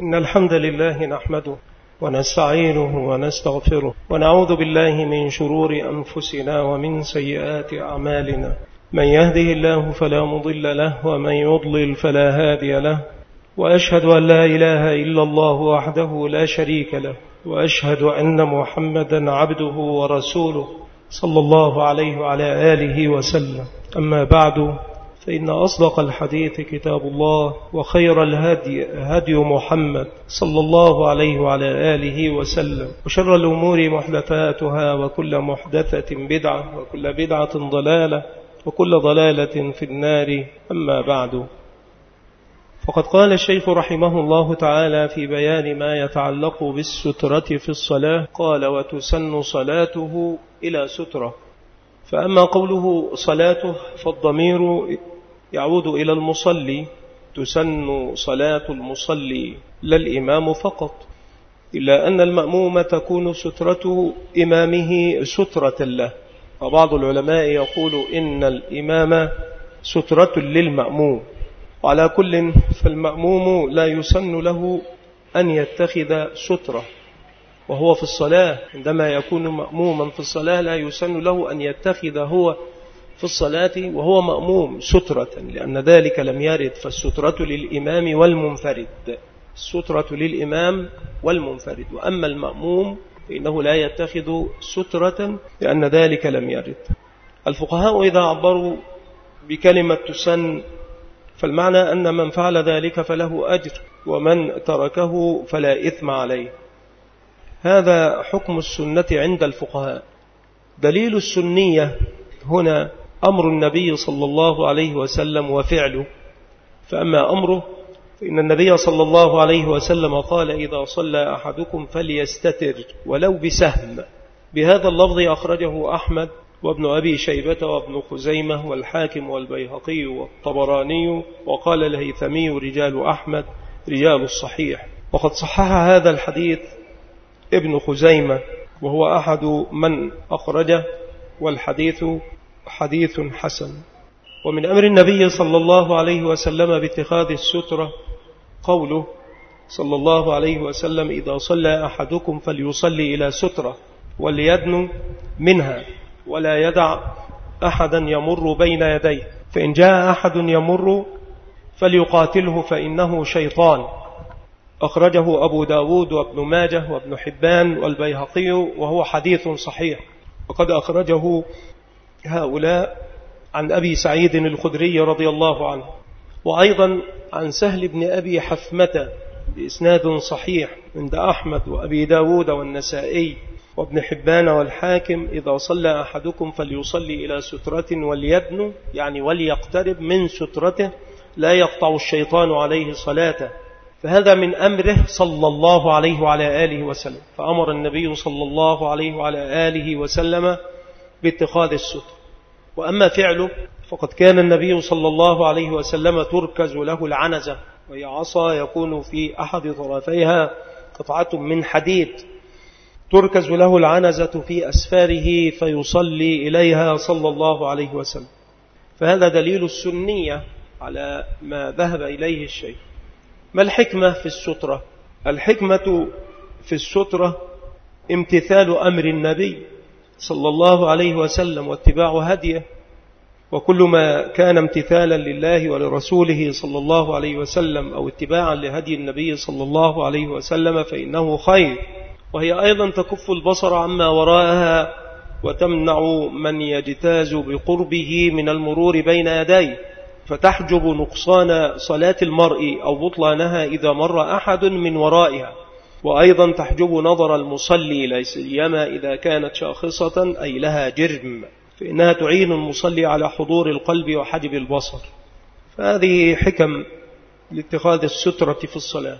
إن الحمد لله نحمده ونستعينه ونستغفره ونعوذ بالله من شرور أنفسنا ومن سيئات أعمالنا. من يهده الله فلا مضل له ومن يضلل فلا هادي له، وأشهد أن لا إله إلا الله وحده لا شريك له، وأشهد أن محمدا عبده ورسوله صلى الله عليه وعلى آله وسلم. أما بعد، فإن أصدق الحديث كتاب الله، وخير الهدي هدي محمد صلى الله عليه وعلى آله وسلم، وشر الأمور محدثاتها، وكل محدثة بدعة، وكل بدعة ضلالة، وكل ضلالة في النار. أما بعد، فقد قال الشيخ رحمه الله تعالى في بيان ما يتعلق بالسترة في الصلاة، قال: وتسن صلاته إلى سترة. فأما قوله صلاته فالضمير يعود إلى المصلي، تسن صلاة المصلي لا الإمام فقط، إلا أن المأموم تكون سترة إمامه سترة له. وبعض العلماء يقول إن الإمام سترة للمأموم، وعلى كل فالمأموم لا يسن له أن يتخذ سترة وهو في الصلاة. عندما يكون مأموما في الصلاة لا يسن له أن يتخذ هو في الصلاة وهو مأموم سترة، لأن ذلك لم يرد. فالسترة للإمام والمنفرد، السترة للإمام والمنفرد، وأما المأموم فإنه لا يتخذ سترة لأن ذلك لم يرد. الفقهاء إذا عبروا بكلمة تسن فالمعنى أن من فعل ذلك فله أجر، ومن تركه فلا إثم عليه. هذا حكم السنة عند الفقهاء. دليل السنية هنا أمر النبي صلى الله عليه وسلم وفعله. فأما أمره فإن النبي صلى الله عليه وسلم قال: إذا صلى أحدكم فليستتر ولو بسهم. بهذا اللفظ أخرجه أحمد وابن أبي شيبة وابن خزيمة والحاكم والبيهقي والطبراني، وقال الهيثمي: رجال أحمد رجال الصحيح. وقد صحح هذا الحديث ابن خزيمة وهو أحد من أخرجه، والحديث حديث حسن. ومن أمر النبي صلى الله عليه وسلم باتخاذ السترة قوله صلى الله عليه وسلم: إذا صلى أحدكم فليصلي إلى سترة وليدن منها ولا يدع أحدا يمر بين يديه، فإن جاء أحد يمر فليقاتله فإنه شيطان. أخرجه أبو داود وابن ماجه وابن حبان والبيهقي، وهو حديث صحيح. وقد أخرجه هؤلاء عن أبي سعيد الخدري رضي الله عنه، وأيضا عن سهل بن أبي حثمة بإسناد صحيح عند أحمد وأبي داود والنسائي وابن حبان والحاكم: إذا صلى أحدكم فليصلي إلى سترة وليدن، يعني وليقترب من سترته، لا يقطع الشيطان عليه صلاته. فهذا من أمره صلى الله عليه وعلى آله وسلم. فأمر النبي صلى الله عليه وعلى آله وسلم باتخاذ الستر. وأما فعله فقد كان النبي صلى الله عليه وسلم تركز له العنزة، وهي عصا يكون في أحد طرفيها قطعة من حديد، تركز له العنزة في أسفاره فيصلي إليها صلى الله عليه وسلم. فهذا دليل السنية على ما ذهب إليه الشيخ. ما الحكمة في السترة؟ الحكمة في السترة امتثال أمر النبي صلى الله عليه وسلم واتباع هديه، وكل ما كان امتثالا لله ولرسوله صلى الله عليه وسلم أو اتباعا لهدي النبي صلى الله عليه وسلم فإنه خير. وهي أيضا تكف البصر عما وراءها وتمنع من يجتاز بقربه من المرور بين يديه، فتحجب نقصان صلاة المرء أو بطلانها إذا مر أحد من ورائها. وأيضا تحجب نظر المصلي، لا سيما إذا كانت شاخصة أي لها جرم، فإنها تعين المصلي على حضور القلب وحجب البصر. فهذه حكم لاتخاذ السترة في الصلاة.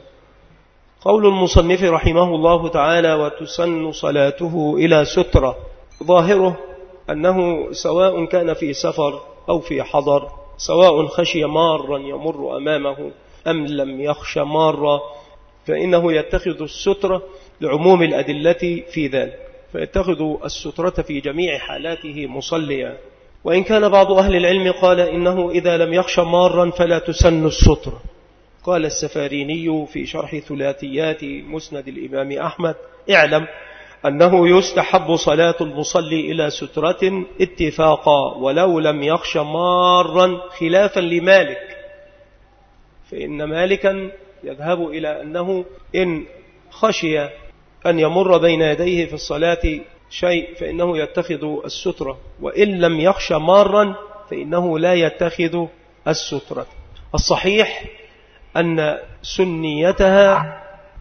قول المصنف رحمه الله تعالى: وتسن صلاته إلى سترة، ظاهره أنه سواء كان في سفر أو في حضر، سواء خشي مارا يمر أمامه أم لم يخش مارا، فإنه يتخذ السترة لعموم الأدلة في ذلك، فيتخذ السترة في جميع حالاته مصليا. وإن كان بعض أهل العلم قال إنه إذا لم يخش مارا فلا تسن السترة، قال السفاريني في شرح ثلاثيات مسند الإمام أحمد: اعلم أنه يستحب صلاة المصلي إلى سترة اتفاقا ولو لم يخش مارا، خلافا لمالك، فإن مالكا يذهب إلى أنه إن خشي أن يمر بين يديه في الصلاة شيء فإنه يتخذ السترة، وإن لم يخش مارا فإنه لا يتخذ السترة. الصحيح أن سنيتها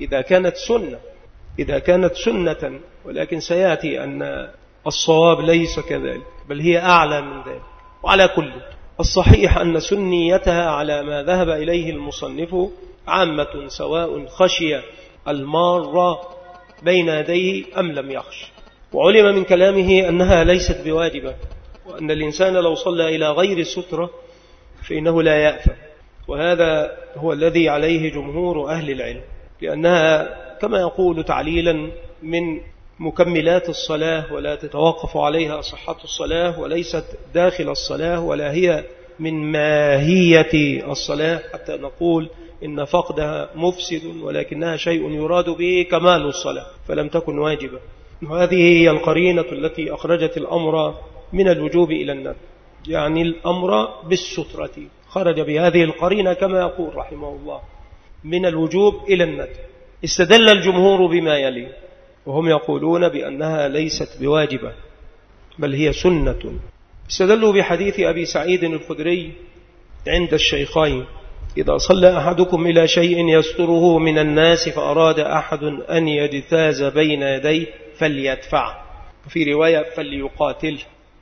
إذا كانت سنة، ولكن سيأتي أن الصواب ليس كذلك، بل هي أعلى من ذلك. وعلى كل الصحيح أن سنيتها على ما ذهب إليه المصنف عامة، سواء خشي المار بين يديه أم لم يخش. وعلم من كلامه أنها ليست بواجبة، وأن الإنسان لو صلى إلى غير سترة فإنه لا يأثم، وهذا هو الذي عليه جمهور أهل العلم، لأنها كما يقول تعليلا من مكملات الصلاة، ولا تتوقف عليها صحة الصلاة، وليست داخل الصلاة، ولا هي من ماهية الصلاة حتى نقول إن فقدها مفسد، ولكنها شيء يراد به كمال الصلاة، فلم تكن واجبة. وهذه هي القرينة التي أخرجت الأمر من الوجوب إلى الندب، يعني الأمر بالسترة خرج بهذه القرينة كما يقول رحمه الله من الوجوب إلى الندب. استدل الجمهور بما يلي، وهم يقولون بأنها ليست بواجبة بل هي سنة. استدلوا بحديث أبي سعيد الخدري عند الشيخين: إذا صلى أحدكم إلى شيء يستره من الناس فأراد أحد أن يجتاز بين يديه فليدفع، وفي رواية فليقاتل.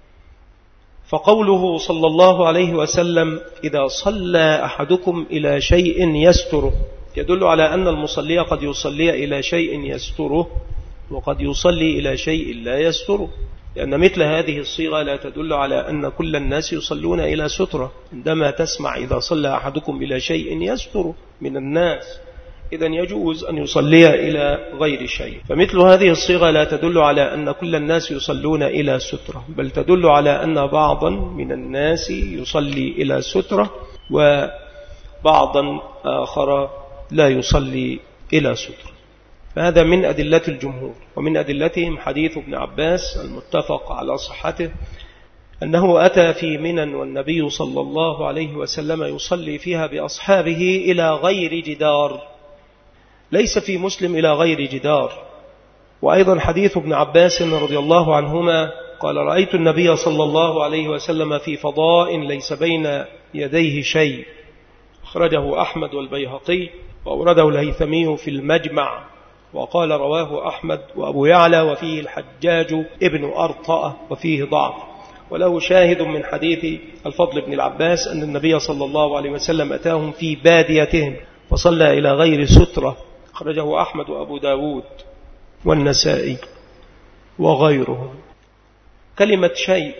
فقوله صلى الله عليه وسلم: إذا صلى أحدكم إلى شيء يستره، يدل على أن المصلي قد يصلي إلى شيء يستره وقد يصلي إلى شيء لا يستره، لأن مثل هذه الصيغة لا تدل على أن كل الناس يصلون إلى سترة. عندما تسمع إذا صلى أحدكم إلى شيء يستر من الناس، إذن يجوز أن يصلي إلى غير شيء. فمثل هذه الصيغة لا تدل على أن كل الناس يصلون إلى سترة، بل تدل على أن بعضا من الناس يصلي إلى سترة وبعضا آخر لا يصلي إلى سترة. فهذا من أدلة الجمهور. ومن أدلتهم حديث ابن عباس المتفق على صحته أنه أتى في منى والنبي صلى الله عليه وسلم يصلي فيها بأصحابه إلى غير جدار، ليس في مسلم إلى غير جدار. وأيضا حديث ابن عباس رضي الله عنهما قال: رأيت النبي صلى الله عليه وسلم في فضاء ليس بين يديه شيء، أخرجه أحمد والبيهقي، وأورده الهيثمي في المجمع، وقال رواه أحمد وأبو يعلى، وفيه الحجاج ابن أرطأ وفيه ضعف، وله شاهد من حديث الفضل بن العباس أن النبي صلى الله عليه وسلم أتاهم في باديتهم فصلى إلى غير سترة، أخرجه أحمد وأبو داود والنسائي وغيرهم. كلمة شيء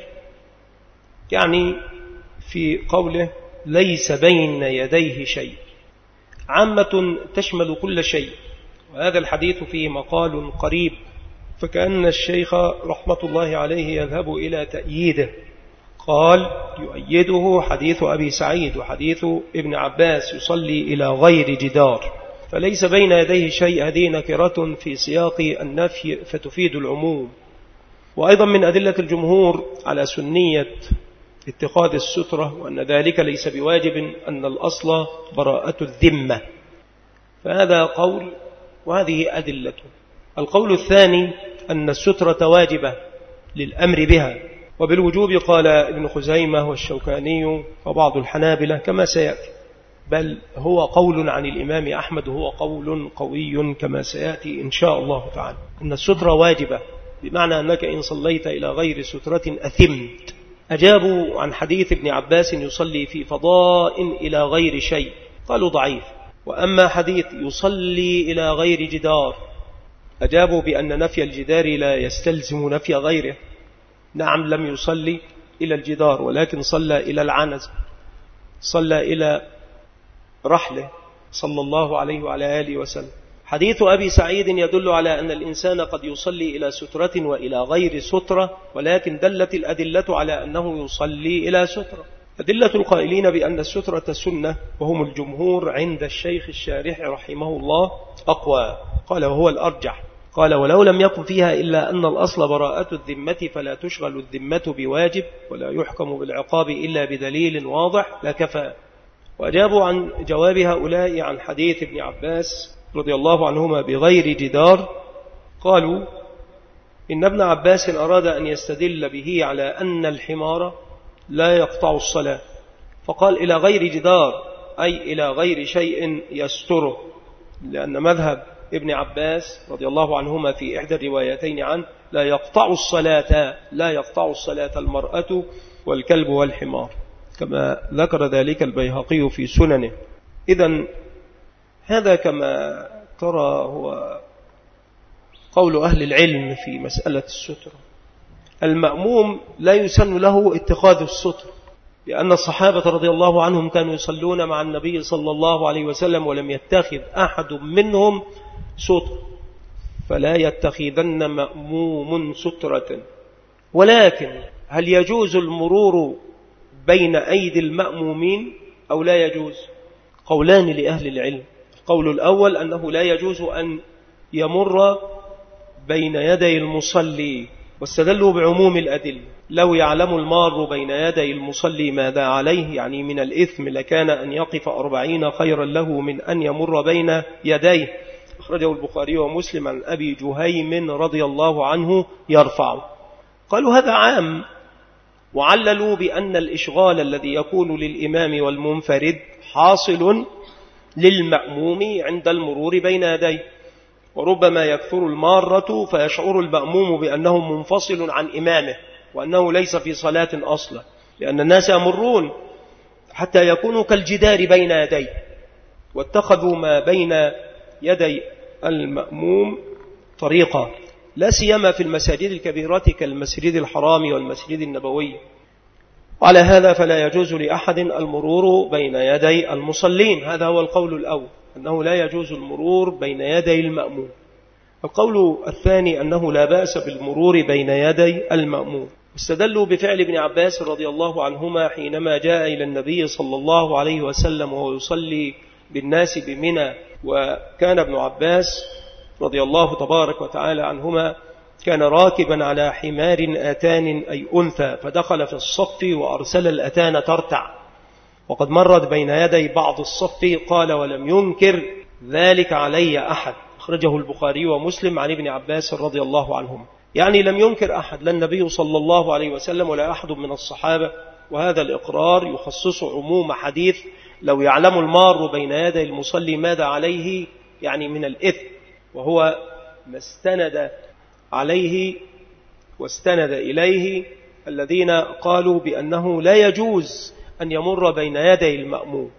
يعني في قوله ليس بين يديه شيء عامة تشمل كل شيء، وهذا الحديث فيه مقال قريب، فكأن الشيخ رحمة الله عليه يذهب إلى تأييده. قال: يؤيده حديث أبي سعيد وحديث ابن عباس يصلي إلى غير جدار، فليس بين يديه شيء، هذه نكرة في سياق النفي فتفيد العموم. وأيضا من أدلة الجمهور على سنية اتخاذ السترة وأن ذلك ليس بواجب أن الأصل براءة الذمة، فهذا قول وهذه أدلته. القول الثاني أن السترة واجبة للأمر بها، وبالوجوب قال ابن خزيمة والشوكاني وبعض الحنابلة كما سيأتي، بل هو قول عن الإمام أحمد، هو قول قوي كما سيأتي إن شاء الله تعالى، أن السترة واجبة، بمعنى أنك إن صليت إلى غير سترة أثمت. أجابوا عن حديث ابن عباس يصلي في فضاء إلى غير شيء، قالوا ضعيف. وأما حديث يصلي إلى غير جدار، أجابوا بأن نفي الجدار لا يستلزم نفي غيره. نعم، لم يصلي إلى الجدار ولكن صلى إلى العنز، صلى إلى رحله صلى الله عليه وعلى آله وسلم. حديث أبي سعيد يدل على أن الإنسان قد يصلي إلى سترة وإلى غير سترة، ولكن دلت الأدلة على أنه يصلي إلى سترة. أدلة القائلين بأن السترة سنة وهم الجمهور عند الشيخ الشارح رحمه الله أقوى. قال وهو الأرجح. قال ولو لم يكن فيها إلا أن الأصل براءة الذمة فلا تشغل الذمة بواجب ولا يحكم بالعقاب إلا بدليل واضح لكفى. وأجابوا عن جواب هؤلاء عن حديث ابن عباس رضي الله عنهما بغير جدار. قالوا إن ابن عباس أراد أن يستدل به على أن الحمار لا يقطع الصلاة، فقال إلى غير جدار أي إلى غير شيء يستره، لأن مذهب ابن عباس رضي الله عنهما في إحدى الروايتين عنه لا يقطع الصلاة المرأة والكلب والحمار، كما ذكر ذلك البيهقي في سننه. إذن هذا كما ترى هو قول أهل العلم في مسألة الستر. المأموم لا يسن له اتخاذ الستر، لأن الصحابة رضي الله عنهم كانوا يصلون مع النبي صلى الله عليه وسلم ولم يتخذ أحد منهم ستر، فلا يتخذن مأموم سترة. ولكن هل يجوز المرور بين أيدي المأمومين أو لا يجوز؟ قولان لأهل العلم. القول الأول أنه لا يجوز أن يمر بين يدي المصلي، واستدلوا بعموم الأدلة. لو يعلم المار بين يدي المصلي ماذا عليه يعني من الإثم لكان أن يقف 40 خيرا له من أن يمر بين يديه. أخرجه البخاري ومسلم عن أبي جهيم رضي الله عنه يرفع. قالوا هذا عام، وعللوا بأن الإشغال الذي يكون للإمام والمنفرد حاصل للمأموم عند المرور بين يديه، وربما يكثر المارة فيشعر المأموم بأنه منفصل عن إمامه وأنه ليس في صلاة أصلا، لأن الناس يمرون حتى يكونوا كالجدار بين يديه، واتخذوا ما بين يدي المأموم طريقة، لا سيما في المساجد الكبيرة كالمسجد الحرام والمسجد النبوي. وعلى هذا فلا يجوز لأحد المرور بين يدي المصلين. هذا هو القول الأول، أنه لا يجوز المرور بين يدي المأموم. القول الثاني أنه لا بأس بالمرور بين يدي المأموم. استدلوا بفعل ابن عباس رضي الله عنهما حينما جاء إلى النبي صلى الله عليه وسلم وهو يصلي بالناس بمنى، وكان ابن عباس رضي الله تبارك وتعالى عنهما كان راكبا على حمار آتان أي أنثى، فدخل في الصف وأرسل الأتان ترتع، وقد مرت بين يدي بعض الصف، قال ولم ينكر ذلك علي أحد. أخرجه البخاري ومسلم عن ابن عباس رضي الله عنهم، يعني لم ينكر أحد، لا النبي صلى الله عليه وسلم ولا أحد من الصحابة. وهذا الإقرار يخصص عموم حديث لو يعلم المار بين يدي المصلي ماذا عليه يعني من الإثم، وهو ما استند عليه واستند إليه الذين قالوا بأنه لا يجوز أن يمر بين يدي المأموم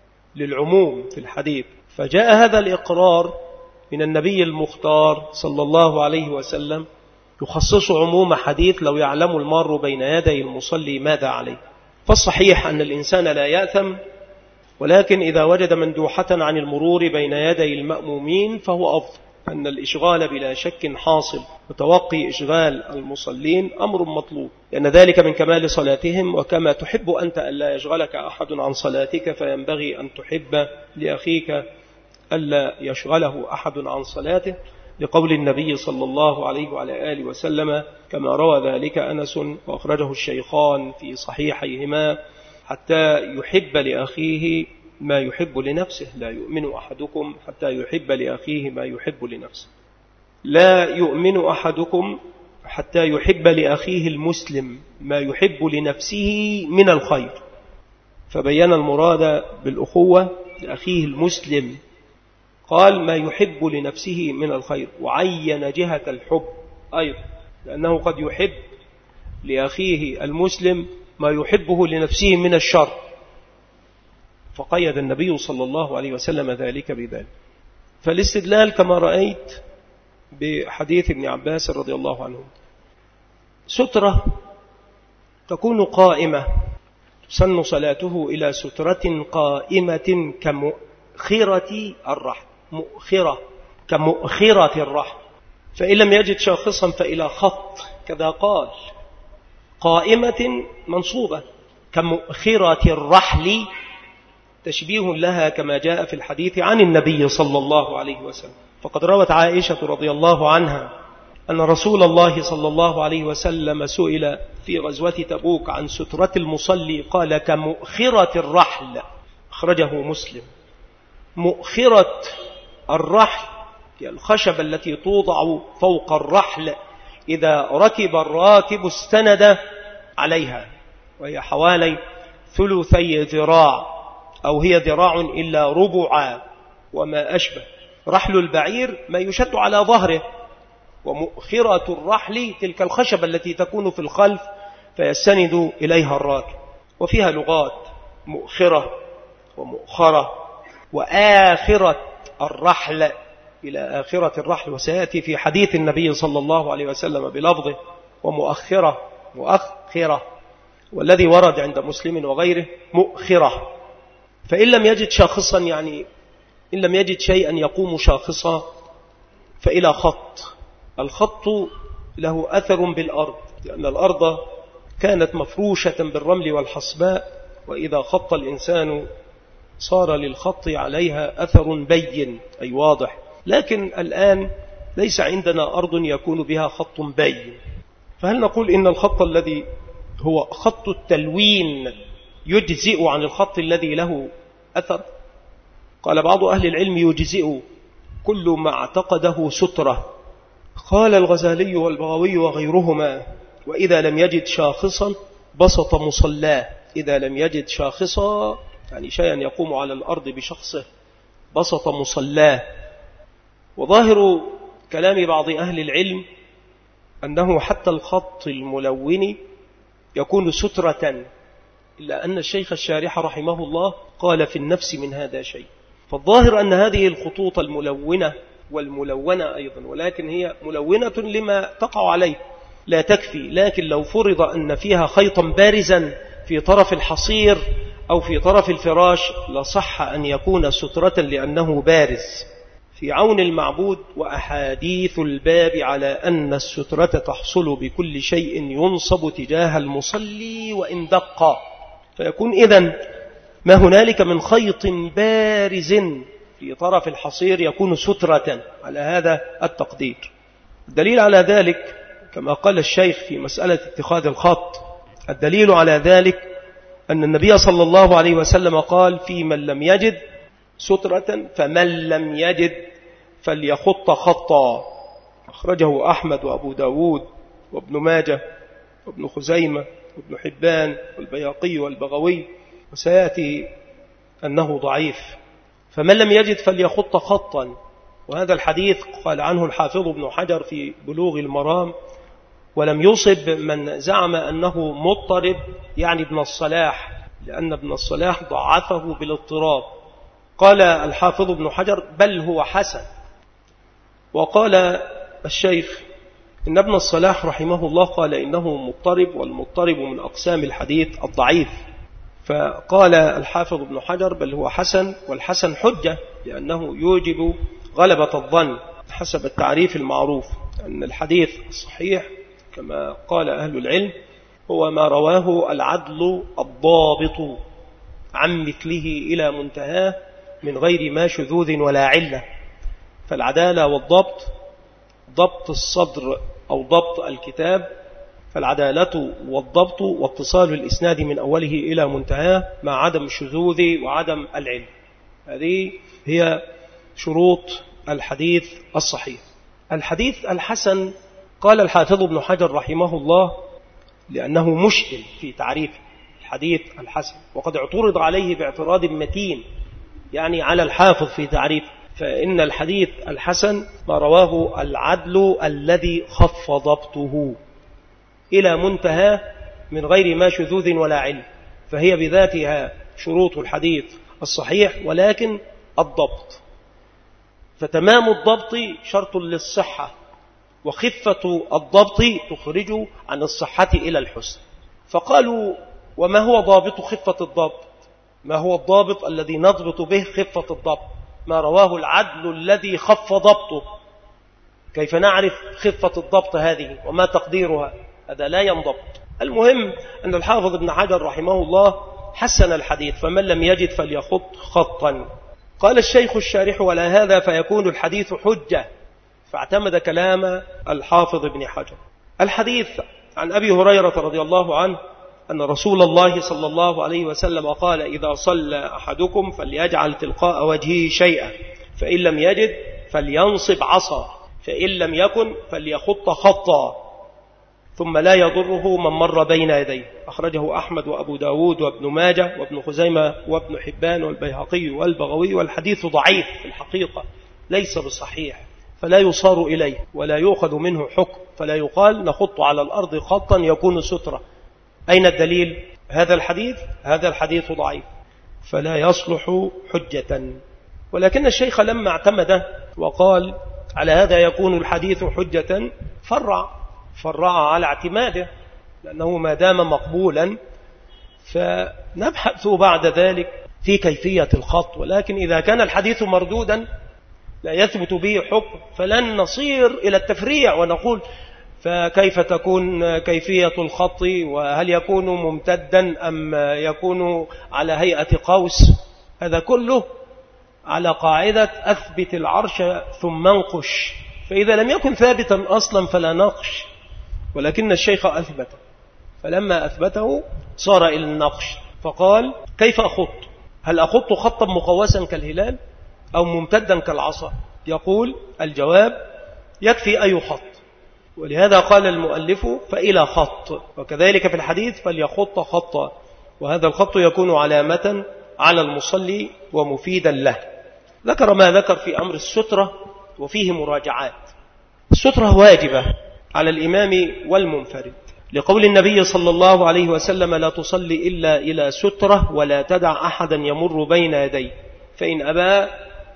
للعموم في الحديث. فجاء هذا الإقرار من النبي المختار صلى الله عليه وسلم يخصص عموم حديث لو يعلم المار بين يدي المصلي ماذا عليه. فالصحيح أن الإنسان لا يأثم، ولكن إذا وجد مندوحة عن المرور بين يدي المأمومين فهو أفضل، أن الإشغال بلا شك حاصل، وتوقي إشغال المصلين أمر مطلوب، لأن ذلك من كمال صلاتهم. وكما تحب أنت ألا يشغلك أحد عن صلاتك فينبغي أن تحب لأخيك ألا يشغله أحد عن صلاته، لقول النبي صلى الله عليه وعلى آله وسلم كما روى ذلك أنس وأخرجه الشيخان في صحيحيهما: حتى يحب لأخيه ما يحب لنفسه، لا يؤمن أحدكم حتى يحب لأخيه ما يحب لنفسه. لا يؤمن أحدكم حتى يحب لأخيه المسلم ما يحب لنفسه من الخير، فبين المراد بالأخوة لأخيه المسلم، قال ما يحب لنفسه من الخير، وعين جهة الحب أيضا، لأنه قد يحب لأخيه المسلم ما يحبه لنفسه من الشر، فقيد النبي صلى الله عليه وسلم ذلك بذلك. فالاستدلال كما رأيت بحديث ابن عباس رضي الله عنه. سترة تكون قائمة، تسن صلاته إلى سترة قائمة كمؤخرة الرحم، كمؤخرة الرحم، فإن لم يجد شاخصا فإلى خط، كذا قال قائمة منصوبة كمؤخرة الرحل تشبيه لها كما جاء في الحديث عن النبي صلى الله عليه وسلم. فقد روت عائشة رضي الله عنها أن رسول الله صلى الله عليه وسلم سئل في غزوة تبوك عن سترة المصلي قال كمؤخرة الرحل، أخرجه مسلم. مؤخرة الرحل هي الخشبة التي توضع فوق الرحل إذا ركب الراكب استند عليها، وهي حوالي 3 ذراع أو هي ذراع إلا ربع وما أشبه. رحل البعير ما يشد على ظهره، ومؤخرة الرحل تلك الخشبة التي تكون في الخلف فيستند إليها الراكب. وفيها لغات مؤخرة ومؤخرة وآخرة الرحل إلى آخرة الرحل، وسيأتي في حديث النبي صلى الله عليه وسلم بلفظه ومؤخرة مؤخرة، والذي ورد عند مسلم وغيره مؤخرة. فإن لم يجد شاخصا، يعني إن لم يجد شيئا يقوم شاخصا، فإلى خط. الخط له أثر بالأرض، لأن الأرض كانت مفروشة بالرمل والحصباء، وإذا خط الإنسان صار للخط عليها أثر بين أي واضح. لكن الآن ليس عندنا أرض يكون بها خط بين، فهل نقول إن الخط الذي هو خط التلوين يجزئ عن الخط الذي له أثر؟ قال بعض أهل العلم يجزئ كل ما اعتقده سترة. قال الغزالي والبغوي وغيرهما وإذا لم يجد شاخصا بسط مصلاه. إذا لم يجد شاخصا يعني شيئا يقوم على الأرض بشخصه بسط مصلاه. وظاهر كلام بعض أهل العلم أنه حتى الخط الملون يكون سترة، إلا أن الشيخ الشارح رحمه الله قال في النفس من هذا شيء. فالظاهر أن هذه الخطوط الملونة والملونة أيضا، ولكن هي ملونة لما تقع عليه لا تكفي. لكن لو فرض أن فيها خيطا بارزا في طرف الحصير أو في طرف الفراش لصح أن يكون سترة لأنه بارز. في عون المعبود وأحاديث الباب على أن السترة تحصل بكل شيء ينصب تجاه المصلي وإن دق، فيكون إذن ما هنالك من خيط بارز في طرف الحصير يكون سترة على هذا التقدير. الدليل على ذلك كما قال الشيخ في مسألة اتخاذ الخط، الدليل على ذلك أن النبي صلى الله عليه وسلم قال في من لم يجد سترة فمن لم يجد فليخط خطا، أخرجه أحمد وأبو داود وابن ماجه وابن خزيمة وابن حبان والبياقي والبغوي، وسيأتي أنه ضعيف. فمن لم يجد فليخط خطا. وهذا الحديث قال عنه الحافظ ابن حجر في بلوغ المرام ولم يصب من زعم أنه مضطرب يعني ابن الصلاح، لأن ابن الصلاح ضعفه بالاضطراب. قال الحافظ ابن حجر بل هو حسن. وقال الشيخ إن ابن الصلاح رحمه الله قال إنه مضطرب، والمضطرب من أقسام الحديث الضعيف. فقال الحافظ ابن حجر بل هو حسن، والحسن حجة لأنه يوجب غلبة الظن حسب التعريف المعروف، أن الحديث الصحيح كما قال أهل العلم هو ما رواه العدل الضابط عن مثله إلى منتهاه من غير ما شذوذ ولا علة. فالعدالة والضبط، ضبط الصدر أو ضبط الكتاب، فالعدالة والضبط واتصال الإسناد من أوله إلى منتهاه مع عدم الشذوذ وعدم العلم. هذه هي شروط الحديث الصحيح. الحديث الحسن قال الحافظ ابن حجر رحمه الله لأنه مشكل في تعريف الحديث الحسن، وقد اعترض عليه باعتراض متين يعني على الحافظ في تعريف. فإن الحديث الحسن ما رواه العدل الذي خف ضبطه إلى منتهى من غير ما شذوذ ولا علم، فهي بذاتها شروط الحديث الصحيح، ولكن الضبط. فتمام الضبط شرط للصحة، وخفة الضبط تخرج عن الصحة إلى الحسن. فقالوا وما هو ضابط خفة الضبط؟ ما هو الضابط الذي نضبط به خفة الضبط؟ ما رواه العدل الذي خف ضبطه. كيف نعرف خفة الضبط هذه وما تقديرها؟ هذا لا ينضبط. المهم أن الحافظ ابن حجر رحمه الله حسن الحديث، فمن لم يجد فليخط خطا. قال الشيخ الشارح: ولا هذا فيكون الحديث حجة، فاعتمد كلام الحافظ ابن حجر. الحديث عن أبي هريرة رضي الله عنه أن رسول الله صلى الله عليه وسلم قال: إذا صلى أحدكم فليجعل تلقاء وجهه شيئا، فإن لم يجد فلينصب عصا، فإن لم يكن فليخط خطا، ثم لا يضره من مر بين يديه. أخرجه أحمد وأبو داود وابن ماجه وابن خزيمة وابن حبان والبيهقي والبغوي، والحديث ضعيف في الحقيقة ليس بصحيح، فلا يصار إليه ولا يؤخذ منه حكم، فلا يقال نخط على الأرض خطا يكون سترة. أين الدليل؟ هذا الحديث ضعيف فلا يصلح حجة. ولكن الشيخ لما اعتمد وقال على هذا يكون الحديث حجة فرع على اعتماده، لأنه ما دام مقبولا فنبحث بعد ذلك في كيفية الخط. ولكن إذا كان الحديث مردودا لا يثبت به حكم فلن نصير إلى التفريع ونقول فكيف تكون كيفية الخط، وهل يكون ممتدا أم يكون على هيئة قوس. هذا كله على قاعدة أثبت العرش ثم انقش، فإذا لم يكن ثابتا أصلا فلا نقش، ولكن الشيخ أثبته، فلما أثبته صار إلى النقش. فقال: كيف أخط؟ هل أخط خطا مقوسا كالهلال أو ممتدا كالعصا؟ يقول: الجواب: يكفي أي خط. ولهذا قال المؤلف: فإلى خط. وكذلك في الحديث: فليخط خطا، وهذا الخط يكون علامة على المصلي ومفيدا له. ذكر ما ذكر في أمر السترة وفيه مراجعات. السترة واجبة على الإمام والمنفرد، لقول النبي صلى الله عليه وسلم: لا تصلي إلا إلى سترة ولا تدع أحدا يمر بين يديه، فإن أبى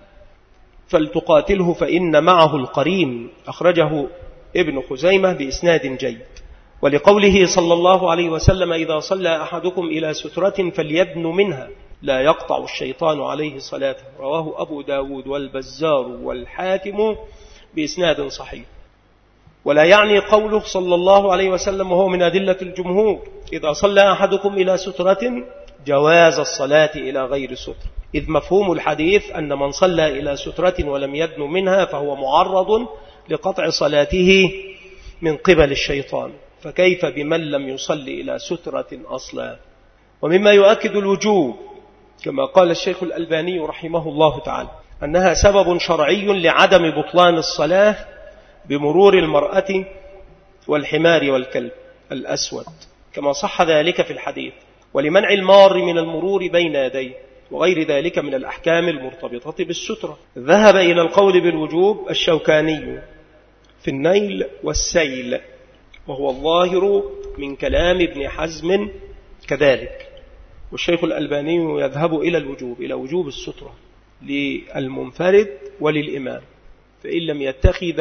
فلتقاتله فإن معه القرين. أخرجه ابن خزيمة بإسناد جيد. ولقوله صلى الله عليه وسلم: إذا صلى أحدكم إلى سترة فليدن منها لا يقطع الشيطان عليه صلاته. رواه أبو داود والبزار والحاكم بإسناد صحيح. ولا يعني قوله صلى الله عليه وسلم، وهو من أدلة الجمهور: إذا صلى أحدكم إلى سترة جواز الصلاة إلى غير سترة، إذ مفهوم الحديث أن من صلى إلى سترة ولم يدن منها فهو معرض لقطع صلاته من قبل الشيطان، فكيف بمن لم يصلي إلى سترة أصلا؟ ومما يؤكد الوجوب كما قال الشيخ الألباني رحمه الله تعالى أنها سبب شرعي لعدم بطلان الصلاة بمرور المرأة والحمار والكلب الأسود، كما صح ذلك في الحديث، ولمنع المار من المرور بين يديه، وغير ذلك من الأحكام المرتبطة بالسترة. ذهب إلى القول بالوجوب الشوكاني في النيل والسيل، وهو الظاهر من كلام ابن حزم كذلك. والشيخ الألباني يذهب إلى الوجوب، إلى وجوب السترة للمنفرد وللإمام، فإن لم يتخذ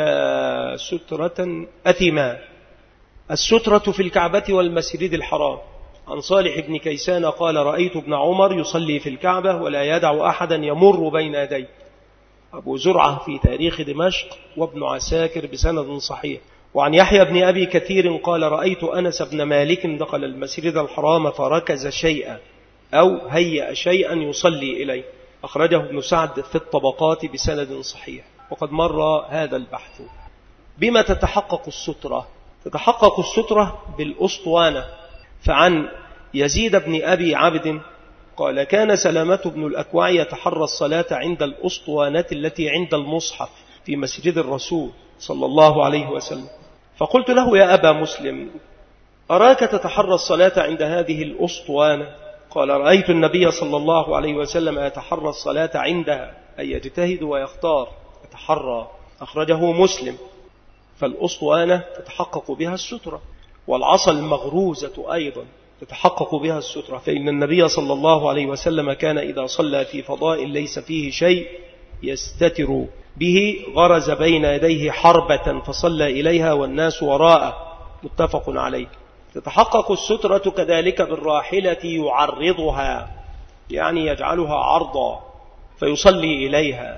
سترة أثما. السترة في الكعبة والمسجد الحرام. عن صالح بن كيسان قال: رأيت ابن عمر يصلي في الكعبة ولا يدع أحدا يمر بين يديه. أبو زرعة في تاريخ دمشق، وابن عساكر بسند صحيح. وعن يحيى بن أبي كثير قال: رأيت أنس بن مالك دخل المسجد الحرام فركز شيئا أو هيأ شيئا يصلي إليه. أخرجه ابن سعد في الطبقات بسند صحيح. وقد مر هذا البحث. بما تتحقق السترة؟ تتحقق السترة بالأسطوانة. فعن يزيد بن أبي عبد قال: كان سلامة بن الأكوع يتحرى الصلاة عند الأسطوانة التي عند المصحف في مسجد الرسول صلى الله عليه وسلم، فقلت له: يا أبا مسلم، أراك تتحرى الصلاة عند هذه الأسطوانة؟ قال: رأيت النبي صلى الله عليه وسلم يتحرى الصلاة عندها، أي يجتهد ويختار يتحرى. أخرجه مسلم. فالأسطوانة تتحقق بها السترة، والعصا المغروزة أيضا تتحقق بها السترة، فإن النبي صلى الله عليه وسلم كان إذا صلى في فضاء ليس فيه شيء يستتر به غرز بين يديه حربة فصلى إليها والناس وراءه، متفق عليه. تتحقق السترة كذلك بالراحلة يعرضها، يعني يجعلها عرضا فيصلي إليها،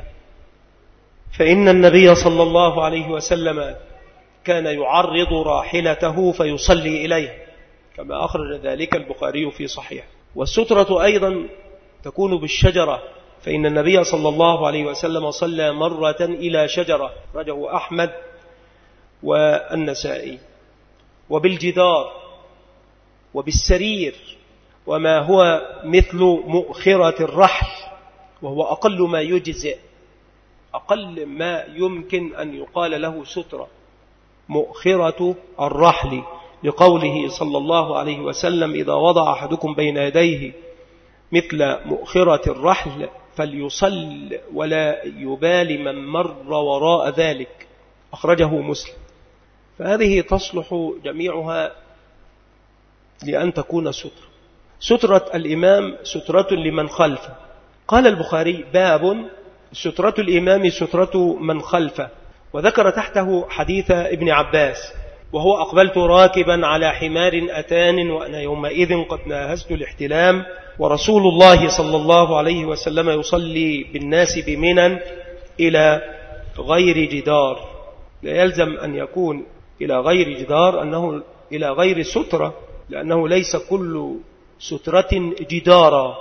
فإن النبي صلى الله عليه وسلم كان يعرض راحلته فيصلي إليها، كما أخرج ذلك البخاري في صحيح. والسترة أيضا تكون بالشجرة، فإن النبي صلى الله عليه وسلم صلى مرة إلى شجرة، رجه أحمد والنسائي. وبالجدار وبالسرير وما هو مثل مؤخرة الرحل، وهو أقل ما يجزئ، أقل ما يمكن أن يقال له سترة، مؤخرة الرحل، لقوله صلى الله عليه وسلم: إذا وضع أحدكم بين يديه مثل مؤخرة الرحل فليصل ولا يبال من مر وراء ذلك، أخرجه مسلم. فهذه تصلح جميعها لأن تكون سترة. سترة الإمام سترة لمن خلفه. قال البخاري: باب سترة الإمام سترة من خلفه. وذكر تحته حديث ابن عباس، وهو: أقبلت راكبا على حمار أتان وأنا يومئذ قد ناهزت الاحتلام، ورسول الله صلى الله عليه وسلم يصلي بالناس بمنى إلى غير جدار. لا يلزم أن يكون إلى غير جدار أنه إلى غير سترة، لأنه ليس كل سترة جدارا.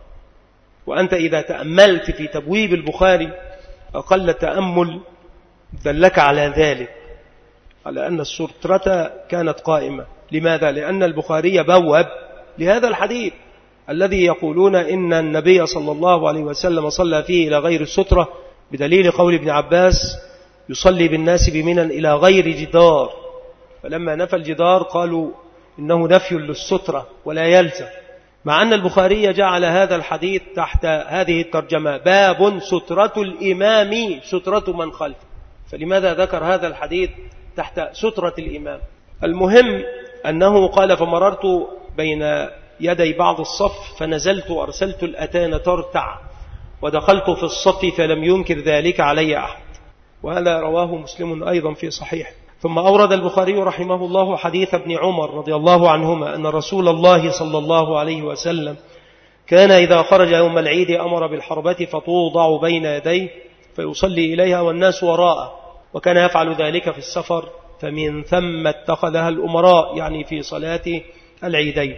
وأنت إذا تأملت في تبويب البخاري أقل تأمل دلك على ذلك، على أن السترة كانت قائمة. لماذا؟ لأن البخاري بوب لهذا الحديث الذي يقولون إن النبي صلى الله عليه وسلم صلى فيه إلى غير السترة، بدليل قول ابن عباس: يصلي بالناس بمنى إلى غير جدار. فلما نفى الجدار قالوا إنه نفي للسترة ولا يلزم، مع أن البخاري جعل هذا الحديث تحت هذه الترجمة: باب سترة الإمام سترة من خلفه. فلماذا ذكر هذا الحديث تحت سترة الإمام؟ المهم أنه قال: فمررت بين يدي بعض الصف فنزلت وأرسلت الأتان ترتع، ودخلت في الصف فلم ينكر ذلك علي أحد. وهذا رواه مسلم أيضا في صحيح. ثم أورد البخاري رحمه الله حديث ابن عمر رضي الله عنهما أن رسول الله صلى الله عليه وسلم كان إذا خرج يوم العيد أمر بالحربة فتوضع بين يديه فيصلي إليها والناس وراءه، وكان يفعل ذلك في السفر، فمن ثم اتخذها الأمراء، يعني في صلاة العيدين.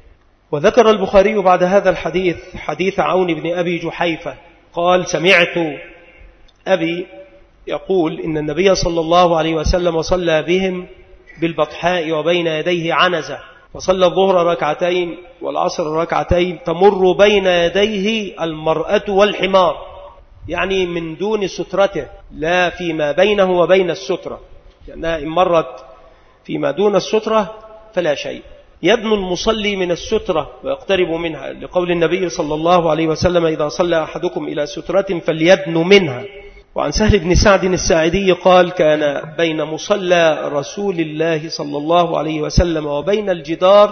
وذكر البخاري بعد هذا الحديث حديث عون بن أبي جحيفة قال: سمعت أبي يقول إن النبي صلى الله عليه وسلم صلى بهم بالبطحاء وبين يديه عنزة، فصلى الظهر ركعتين والعصر ركعتين، تمر بين يديه المرأة والحمار، يعني من دون سترته، لا فيما بينه وبين السترة، لأنها إن مرت فيما دون السترة فلا شيء. يدنو المصلي من السترة ويقترب منها، لقول النبي صلى الله عليه وسلم: إذا صلى أحدكم إلى سترة فليدنو منها. وعن سهل بن سعد الساعدي قال: كان بين مصلى رسول الله صلى الله عليه وسلم وبين الجدار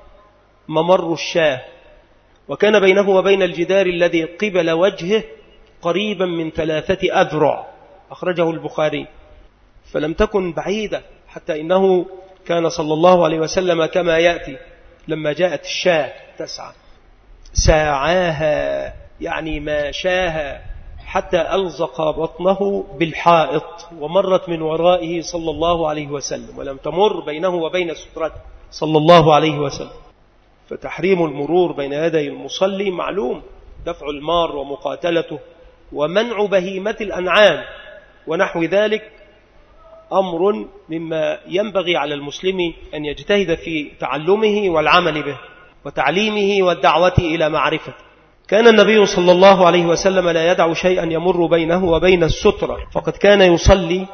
ممر الشاه، وكان بينه وبين الجدار الذي قبل وجهه قريبا من 3 أذرع، أخرجه البخاري. فلم تكن بعيدة، حتى إنه كان صلى الله عليه وسلم كما يأتي لما جاءت الشاة تسعى ساعاها، يعني ما شاها، حتى ألزق بطنه بالحائط، ومرت من ورائه صلى الله عليه وسلم، ولم تمر بينه وبين سترته صلى الله عليه وسلم. فتحريم المرور بين يدي المصلي معلوم، دفع المار ومقاتلته ومنع بهيمة الأنعام ونحو ذلك أمر مما ينبغي على المسلم أن يجتهد في تعلمه والعمل به وتعليمه والدعوة إلى معرفته. كان النبي صلى الله عليه وسلم لا يدع شيئا يمر بينه وبين السترة، فقد كان يصلي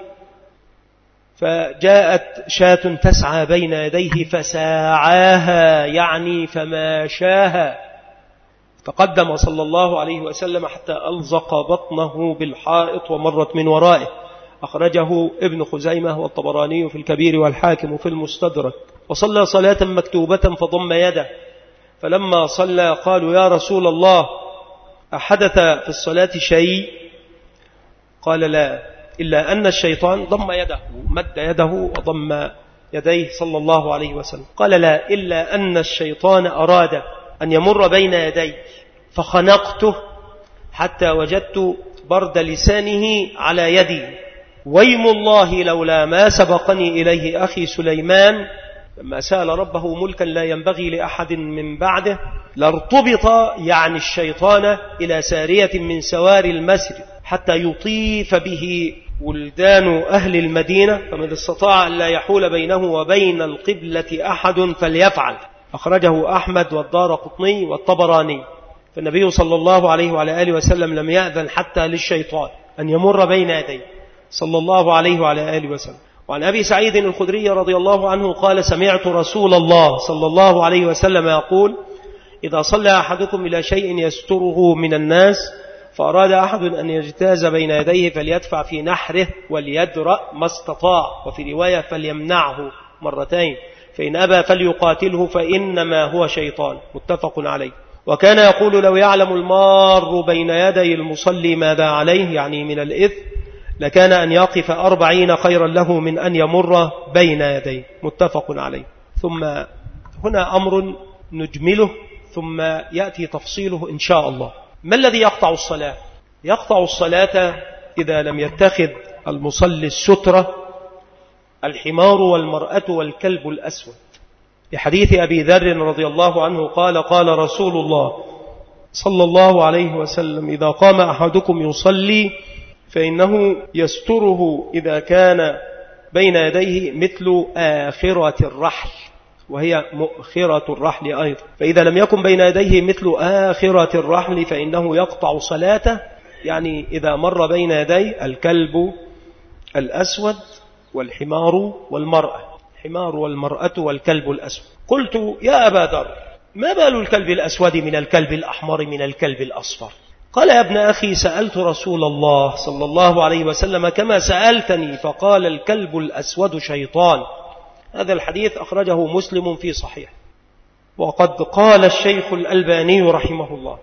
فجاءت شاة تسعى بين يديه فساعاها، يعني فماشاها، تقدم صلى الله عليه وسلم حتى ألزق بطنه بالحائط ومرت من ورائه، أخرجه ابن خزيمة والطبراني في الكبير والحاكم في المستدرك. وصلى صلاة مكتوبة فضم يده، فلما صلى قالوا: يا رسول الله أحدث في الصلاة شيء؟ قال: لا، إلا أن الشيطان ضم يده، مد يده وضم يديه صلى الله عليه وسلم. قال: لا، إلا أن الشيطان أراد أن يمر بين يدي فخنقته حتى وجدت برد لسانه على يدي، ويم الله لولا ما سبقني إليه أخي سليمان لما سأل ربه ملكا لا ينبغي لأحد من بعده لارتبط يعني الشيطان إلى سارية من سواري المسجد حتى يطيف به ولدان أهل المدينة، فمن استطاع أن لا يحول بينه وبين القبلة أحد فليفعل. أخرجه أحمد والدارقطني والطبراني. فالنبي صلى الله عليه وعلى آله وسلم لم يأذن حتى للشيطان أن يمر بين يديه صلى الله عليه وعلى آله وسلم. وعن أبي سعيد الخدري رضي الله عنه قال: سمعت رسول الله صلى الله عليه وسلم يقول: إذا صلى أحدكم إلى شيء يستره من الناس فأراد أحد أن يجتاز بين يديه فليدفع في نحره وليدرأ ما استطاع، وفي رواية فليمنعه مرتين، فإن أبى فليقاتله فإنما هو شيطان. متفق عليه. وكان يقول: لو يعلم المار بين يدي المصلي ماذا عليه، يعني من الإثم، لكان أن يقف 40 خيرا له من أن يمر بين يديه. متفق عليه. ثم هنا أمر نجمله ثم يأتي تفصيله إن شاء الله. ما الذي يقطع الصلاة؟ يقطع الصلاة إذا لم يتخذ المصلي السترة الحمار والمرأة والكلب الأسود. لحديث أبي ذر رضي الله عنه قال: قال رسول الله صلى الله عليه وسلم: إذا قام أحدكم يصلي فإنه يستره إذا كان بين يديه مثل آخرة الرحل، وهي مؤخرة الرحل أيضا، فإذا لم يكن بين يديه مثل آخرة الرحل فإنه يقطع صلاته، يعني إذا مر بين يدي الكلب الأسود والحمار والمرأة، الحمار والمرأة والكلب الأسود. قلت: يا أبا ذر، ما بال الكلب الأسود من الكلب الأحمر من الكلب الأصفر؟ قال: يا ابن أخي، سألت رسول الله صلى الله عليه وسلم كما سألتني، فقال: الكلب الأسود شيطان. هذا الحديث أخرجه مسلم في صحيح. وقد قال الشيخ الألباني رحمه الله: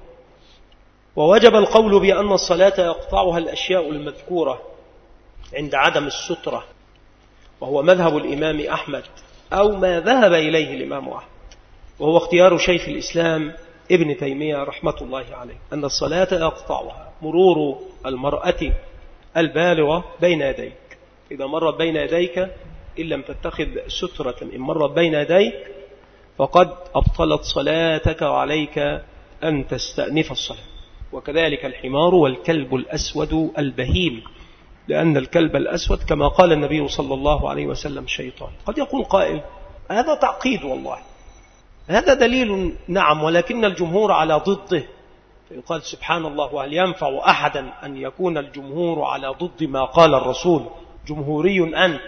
ووجب القول بأن الصلاة يقطعها الأشياء المذكورة عند عدم السترة، وهو مذهب الإمام أحمد، أو ما ذهب إليه الإمام أحمد، وهو اختيار شيخ الإسلام ابن تيمية رحمة الله عليه، أن الصلاة يقطعها مرور المرأة البالغة بين يديك. إذا مرت بين يديك إن لم تتخذ سترة، إن مرت بين يديك فقد أبطلت صلاتك وعليك أن تستأنف الصلاة. وكذلك الحمار والكلب الأسود البهيم، لأن الكلب الأسود كما قال النبي صلى الله عليه وسلم شيطان. قد يقول قائل: هذا تعقيد، والله هذا دليل، نعم، ولكن الجمهور على ضده. فيقال: سبحان الله، وهل ينفع أحدا أن يكون الجمهور على ضد ما قال الرسول؟ جمهوري أنت.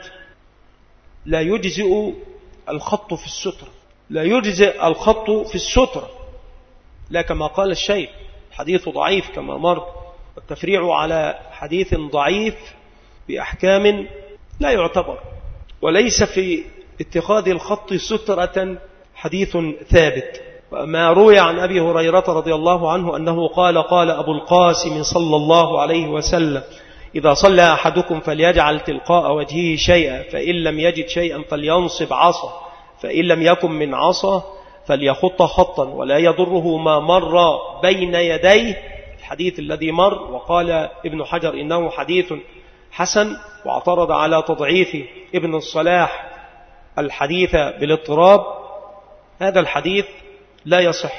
لا يجزئ الخط في السترة، لا يجزئ الخط في السترة، لا كما قال الشيخ حديث ضعيف كما مر، والتفريع على حديث ضعيف بأحكام لا يعتبر، وليس في اتخاذ الخط سترة حديث ثابت. وما روي عن أبي هريرة رضي الله عنه أنه قال: قال أبو القاسم صلى الله عليه وسلم: إذا صلى أحدكم فليجعل تلقاء وجهه شيئا، فإن لم يجد شيئا فلينصب عصا، فإن لم يكن من عصا فليخط خطا، ولا يضره ما مر بين يديه. الحديث الذي مر، وقال ابن حجر إنه حديث حسن، واعترض على تضعيف ابن الصلاح الحديث بالاضطراب. هذا الحديث لا يصح،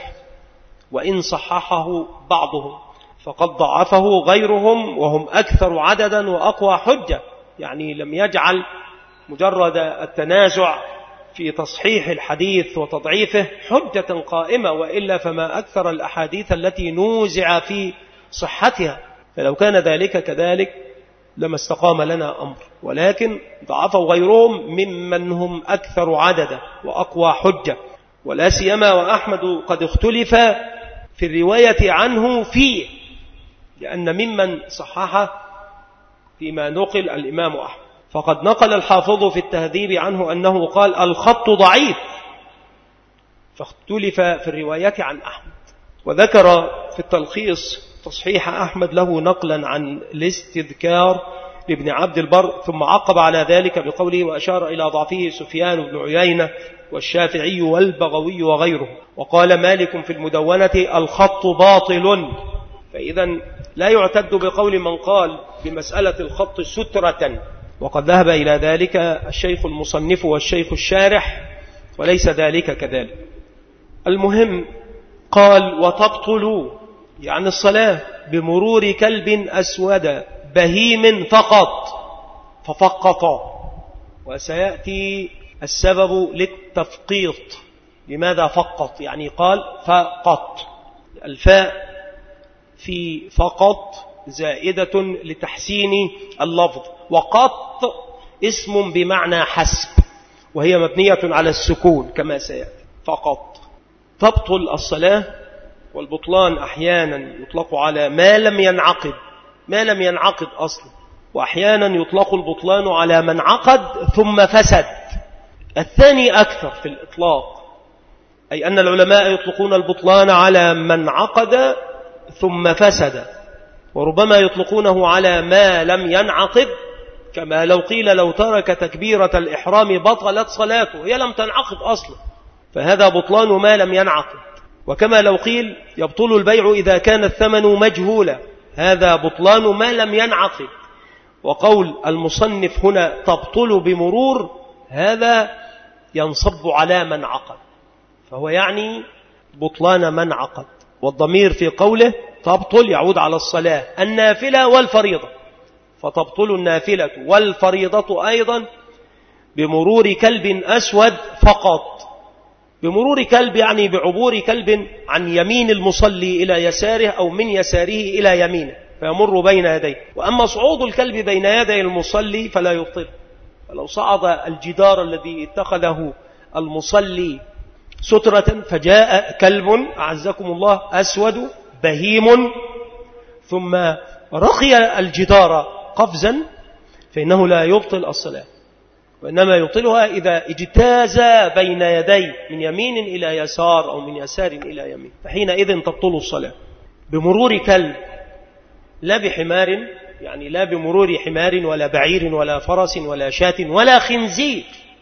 وإن صححه بعضهم فقد ضعفه غيرهم، وهم أكثر عددا وأقوى حجة. يعني لم يجعل مجرد التنازع في تصحيح الحديث وتضعيفه حجة قائمة، وإلا فما أكثر الأحاديث التي نوزع في صحتها. فلو كان ذلك كذلك لما استقام لنا أمر، ولكن ضعفه غيرهم ممن هم أكثر عددا وأقوى حجة، ولا سيما وأحمد قد اختلف في الرواية عنه فيه، لأن ممن صححه فيما نقل الإمام أحمد. فقد نقل الحافظ في التهذيب عنه أنه قال: الخط ضعيف، فاختلف في الرواية عن أحمد. وذكر في التلخيص تصحيح أحمد له نقلا عن الاستذكار لابن عبد البر، ثم عقب على ذلك بقوله: وأشار إلى ضعفه سفيان بن عيينة والشافعي والبغوي وغيره. وقال مالك في المدونة: الخط باطل. فإذا لا يعتد بقول من قال بمسألة الخط سترة، وقد ذهب إلى ذلك الشيخ المصنف والشيخ الشارح وليس ذلك كذلك. المهم قال وتبطل يعني الصلاة بمرور كلب أسود بهيم فقط، ففقط، وسيأتي السبب للتفقيط. لماذا فقط؟ يعني قال فقط، الفاء في فقط زائدة لتحسين اللفظ، وقط اسم بمعنى حسب، وهي مبنية على السكون كما سيأتي. فقط تبطل الصلاة، والبطلان أحيانا يطلق على ما لم ينعقد، ما لم ينعقد أصلا، وأحيانا يطلق البطلان على من عقد ثم فسد. الثاني أكثر في الإطلاق، أي أن العلماء يطلقون البطلان على من عقد ثم فسد، وربما يطلقونه على ما لم ينعقد، كما لو قيل لو ترك تكبيرة الإحرام بطلت صلاته، هي لم تنعقد أصلا، فهذا بطلان ما لم ينعقد. وكما لو قيل يبطل البيع إذا كان الثمن مجهولا، هذا بطلان ما لم ينعقد. وقول المصنف هنا تبطل بمرور، هذا ينصب على من عقد، فهو يعني بطلان من عقد. والضمير في قوله تبطل يعود على الصلاة النافلة والفريضة، فتبطل النافلة والفريضة أيضا بمرور كلب أسود فقط. بمرور كلب يعني بعبور كلب عن يمين المصلي إلى يساره أو من يساره إلى يمينه فيمر بين يديه. وأما صعود الكلب بين يدي المصلي فلا يبطل. فلو صعد الجدار الذي اتخذه المصلي سترة فجاء كلب أعزكم الله أسود بهيم ثم رقي الجدار قفزا، فإنه لا يبطل الصلاة، وإنما يبطلها إذا اجتاز بين يدي من يمين إلى يسار أو من يسار إلى يمين، فحينئذ تبطل الصلاة. بمرور كلب لا بحمار، يعني لا بمرور حمار ولا بعير ولا فرس ولا شاة ولا خنزير،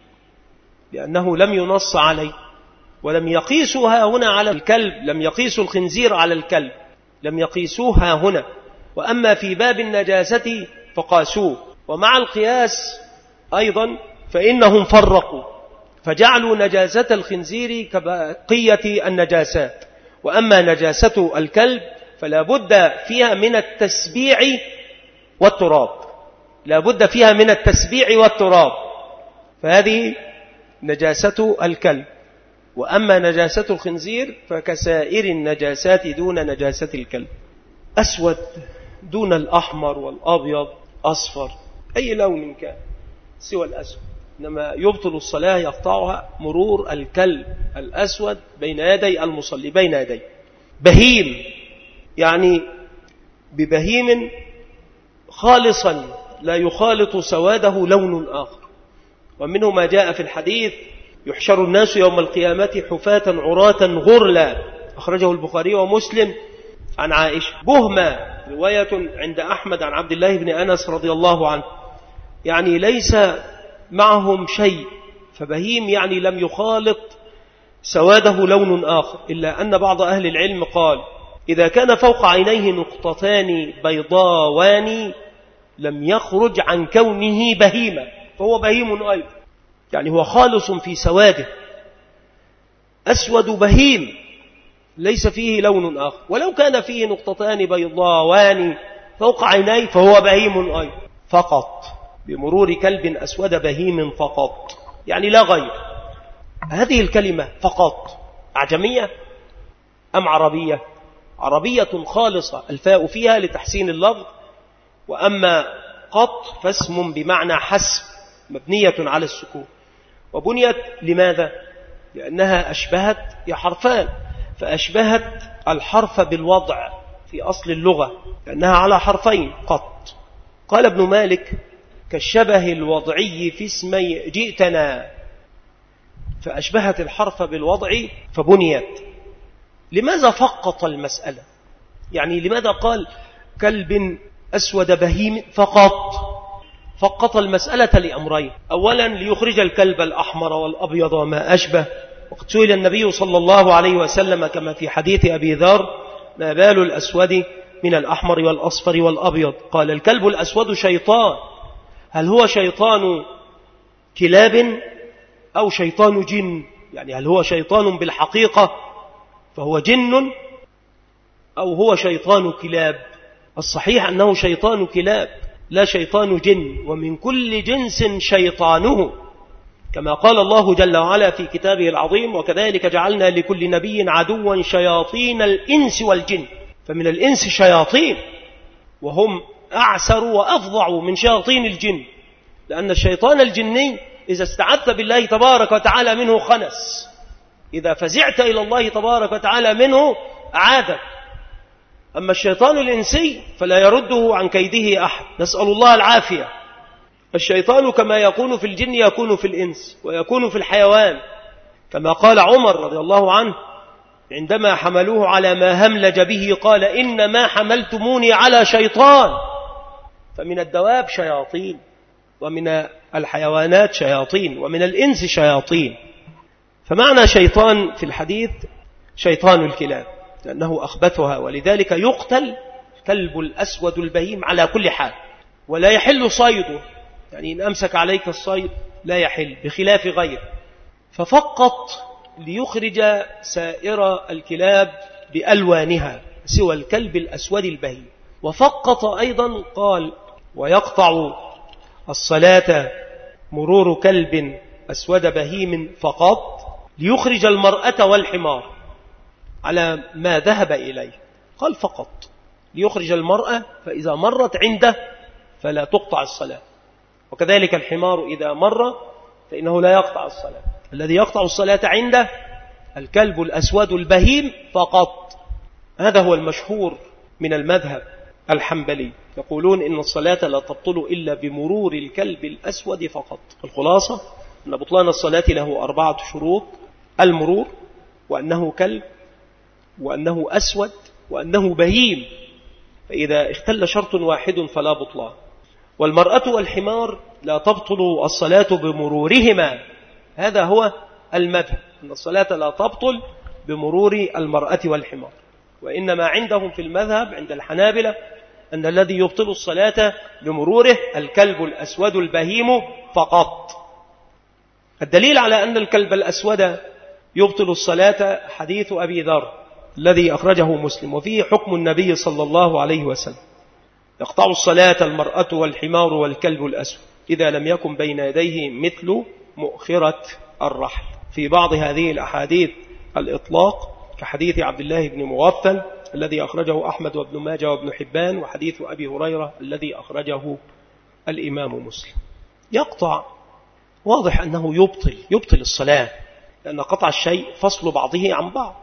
لأنه لم ينص عليه، ولم يقيسوها هنا على الكلب، لم يقيسوا الخنزير على الكلب، لم يقيسوها هنا. وأما في باب النجاسة فقاسوه، ومع القياس أيضا فإنهم فرقوا فجعلوا نجاسة الخنزير كبقية النجاسات، وأما نجاسة الكلب فلا بد فيها من التسبيع والتراب، لا بد فيها من التسبيع والتراب، فهذه نجاسة الكلب. وأما نجاسة الخنزير فكسائر النجاسات دون نجاسة الكلب. أسود دون الأحمر والأبيض، أصفر، أي لون كان سوى الأسود، إنما يبطل الصلاة يقطعها مرور الكلب الأسود بين يدي المصلي، بين يدي. بهيم يعني ببهيم خالصا لا يخالط سواده لون آخر. ومنه ما جاء في الحديث يحشر الناس يوم القيامة حفاة عراة غرلا، أخرجه البخاري ومسلم عن عائشة. بهمة رواية عند أحمد عن عبد الله بن أنس رضي الله عنه، يعني ليس معهم شيء، فبهيم يعني لم يخالط سواده لون آخر، إلا أن بعض أهل العلم قال إذا كان فوق عينيه نقطتان بيضاوان لم يخرج عن كونه بهيمة، فهو بهيم أيضا، يعني هو خالص في سواده، أسود بهيم ليس فيه لون آخر. ولو كان فيه نقطتان بيضاوان فوق عينيه فهو بهيم أيضا فقط، بمرور كلب أسود بهيم فقط، يعني لا غير. هذه الكلمة فقط أعجمية أم عربية؟ عربية خالصة، الفاء فيها لتحسين اللفظ. وأما قط فاسم بمعنى حسب، مبنية على السكون، وبنيت لماذا؟ لأنها أشبهت حرفان، فأشبهت الحرف بالوضع في أصل اللغة، لأنها على حرفين قط. قال ابن مالك كالشبه الوضعي في اسمي جئتنا، فأشبهت الحرف بالوضع فبنيت. لماذا فقط المسألة؟ يعني لماذا قال كلب أسود بهيم فقط؟ فقط المسألة لأمرين: أولا ليخرج الكلب الأحمر والأبيض وما أشبه، وقد سئل النبي صلى الله عليه وسلم كما في حديث أبي ذر ما بال الأسود من الأحمر والأصفر والأبيض؟ قال الكلب الأسود شيطان، هل هو شيطان كلاب أو شيطان جن؟ يعني هل هو شيطان بالحقيقة فهو جن أو هو شيطان كلاب؟ الصحيح أنه شيطان كلاب لا شيطان جن، ومن كل جنس شيطانه، كما قال الله جل وعلا في كتابه العظيم: وكذلك جعلنا لكل نبي عدوا شياطين الإنس والجن. فمن الإنس شياطين، وهم أعسر وأفظع من شياطين الجن، لأن الشيطان الجني إذا استعذت بالله تبارك وتعالى منه خنس، إذا فزعت إلى الله تبارك وتعالى منه عادك. أما الشيطان الإنسي فلا يرده عن كيده أحد، نسأل الله العافية. الشيطان كما يكون في الجن يكون في الإنس ويكون في الحيوان، كما قال عمر رضي الله عنه عندما حملوه على ما هملج به قال: إنما حملتموني على شيطان. فمن الدواب شياطين، ومن الحيوانات شياطين، ومن الإنس شياطين. فمعنى شيطان في الحديث شيطان الكلاب، لأنه أخبثها، ولذلك يقتل كلب الأسود البهيم على كل حال، ولا يحل صيده، يعني إن أمسك عليك الصيد لا يحل، بخلاف غيره. ففقط ليخرج سائر الكلاب بألوانها سوى الكلب الأسود البهيم. وفقط أيضا قال: ويقطع الصلاة مرور كلب أسود بهيم فقط، ليخرج المرأة والحمار على ما ذهب إليه. قال فقط ليخرج المرأة، فإذا مرت عنده فلا تقطع الصلاة، وكذلك الحمار إذا مر فإنه لا يقطع الصلاة. الذي يقطع الصلاة عنده الكلب الأسود البهيم فقط. هذا هو المشهور من المذهب الحنبلي، يقولون إن الصلاة لا تبطل إلا بمرور الكلب الأسود فقط. الخلاصة أن بطلان الصلاة له 4 شروط: المرور، وأنه كلب، وأنه أسود، وأنه بهيم. فإذا اختل شرط واحد فلا بطلان. والمرأة والحمار لا تبطل الصلاة بمرورهما، هذا هو المذهب، أن الصلاة لا تبطل بمرور المرأة والحمار. وإنما عندهم في المذهب عند الحنابلة أن الذي يبطل الصلاة بمروره الكلب الأسود البهيم فقط. الدليل على أن الكلب الأسود يبطل الصلاة حديث أبي ذر الذي أخرجه مسلم، وفيه حكم النبي صلى الله عليه وسلم: يقطع الصلاة المرأة والحمار والكلب الأسود إذا لم يكن بين يديه مثل مؤخرة الرحل. في بعض هذه الأحاديث الإطلاق، كحديث عبد الله بن مغفل الذي أخرجه أحمد وابن ماجه وابن حبان، وحديث أبي هريرة الذي أخرجه الإمام مسلم. يقطع، واضح أنه يبطل الصلاة، لأن قطع الشيء فصل بعضه عن بعض.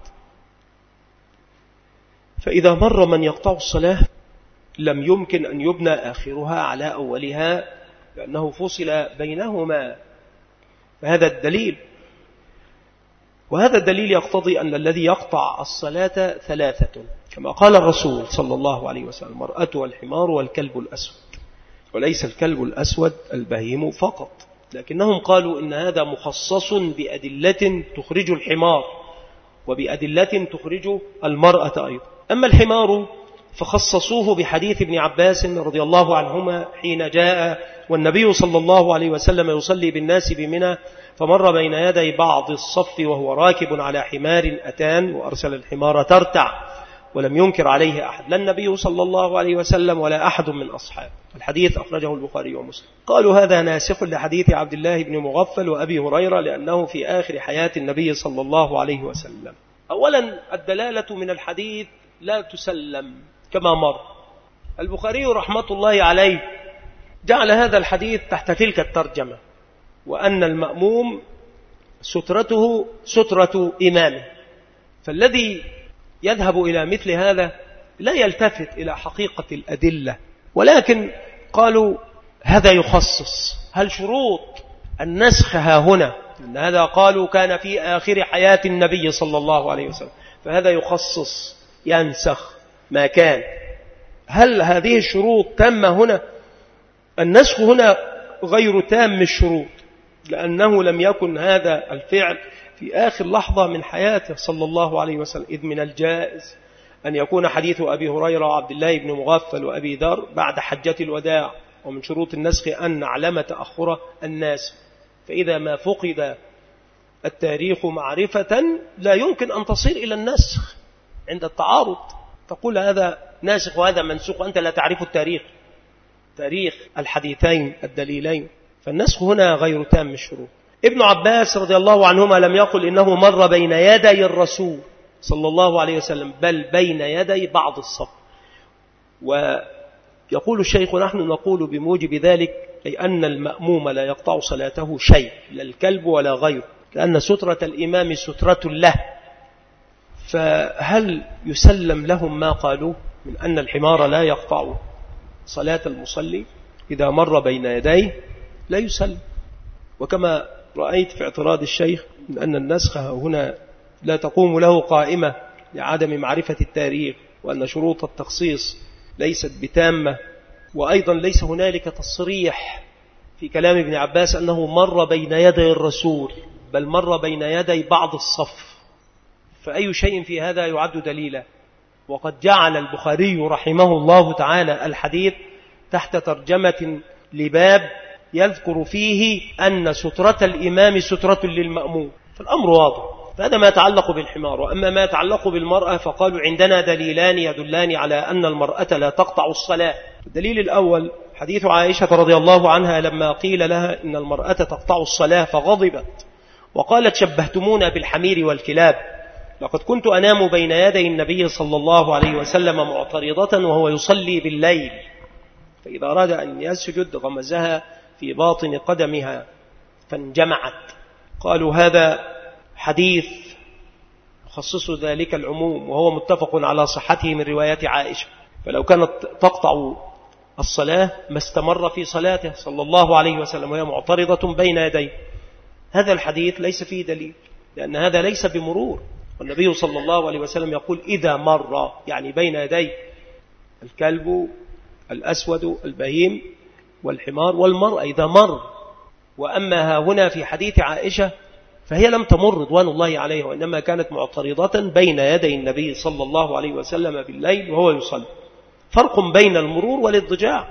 فإذا مر من يقطع الصلاة لم يمكن أن يبنى آخرها على أولها، لأنه فصل بينهما. فهذا الدليل، وهذا الدليل يقتضي أن الذي يقطع الصلاة 3، كما قال الرسول صلى الله عليه وسلم: المرأة والحمار والكلب الأسود، وليس الكلب الأسود البهيم فقط. لكنهم قالوا إن هذا مخصص بأدلة تخرج الحمار، وبأدلة تخرج المرأة أيضا. أما الحمار فخصصوه بحديث ابن عباس رضي الله عنهما حين جاء والنبي صلى الله عليه وسلم يصلي بالناس بمنى، فمر بين يدي بعض الصف وهو راكب على حمار أتان، وأرسل الحمار ترتع، ولم ينكر عليه أحد، لا النبي صلى الله عليه وسلم ولا أحد من أصحابه. الحديث أخرجه البخاري ومسلم. قالوا هذا ناسخ لحديث عبد الله بن مغفل وأبي هريرة، لأنه في آخر حياة النبي صلى الله عليه وسلم. أولا الدلالة من الحديث لا تسلم كما مر. البخاري رحمة الله عليه جعل هذا الحديث تحت تلك الترجمة، وأن المأموم سترته سترة إمامه. فالذي يذهب إلى مثل هذا لا يلتفت إلى حقيقة الأدلة، ولكن قالوا هذا يخصص. هل شروط النسخ ها هنا؟ إن هذا قالوا كان في آخر حياة النبي صلى الله عليه وسلم، فهذا يخصص ينسخ ما كان. هل هذه الشروط تامة هنا؟ النسخ هنا غير تام الشروط، لأنه لم يكن هذا الفعل في آخر لحظة من حياته صلى الله عليه وسلم، إذ من الجائز أن يكون حديث أبي هريرة وعبد الله بن مغفل وأبي ذر بعد حجة الوداع. ومن شروط النسخ أن نعلم تأخر الناس، فإذا ما فقد التاريخ معرفة لا يمكن أن تصير إلى النسخ عند التعارض، تقول هذا ناسخ وهذا منسوخ وأنت لا تعرف التاريخ، تاريخ الحديثين الدليلين، فالنسخ هنا غير تام الشروط. ابن عباس رضي الله عنهما لم يقل إنه مر بين يدي الرسول صلى الله عليه وسلم، بل بين يدي بعض الصف. ويقول الشيخ نحن نقول بموجب ذلك أي أن المأموم لا يقطع صلاته شيء، لا الكلب ولا غيره، لأن سترة الإمام سترة له. فهل يسلم لهم ما قالوه من أن الحمار لا يقطع صلاة المصلي إذا مر بين يديه؟ لا يسلم. وكما رأيت في اعتراض الشيخ من أن النسخ هنا لا تقوم له قائمة لعدم معرفة التاريخ، وأن شروط التخصيص ليست بتامة، وأيضا ليس هنالك تصريح في كلام ابن عباس أنه مر بين يدي الرسول، بل مر بين يدي بعض الصف، فأي شيء في هذا يعد دليلا. وقد جعل البخاري رحمه الله تعالى الحديث تحت ترجمة لباب يذكر فيه أن سترة الإمام سترة للمأموم، فالأمر واضح. فهذا ما يتعلق بالحمار. وأما ما يتعلق بالمرأة فقالوا عندنا دليلان يدلان على أن المرأة لا تقطع الصلاة. الدليل الأول حديث عائشة رضي الله عنها لما قيل لها إن المرأة تقطع الصلاة فغضبت وقالت شبهتمونا بالحمير والكلاب، لقد كنت أنام بين يدي النبي صلى الله عليه وسلم معترضة وهو يصلي بالليل، فإذا أراد أن يسجد غمزها في باطن قدمها فانجمعت. قالوا هذا حديث يخصص ذلك العموم، وهو متفق على صحته من روايات عائشة، فلو كانت تقطع الصلاة ما استمر في صلاته صلى الله عليه وسلم وهي معترضة بين يديه. هذا الحديث ليس فيه دليل، لأن هذا ليس بمرور، والنبي صلى الله عليه وسلم يقول إذا مر، يعني بين يدي الكلب الأسود البهيم والحمار والمرأة إذا مر. وأما هنا في حديث عائشة فهي لم تمر رضوان الله عليها، وإنما كانت معترضة بين يدي النبي صلى الله عليه وسلم بالليل وهو يصلي. فرق بين المرور والاضطجاع.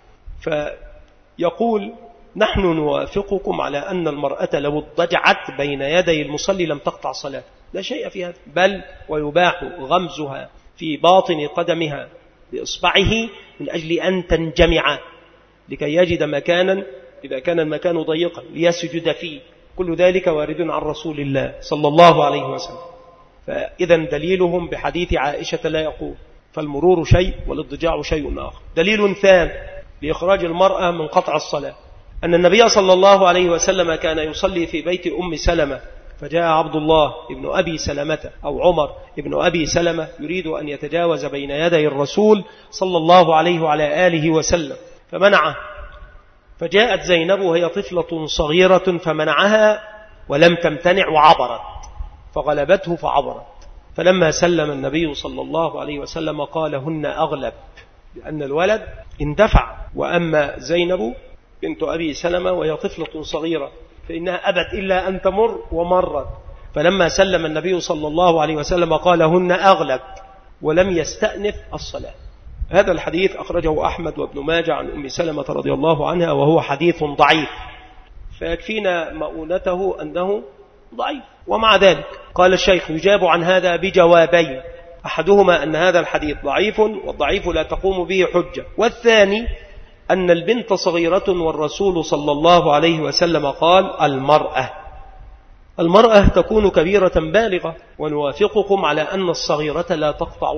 فيقول نحن نوافقكم على أن المرأة لو اضطجعت بين يدي المصلي لم تقطع صلاة، لا شيء في هذا، بل ويباح غمزها في باطن قدمها بإصبعه من أجل أن تنجمع لكي يجد مكانا إذا كان المكان ضيقا ليسجد فيه. كل ذلك وارد عن رسول الله صلى الله عليه وسلم. فإذا دليلهم بحديث عائشة لا يقول، فالمرور شيء والاضطجاع شيء آخر. دليل ثاني لإخراج المرأة من قطع الصلاة أن النبي صلى الله عليه وسلم كان يصلي في بيت أم سلمة، فجاء عبد الله ابن أبي سلمة أو عمر ابن أبي سلمة يريد أن يتجاوز بين يدي الرسول صلى الله عليه وعلى آله وسلم فمنعه، فجاءت زينب وهي طفلة صغيرة فمنعها ولم تمتنع وعبرت، فغلبته فعبرت. فلما سلم النبي صلى الله عليه وسلم قال هن أغلب، لأن الولد اندفع، وأما زينب بنت أبي سلمة وهي طفلة صغيرة فإنها أبت إلا أن تمر ومرت. فلما سلم النبي صلى الله عليه وسلم قال هن أغلب، ولم يستأنف الصلاة. هذا الحديث أخرجه أحمد وابن ماجه عن أم سلمة رضي الله عنها، وهو حديث ضعيف، فيكفينا مؤونته أنه ضعيف. ومع ذلك قال الشيخ يجاب عن هذا بجوابين، أحدهما أن هذا الحديث ضعيف، والضعيف لا تقوم به حجة، والثاني أن البنت صغيرة والرسول صلى الله عليه وسلم قال المرأة تكون كبيرة بالغة، ونوافقكم على أن الصغيرة لا تقطع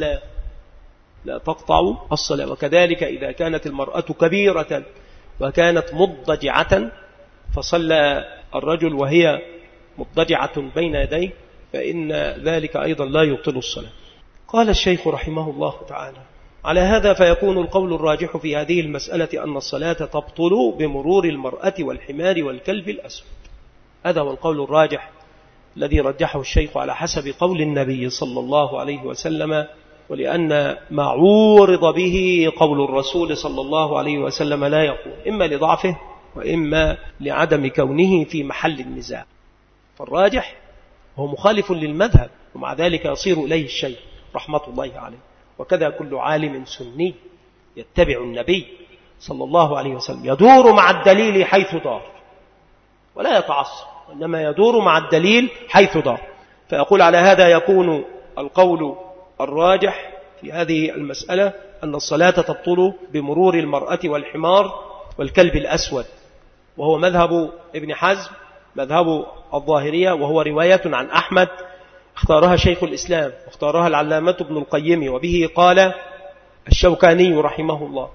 الصلاة. وكذلك إذا كانت المرأة كبيرة وكانت مضجعة فصلى الرجل وهي مضجعة بين يديه فإن ذلك أيضا لا يبطل الصلاة. قال الشيخ رحمه الله تعالى على هذا فيكون القول الراجح في هذه المسألة أن الصلاة تبطل بمرور المرأة والحمار والكلب الأسود. هذا هو القول الراجح الذي رجحه الشيخ على حسب قول النبي صلى الله عليه وسلم، ولأن ما عورض به قول الرسول صلى الله عليه وسلم لا يقول، إما لضعفه وإما لعدم كونه في محل النزاع. فالراجح هو مخالف للمذهب، ومع ذلك يصير إليه الشيخ رحمة الله عليه. وكذا كل عالم سني يتبع النبي صلى الله عليه وسلم يدور مع الدليل حيث دار ولا يتعصب. إنما يدور مع الدليل حيث دار. فيقول على هذا يكون القول الراجح في هذه المسألة أن الصلاة تبطل بمرور المرأة والحمار والكلب الأسود، وهو مذهب ابن حزم مذهب الظاهرية، وهو رواية عن أحمد اختارها شيخ الإسلام واختارها العلامة ابن القيم، وبه قال الشوكاني رحمه الله،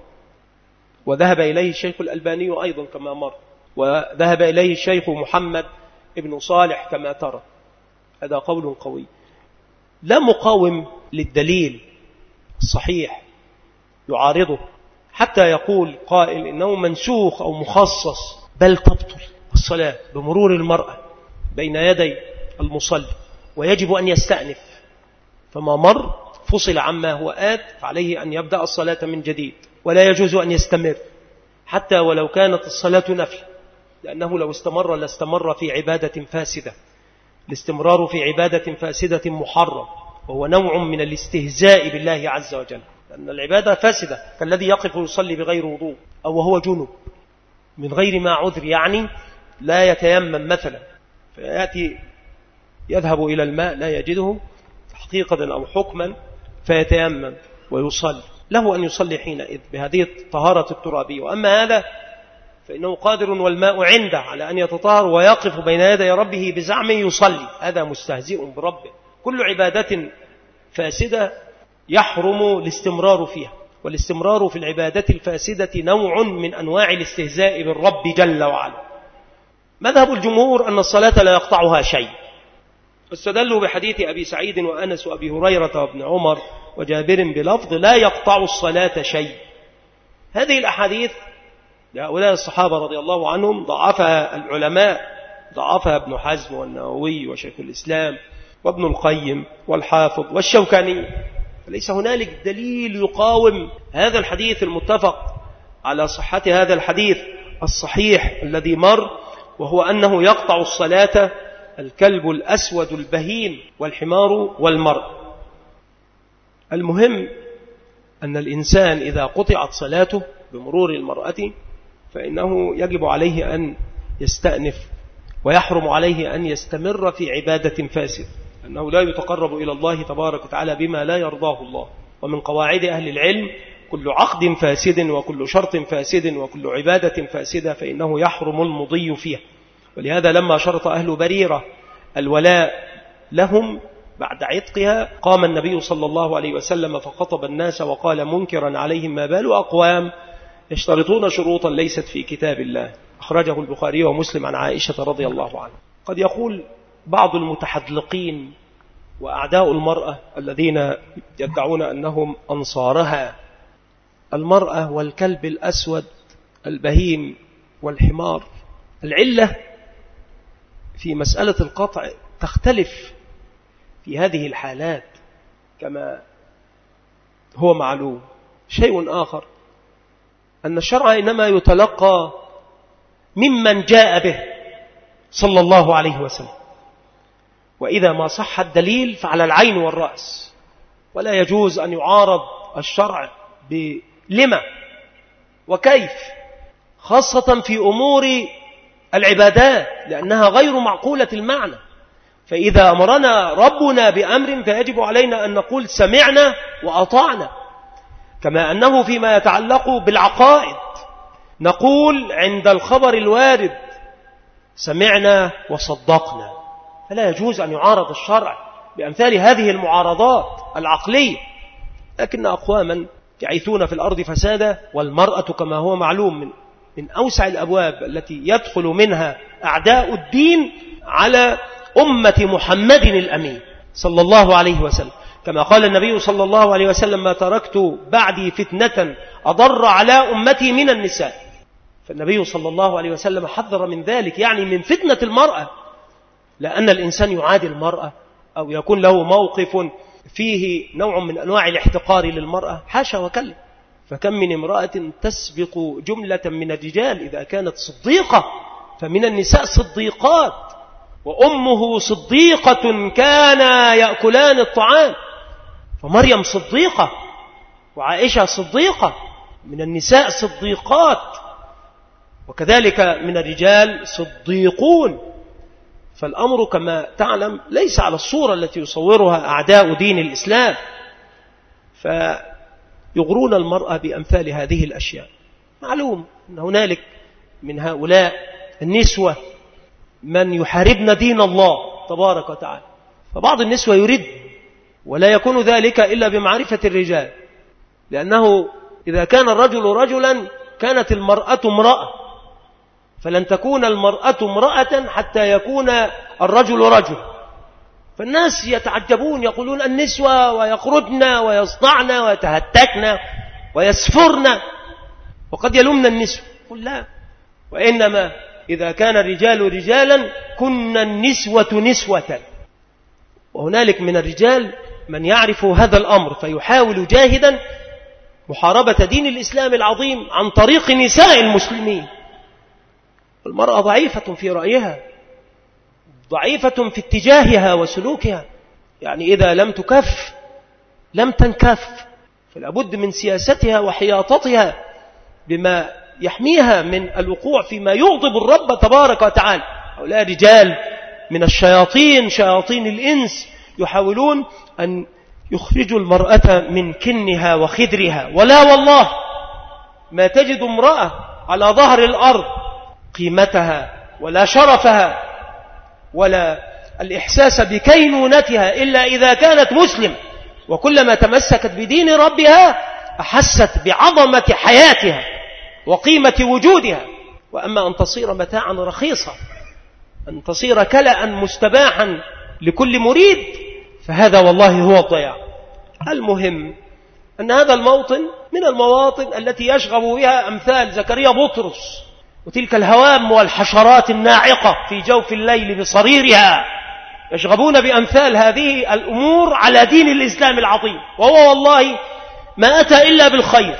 وذهب إليه الشيخ الألباني أيضا كما مر، وذهب إليه الشيخ محمد ابن صالح كما ترى. هذا قول قوي لا مقاوم للدليل الصحيح يعارضه، حتى يقول قائل إنه منسوخ أو مخصص، بل تبطل الصلاة بمرور المرأة بين يدي المصلي، ويجب أن يستأنف، فما مر فصل عما هو آت فعليه أن يبدأ الصلاة من جديد، ولا يجوز أن يستمر حتى ولو كانت الصلاة نفل، لأنه لو استمر لاستمر في عبادة فاسدة. الاستمرار في عبادة فاسدة محرم، وهو نوع من الاستهزاء بالله عز وجل، لأن العبادة فاسدة كالذي يقف ويصلي بغير وضوء أو وهو جنب من غير ما عذر، يعني لا يتيمم مثلا فيأتي يذهب إلى الماء لا يجده حقيقة أو حكما فيتيمم ويصلي، له أن يصلي حينئذ بهذه الطهارة الترابية. وأما هذا فإنه قادر والماء عنده على أن يتطهر ويقف بين يدي ربه بزعمه يصلي، هذا مستهزئ بربه. كل عبادة فاسدة يحرم الاستمرار فيها، والاستمرار في العبادة الفاسدة نوع من أنواع الاستهزاء بالرب جل وعلا. مذهب الجمهور أن الصلاة لا يقطعها شيء، استدلوا بحديث أبي سعيد وأنس وأبي هريرة وابن عمر وجابر بلفظ لا يقطع الصلاة شيء. هذه الأحاديث لهؤلاء الصحابة رضي الله عنهم ضعفها العلماء، ضعفها ابن حزم والنووي وشيخ الإسلام وابن القيم والحافظ والشوكاني، فليس هنالك دليل يقاوم هذا الحديث المتفق على صحة هذا الحديث الصحيح الذي مر، وهو أنه يقطع الصلاة الكلب الأسود البهيم والحمار والمرء. المهم أن الإنسان إذا قطعت صلاته بمرور المرأة فإنه يجب عليه أن يستأنف، ويحرم عليه أن يستمر في عبادة فاسدة، أنه لا يتقرب إلى الله تبارك وتعالى بما لا يرضاه الله. ومن قواعد أهل العلم كل عقد فاسد وكل شرط فاسد وكل عبادة فاسدة فإنه يحرم المضي فيها. ولهذا لما شرط أهل بريرة الولاء لهم بعد عتقها قام النبي صلى الله عليه وسلم فخطب الناس وقال منكرا عليهم ما بال أقوام يشترطون شروطا ليست في كتاب الله. أخرجه البخاري ومسلم عن عائشة رضي الله عنها. قد يقول بعض المتحدلقين وأعداء المرأة الذين يدعون أنهم أنصارها المرأة والكلب الأسود البهيم والحمار، العلة في مسألة القطع تختلف في هذه الحالات كما هو معلوم. شيء آخر أن الشرع إنما يتلقى ممن جاء به صلى الله عليه وسلم، وإذا ما صح الدليل فعلى العين والرأس، ولا يجوز أن يعارض الشرع بلما وكيف، خاصة في أمور العبادات لأنها غير معقولة المعنى. فإذا أمرنا ربنا بأمر فيجب علينا أن نقول سمعنا وأطعنا، كما أنه فيما يتعلق بالعقائد نقول عند الخبر الوارد سمعنا وصدقنا، فلا يجوز أن يعارض الشرع بأمثال هذه المعارضات العقلية. لكن أقواما يعيثون في الأرض فسادا، والمرأة كما هو معلوم من أوسع الأبواب التي يدخل منها أعداء الدين على أمة محمد الأمين صلى الله عليه وسلم، كما قال النبي صلى الله عليه وسلم ما تركت بعدي فتنة أضر على أمتي من النساء. فالنبي صلى الله عليه وسلم حذر من ذلك، يعني من فتنة المرأة، لأن الإنسان يعادي المرأة أو يكون له موقف فيه نوع من أنواع الاحتقار للمرأة، حاشا وكلا. فكم من امرأة تسبق جملة من الرجال إذا كانت صديقة، فمن النساء صديقات، وأمه صديقة كانا يأكلان الطعام، فمريم صديقة وعائشة صديقة، من النساء صديقات، وكذلك من الرجال صديقون. فالأمر كما تعلم ليس على الصورة التي يصورها أعداء دين الإسلام، فيغرون المرأة بأمثال هذه الأشياء. معلوم أن هنالك من هؤلاء النسوة من يحاربن دين الله تبارك وتعالى، فبعض النسوة يريد ولا يكون ذلك إلا بمعرفة الرجال، لأنه إذا كان الرجل رجلا كانت المرأة امرأة، فلن تكون المرأة امرأة حتى يكون الرجل رجل. فالناس يتعجبون يقولون النسوة ويخرجن ويصنعن ويتهتكن ويسفرن، وقد يلومن النسوة. قل لا، وإنما إذا كان الرجال رجالا كن النسوة نسوة. وهنالك من الرجال من يعرف هذا الأمر فيحاول جاهدا محاربة دين الإسلام العظيم عن طريق نساء المسلمين. المرأة ضعيفة في رأيها، ضعيفة في اتجاهها وسلوكها، يعني إذا لم تكف لم تنكف، فلا بد من سياستها وحياطتها بما يحميها من الوقوع فيما يغضب الرب تبارك وتعالى. هؤلاء رجال من الشياطين، شياطين الإنس، يحاولون أن يخرجوا المرأة من كنها وخدرها. ولا والله ما تجد امرأة على ظهر الأرض قيمتها ولا شرفها ولا الإحساس بكينونتها إلا إذا كانت مسلم، وكلما تمسكت بدين ربها أحست بعظمة حياتها وقيمة وجودها. وأما أن تصير متاعا رخيصا، أن تصير كلأ مستباحا لكل مريد، فهذا والله هو الضياع. المهم أن هذا الموطن من المواطن التي يشغب بها أمثال زكريا بطرس وتلك الهوام والحشرات الناعقة في جوف الليل بصريرها، يشغبون بأمثال هذه الأمور على دين الإسلام العظيم، وهو والله ما أتى إلا بالخير.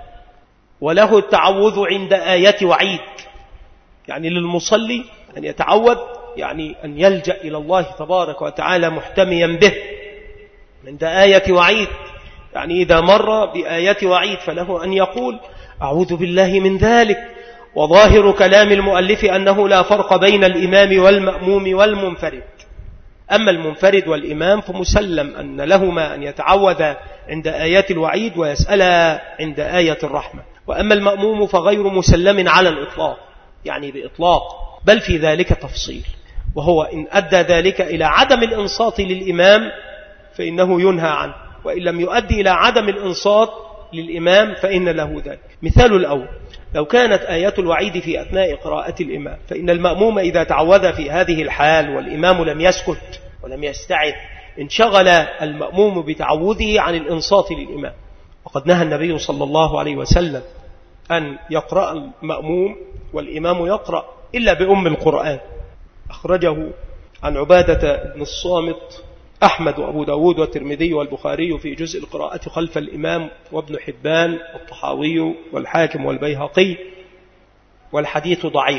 وله التعوذ عند آية وعيد، يعني للمصلي أن يتعوذ، يعني أن يلجأ إلى الله تبارك وتعالى محتميا به عند آية وعيد. يعني إذا مر بآية وعيد فله أن يقول أعوذ بالله من ذلك. وظاهر كلام المؤلف أنه لا فرق بين الإمام والمأموم والمنفرد. أما المنفرد والإمام فمسلم أن لهما أن يتعوذ عند آيات الوعيد ويسأل عند آية الرحمة. وأما المأموم فغير مسلم على الإطلاق، يعني بإطلاق، بل في ذلك تفصيل، وهو إن أدى ذلك إلى عدم الإنصات للإمام فإنه ينهى عنه، وإن لم يؤدي إلى عدم الإنصات للإمام فإن له ذلك. مثال الأول: لو كانت آيات الوعيد في أثناء قراءة الإمام، فإن المأموم إذا تعوذ في هذه الحال والإمام لم يسكت ولم يستعد انشغل المأموم بتعوذه عن الإنصات للإمام. وقد نهى النبي صلى الله عليه وسلم أن يقرأ المأموم والإمام يقرأ إلا بأم القرآن. أخرجه عن عبادة بن الصامت أحمد وأبو داود والترمذي والبخاري في جزء القراءة خلف الإمام، وابن حبان والطحاوي والحاكم والبيهقي، والحديث ضعيف.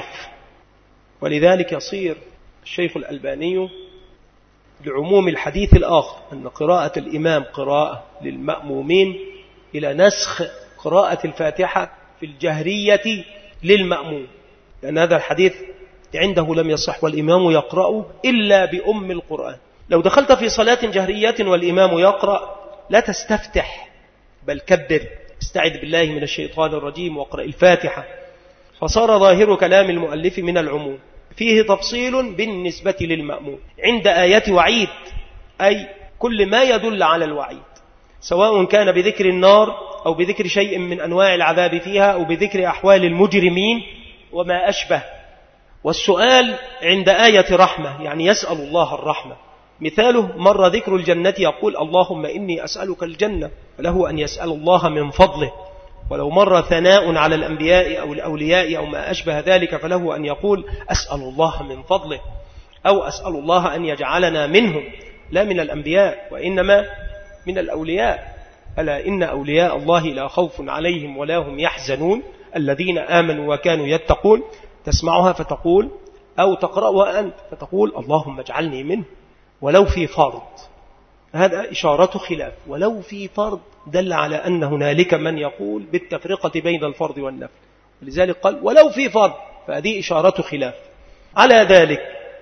ولذلك يصير الشيخ الألباني لعموم الحديث الآخر أن قراءة الإمام قراءة للمأمومين إلى نسخ قراءة الفاتحة في الجهرية للمأموم، لأن هذا الحديث عنده لم يصح، والإمام يقرأ إلا بأم القرآن. لو دخلت في صلاة جهرية والإمام يقرأ لا تستفتح، بل كبر، استعذ بالله من الشيطان الرجيم واقرأ الفاتحة. فصار ظاهر كلام المؤلف من العموم، فيه تفصيل بالنسبة للمأموم عند آيات وعيد، أي كل ما يدل على الوعيد، سواء كان بذكر النار أو بذكر شيء من أنواع العذاب فيها أو بذكر أحوال المجرمين وما أشبه. والسؤال عند آية رحمة، يعني يسأل الله الرحمة. مثاله مر ذكر الجنة يقول اللهم إني أسألك الجنة، فله أن يسأل الله من فضله. ولو مر ثناء على الأنبياء أو الأولياء أو ما أشبه ذلك فله أن يقول أسأل الله من فضله، أو أسأل الله أن يجعلنا منهم، لا من الأنبياء وإنما من الأولياء. ألا إن أولياء الله لا خوف عليهم ولا هم يحزنون الذين آمنوا وكانوا يتقون. تسمعها فتقول أو تقرأها أنت فتقول اللهم اجعلني منه ولو في فرض. هذا إشارة خلاف، ولو في فرض دل على أن هنالك من يقول بالتفرقة بين الفرض والنفل، ولذلك قال ولو في فرض، فهذه إشارة خلاف. على ذلك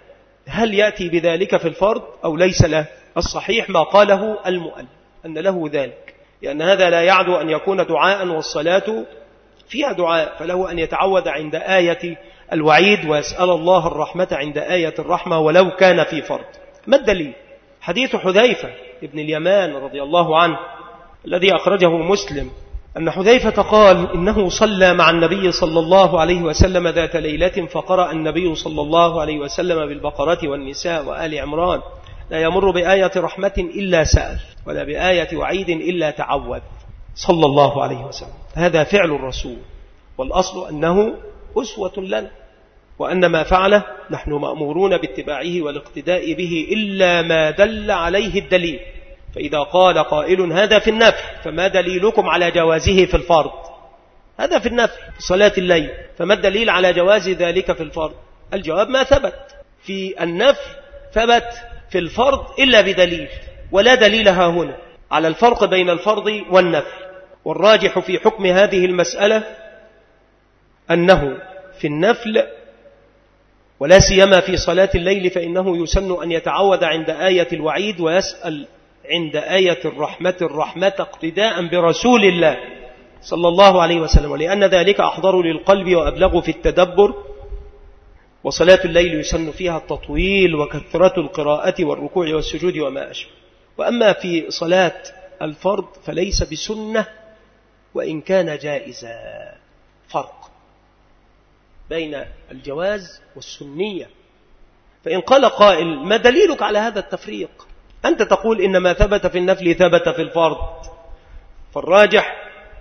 هل يأتي بذلك في الفرض أو ليس له؟ الصحيح ما قاله المؤلف أن له ذلك، لأن هذا لا يعدو أن يكون دعاء، والصلاة فيها دعاء، فله أن يتعوذ عند آية الوعيد ويسأل الله الرحمة عند آية الرحمة ولو كان في فرض. ما الدليل؟ حديث حذيفة ابن اليمان رضي الله عنه الذي أخرجه مسلم، أن حذيفة قال إنه صلى مع النبي صلى الله عليه وسلم ذات ليلة، فقرأ النبي صلى الله عليه وسلم بالبقرة والنساء وآل عمران: لا يمر بآية رحمة إلا سأل، ولا بآية وعيد إلا تعوذ، صلى الله عليه وسلم. هذا فعل الرسول، والأصل أنه أسوة لنا، وأن ما فعله نحن مأمورون باتباعه والاقتداء به إلا ما دل عليه الدليل. فإذا قال قائل هذا في النفل، فما دليلكم على جوازه في الفرض؟ هذا في النفل في صلاة الليل، فما الدليل على جواز ذلك في الفرض؟ الجواب ما ثبت في النفل ثبت في الفرض إلا بدليل، ولا دليل ها هنا على الفرق بين الفرض والنفل. والراجح في حكم هذه المسألة أنه في النفل ولا سيما في صلاة الليل فإنه يسن أن يتعوذ عند آية الوعيد ويسأل عند آية الرحمة اقتداء برسول الله صلى الله عليه وسلم، ولأن ذلك أحضر للقلب وأبلغ في التدبر. وصلاة الليل يسن فيها التطويل وكثرة القراءة والركوع والسجود وما أشبه. وأما في صلاة الفرض فليس بسنة وإن كان جائزا. فرق بين الجواز والسنية. فإن قال قائل ما دليلك على هذا التفريق؟ أنت تقول إن ما ثبت في النفل ثبت في الفرض، فالراجح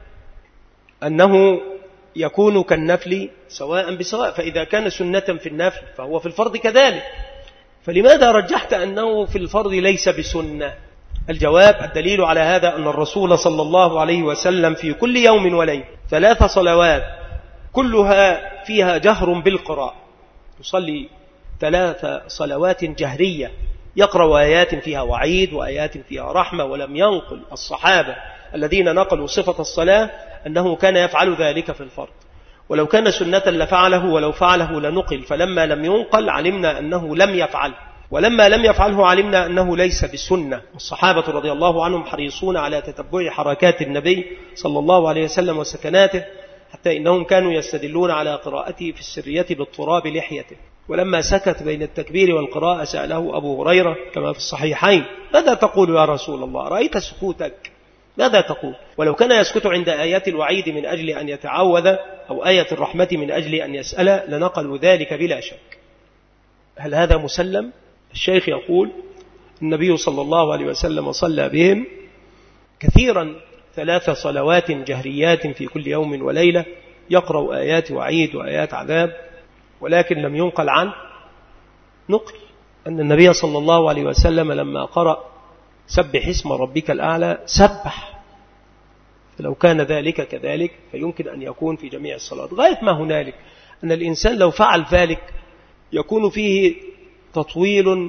أنه يكون كالنفل سواء بسواء، فإذا كان سنة في النفل فهو في الفرض كذلك، فلماذا رجحت أنه في الفرض ليس بسنة؟ الجواب الدليل على هذا أن الرسول صلى الله عليه وسلم في كل يوم وليلة 3 صلوات كلها فيها جهر بالقراءة، يصلي 3 صلوات جهرية يقرأ آيات فيها وعيد وآيات فيها رحمة، ولم ينقل الصحابة الذين نقلوا صفة الصلاة أنه كان يفعل ذلك في الفرض، ولو كان سنة لفعله، ولو فعله لنقل، فلما لم ينقل علمنا أنه لم يفعل، ولما لم يفعله علمنا أنه ليس بالسنة. والصحابة رضي الله عنهم حريصون على تتبع حركات النبي صلى الله عليه وسلم وسكناته، حتى إنهم كانوا يستدلون على قراءته في السرية بالتراب لحيته. ولما سكت بين التكبير والقراءة سأله أبو هريرة كما في الصحيحين: ماذا تقول يا رسول الله؟ رأيت سكوتك، ماذا تقول؟ ولو كان يسكت عند آيات الوعيد من أجل أن يتعوذ أو آية الرحمة من أجل أن يسأل لنقلوا ذلك بلا شك. هل هذا مسلم؟ الشيخ يقول النبي صلى الله عليه وسلم صلى بهم كثيرا 3 صلوات جهريات في كل يوم وليلة يقرأ آيات وعيد وآيات عذاب، ولكن لم ينقل عنه نقل أن النبي صلى الله عليه وسلم لما قرأ سبح اسم ربك الأعلى سبح. فلو كان ذلك كذلك فيمكن أن يكون في جميع الصلاة. غاية ما هنالك أن الإنسان لو فعل ذلك يكون فيه تطويل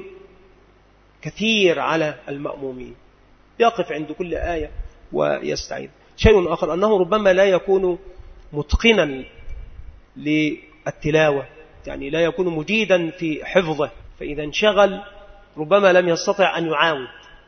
كثير على المأمومين، يقف عند كل آية ويستعيد. شيء آخر أنه ربما لا يكون متقنا للتلاوة، يعني لا يكون مجيدا في حفظه، فإذا انشغل ربما لم يستطع أن يعاود.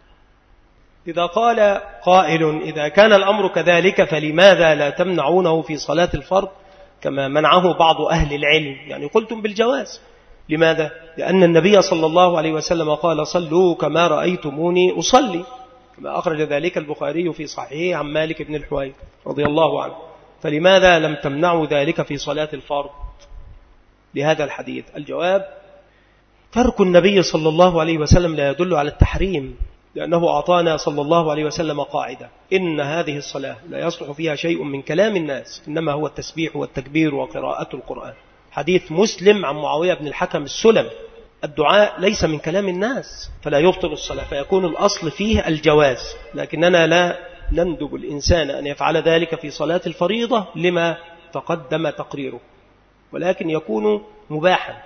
إذا قال قائل إذا كان الأمر كذلك فلماذا لا تمنعونه في صلاة الفرض كما منعه بعض أهل العلم؟ يعني قلتم بالجواز. لماذا؟ لأن النبي صلى الله عليه وسلم قال صلوا كما رأيتموني أصلي، كما أخرج ذلك البخاري في صحيحه عن مالك بن الحويرث رضي الله عنه. فلماذا لم تمنعوا ذلك في صلاة الفرض لهذا الحديث؟ الجواب ترك النبي صلى الله عليه وسلم لا يدل على التحريم، لأنه أعطانا صلى الله عليه وسلم قاعدة: إن هذه الصلاة لا يصلح فيها شيء من كلام الناس، إنما هو التسبيح والتكبير وقراءة القرآن. حديث مسلم عن معاوية بن الحكم السلمي: الدعاء ليس من كلام الناس فلا يبطل الصلاة، فيكون الأصل فيه الجواز، لكننا لا نندب الإنسان أن يفعل ذلك في صلاة الفريضة لما تقدم تقريره، ولكن يكون مباحا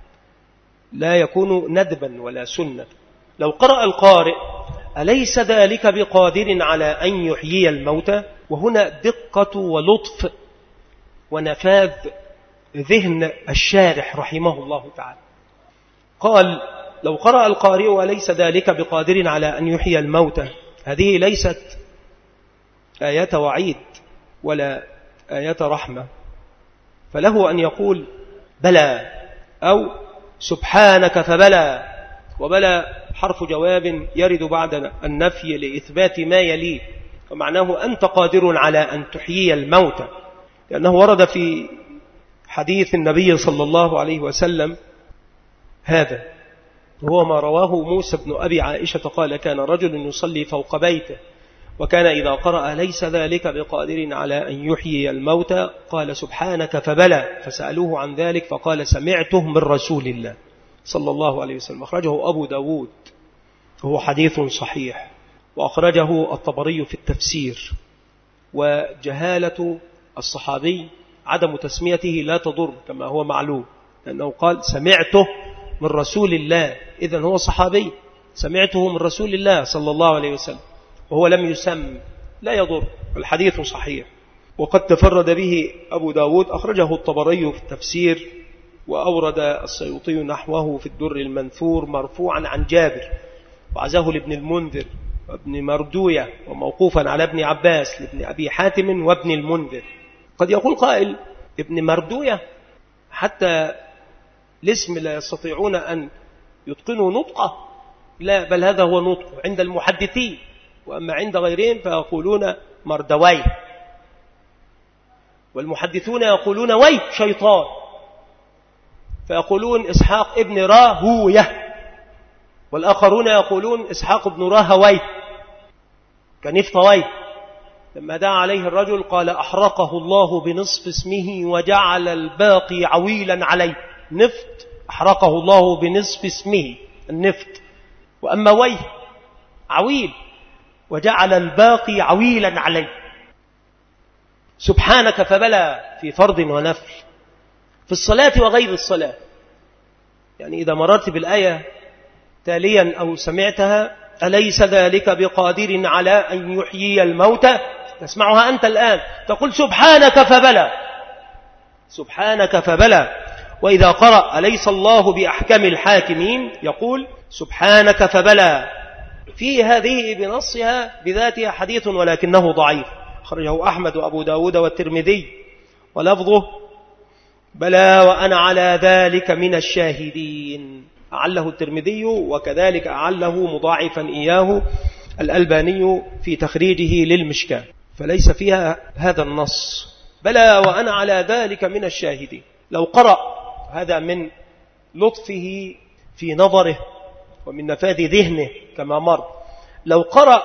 لا يكون ندبا ولا سنة. لو قرأ القارئ أليس ذلك بقادر على أن يحيي الموتى؟ وهنا دقة ولطف ونفاذ ذهن الشارح رحمه الله تعالى. قال لو قرأ القارئ وليس ذلك بقادر على أن يحيي الموتى، هذه ليست آية وعيد ولا آية رحمة، فله أن يقول بلى أو سبحانك فبلى، وبلى حرف جواب يرد بعد النفي لإثبات ما يليه، ومعناه أنت قادر على أن تحيي الموتى، لأنه ورد في حديث النبي صلى الله عليه وسلم هذا، وهو ما رواه موسى بن أبي عائشة قال كان رجل يصلي فوق بيته، وكان إذا قرأ ليس ذلك بقادر على أن يحيي الموتى قال سبحانك فبلى، فسألوه عن ذلك فقال سمعته من رسول الله صلى الله عليه وسلم. أخرجه أبو داود، وهو حديث صحيح، وأخرجه الطبري في التفسير. وجهالة الصحابي عدم تسميته لا تضر كما هو معلوم، لأنه قال سمعته من رسول الله، إذن هو صحابي سمعته من رسول الله صلى الله عليه وسلم، وهو لم يسم، لا يضر، الحديث صحيح. وقد تفرد به أبو داود، أخرجه الطبري في التفسير، وأورد السيوطي نحوه في الدر المنثور مرفوعا عن جابر، وعزاه لابن المنذر وابن مردوية، وموقوفا على ابن عباس لابن أبي حاتم وابن المنذر. قد يقول قائل ابن مردوية حتى الاسم لا يستطيعون أن يتقنوا نطقه، لا، بل هذا هو نطق عند المحدثين، وأما عند غيرهم فيقولون مردوي، والمحدثون يقولون وي شيطان، فيقولون إسحاق ابن راهوية، والآخرون يقولون إسحاق ابن راهوي كنفطوي. لما دعا عليه الرجل قال أحرقه الله بنصف اسمه وجعل الباقي عويلا عليه، نفط أحرقه الله بنصف اسمه النفط، وأما وي عويل وجعل الباقي عويلا عليه. سبحانك فبلى في فرض ونفل، في الصلاة وغير الصلاة، يعني إذا مررت بالآية تاليا أو سمعتها أليس ذلك بقادر على أن يحيي الموتى، تسمعها أنت الآن تقول سبحانك فبلى، سبحانك فبلى. وإذا قرأ أليس الله بأحكم الحاكمين يقول سبحانك فبلى. في هذه بنصها بذاتها حديث ولكنه ضعيف، أخرجه أحمد وأبو داود والترمذي، ولفظه بلى وأنا على ذلك من الشاهدين، أعله الترمذي، وكذلك أعله مضاعفا إياه الألباني في تخريجه للمشكاة، فليس فيها هذا النص بلى وأنا على ذلك من الشاهدين. لو قرأ هذا من لطفه في نظره ومن نفاذ ذهنه كما مر، لو قرأ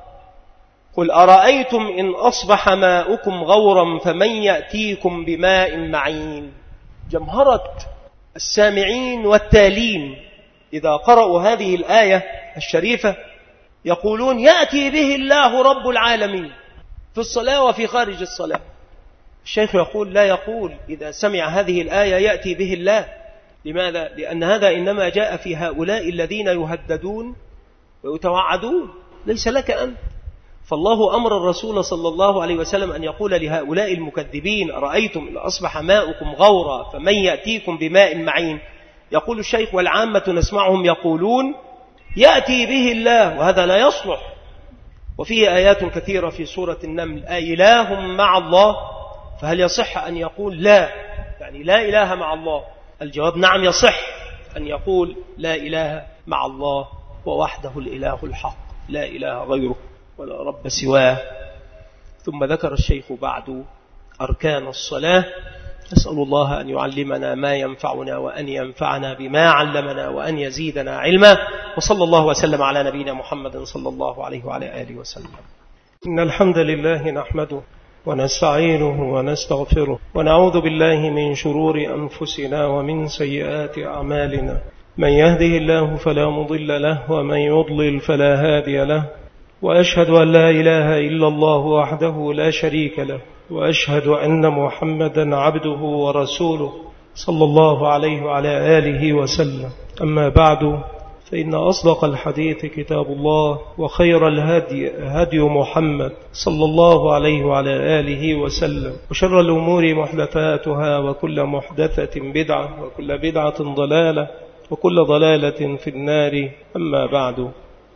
قل أرأيتم إن أصبح ماؤكم غورا فمن يأتيكم بماء معين، جمهرة السامعين والتالين إذا قرأوا هذه الآية الشريفة يقولون يأتي به الله رب العالمين في الصلاة وفي خارج الصلاة. الشيخ يقول لا يقول إذا سمع هذه الآية يأتي به الله. لماذا؟ لأن هذا إنما جاء في هؤلاء الذين يهددون ويتوعدون، ليس لك أنت. فالله أمر الرسول صلى الله عليه وسلم أن يقول لهؤلاء المكذبين أرأيتم إن أصبح ماؤكم غورا فمن يأتيكم بماء معين. يقول الشيخ والعامة نسمعهم يقولون يأتي به الله، وهذا لا يصلح. وفيه آيات كثيرة في سورة النمل أإله مع الله، فهل يصح أن يقول لا، يعني لا إله مع الله؟ الجواب نعم، يصح أن يقول لا إله مع الله ووحده الإله الحق، لا إله غيره ولا رب سواه. ثم ذكر الشيخ بعد أركان الصلاة. نسأل الله أن يعلمنا ما ينفعنا وأن ينفعنا بما علمنا وأن يزيدنا علما، وصلى الله وسلم على نبينا محمد صلى الله عليه وعلى آله وسلم. إن الحمد لله نحمده ونستعينه ونستغفره ونعوذ بالله من شرور أنفسنا ومن سيئات أعمالنا، من يهده الله فلا مضل له ومن يضلل فلا هادي له، وأشهد أن لا إله إلا الله وحده لا شريك له، وأشهد أن محمدا عبده ورسوله صلى الله عليه وعلى آله وسلم. أما بعد، فإن أصدق الحديث كتاب الله، وخير الهدي هدي محمد صلى الله عليه وعلى آله وسلم، وشر الأمور محدثاتها، وكل محدثة بدعة، وكل بدعة ضلالة، وكل ضلالة في النار. أما بعد،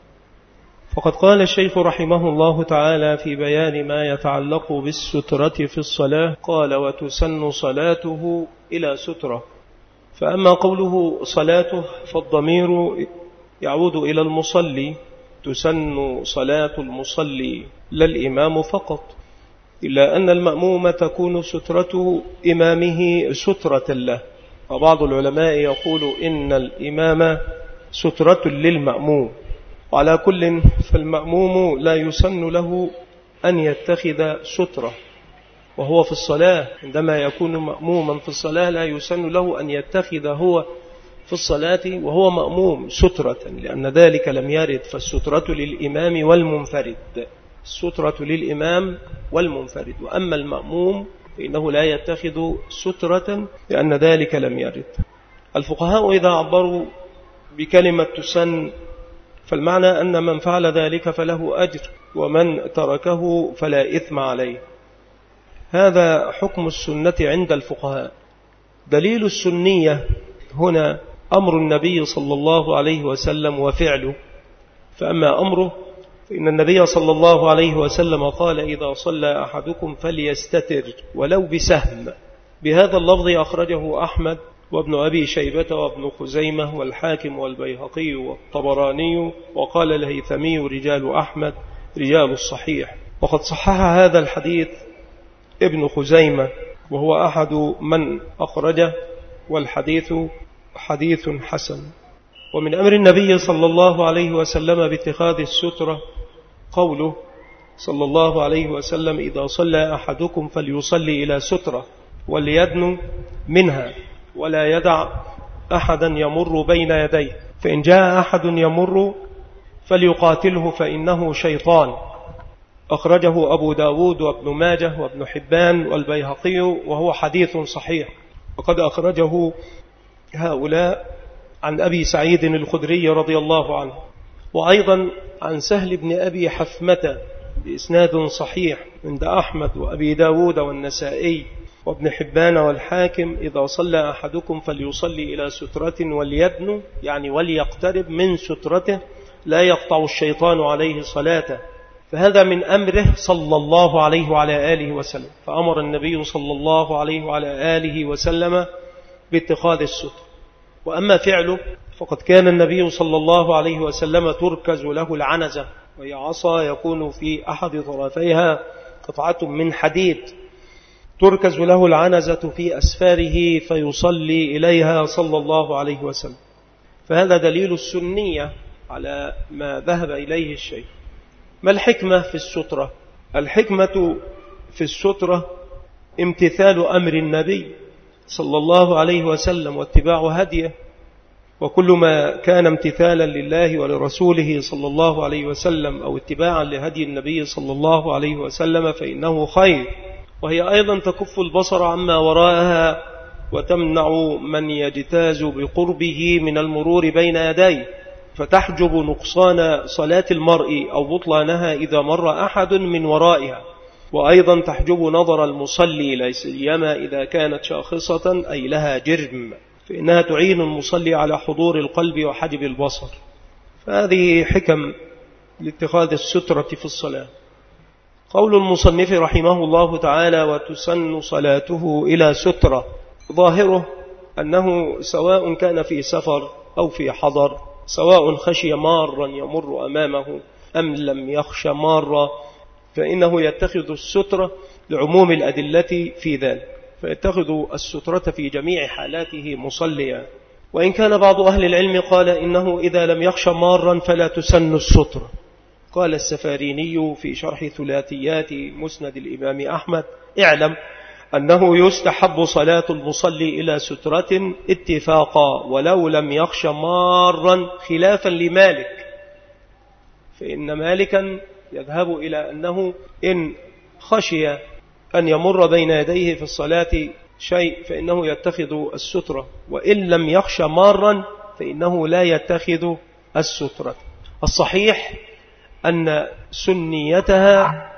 فقد قال الشيخ رحمه الله تعالى في بيان ما يتعلق بالسترة في الصلاة، قال: وتسن صلاته إلى سترة. فأما قوله صلاته فالضمير يعود إلى المصلي، تسن صلاة المصلي لا الإمام فقط، إلا أن المأموم تكون سترة إمامه سترة له. وبعض العلماء يقول إن الإمام سترة للمأموم. وعلى كل فالمأموم لا يسن له أن يتخذ سترة وهو في الصلاة. عندما يكون مأموما في الصلاة لا يسن له أن يتخذ هو في الصلاة وهو مأموم سترة، لأن ذلك لم يرد. فالسترة للإمام والمنفرد، السترة للإمام والمنفرد. وأما المأموم فإنه لا يتخذ سترة لأن ذلك لم يرد. الفقهاء إذا عبروا بكلمة تسن فالمعنى أن من فعل ذلك فله أجر، ومن تركه فلا إثم عليه. هذا حكم السنة عند الفقهاء. دليل السنية هنا أمر النبي صلى الله عليه وسلم وفعله. فأما أمره فإن النبي صلى الله عليه وسلم قال: إذا صلى أحدكم فليستتر ولو بسهم. بهذا اللفظ أخرجه أحمد وابن أبي شيبة وابن خزيمة والحاكم والبيهقي والطبراني، وقال الهيثمي: رجال أحمد رجال الصحيح. وقد صحح هذا الحديث ابن خزيمة وهو أحد من أخرجه، والحديث حديث حسن. ومن أمر النبي صلى الله عليه وسلم باتخاذ السترة قوله صلى الله عليه وسلم: إذا صلى أحدكم فليصلي إلى سترة وليدن منها ولا يدع أحدا يمر بين يديه، فإن جاء أحد يمر فليقاتله فإنه شيطان. أخرجه أبو داود وابن ماجه وابن حبان والبيهقي وهو حديث صحيح. وقد أخرجه هؤلاء عن أبي سعيد الخدري رضي الله عنه، وأيضا عن سهل بن أبي حثمة بإسناد صحيح عند أحمد وأبي داود والنسائي وابن حبان والحاكم: إذا صلى أحدكم فليصلي إلى سترة وليدن، يعني وليقترب من سترته، لا يقطع الشيطان عليه صلاته. فهذا من أمره صلى الله عليه وعلى آله وسلم. فأمر النبي صلى الله عليه وعلى آله وسلم باتخاذ الستر. وأما فعله فقد كان النبي صلى الله عليه وسلم تركز له العنزة، وهي عصا يكون في أحد طرفيها قطعة من حديد، تركز له العنزة في أسفاره فيصلي إليها صلى الله عليه وسلم. فهذا دليل السنية على ما ذهب إليه الشيخ. ما الحكمة في السترة؟ الحكمة في السترة امتثال أمر النبي صلى الله عليه وسلم واتباع هديه. وكل ما كان امتثالا لله ولرسوله صلى الله عليه وسلم أو اتباعا لهدي النبي صلى الله عليه وسلم فإنه خير. وهي أيضا تكف البصر عما وراءها وتمنع من يجتاز بقربه من المرور بين يديه، فتحجب نقصان صلاة المرء أو بطلانها إذا مر أحد من ورائها. وأيضا تحجب نظر المصلي، لا سيما إذا كانت شاخصة أي لها جرم، فإنها تعين المصلي على حضور القلب وحجب البصر. فهذه حكم لاتخاذ السترة في الصلاة. قول المصنف رحمه الله تعالى: وتسن صلاته إلى سترة، ظاهره أنه سواء كان في سفر أو في حضر، سواء خشي مارا يمر أمامه أم لم يخش مارا، فإنه يتخذ السترة لعموم الأدلة في ذلك، فيتخذ السترة في جميع حالاته مصليا. وإن كان بعض أهل العلم قال إنه إذا لم يخش مارا فلا تسن السترة. قال السفاريني في شرح ثلاثيات مسند الإمام أحمد: اعلم أنه يستحب صلاة المصلي إلى سترة اتفاقا ولو لم يخش مارا، خلافا لمالك، فإن مالكا يذهب إلى أنه إن خشي أن يمر بين يديه في الصلاة شيء فإنه يتخذ السترة، وإن لم يخش مارا فإنه لا يتخذ السترة. الصحيح أن سنيتها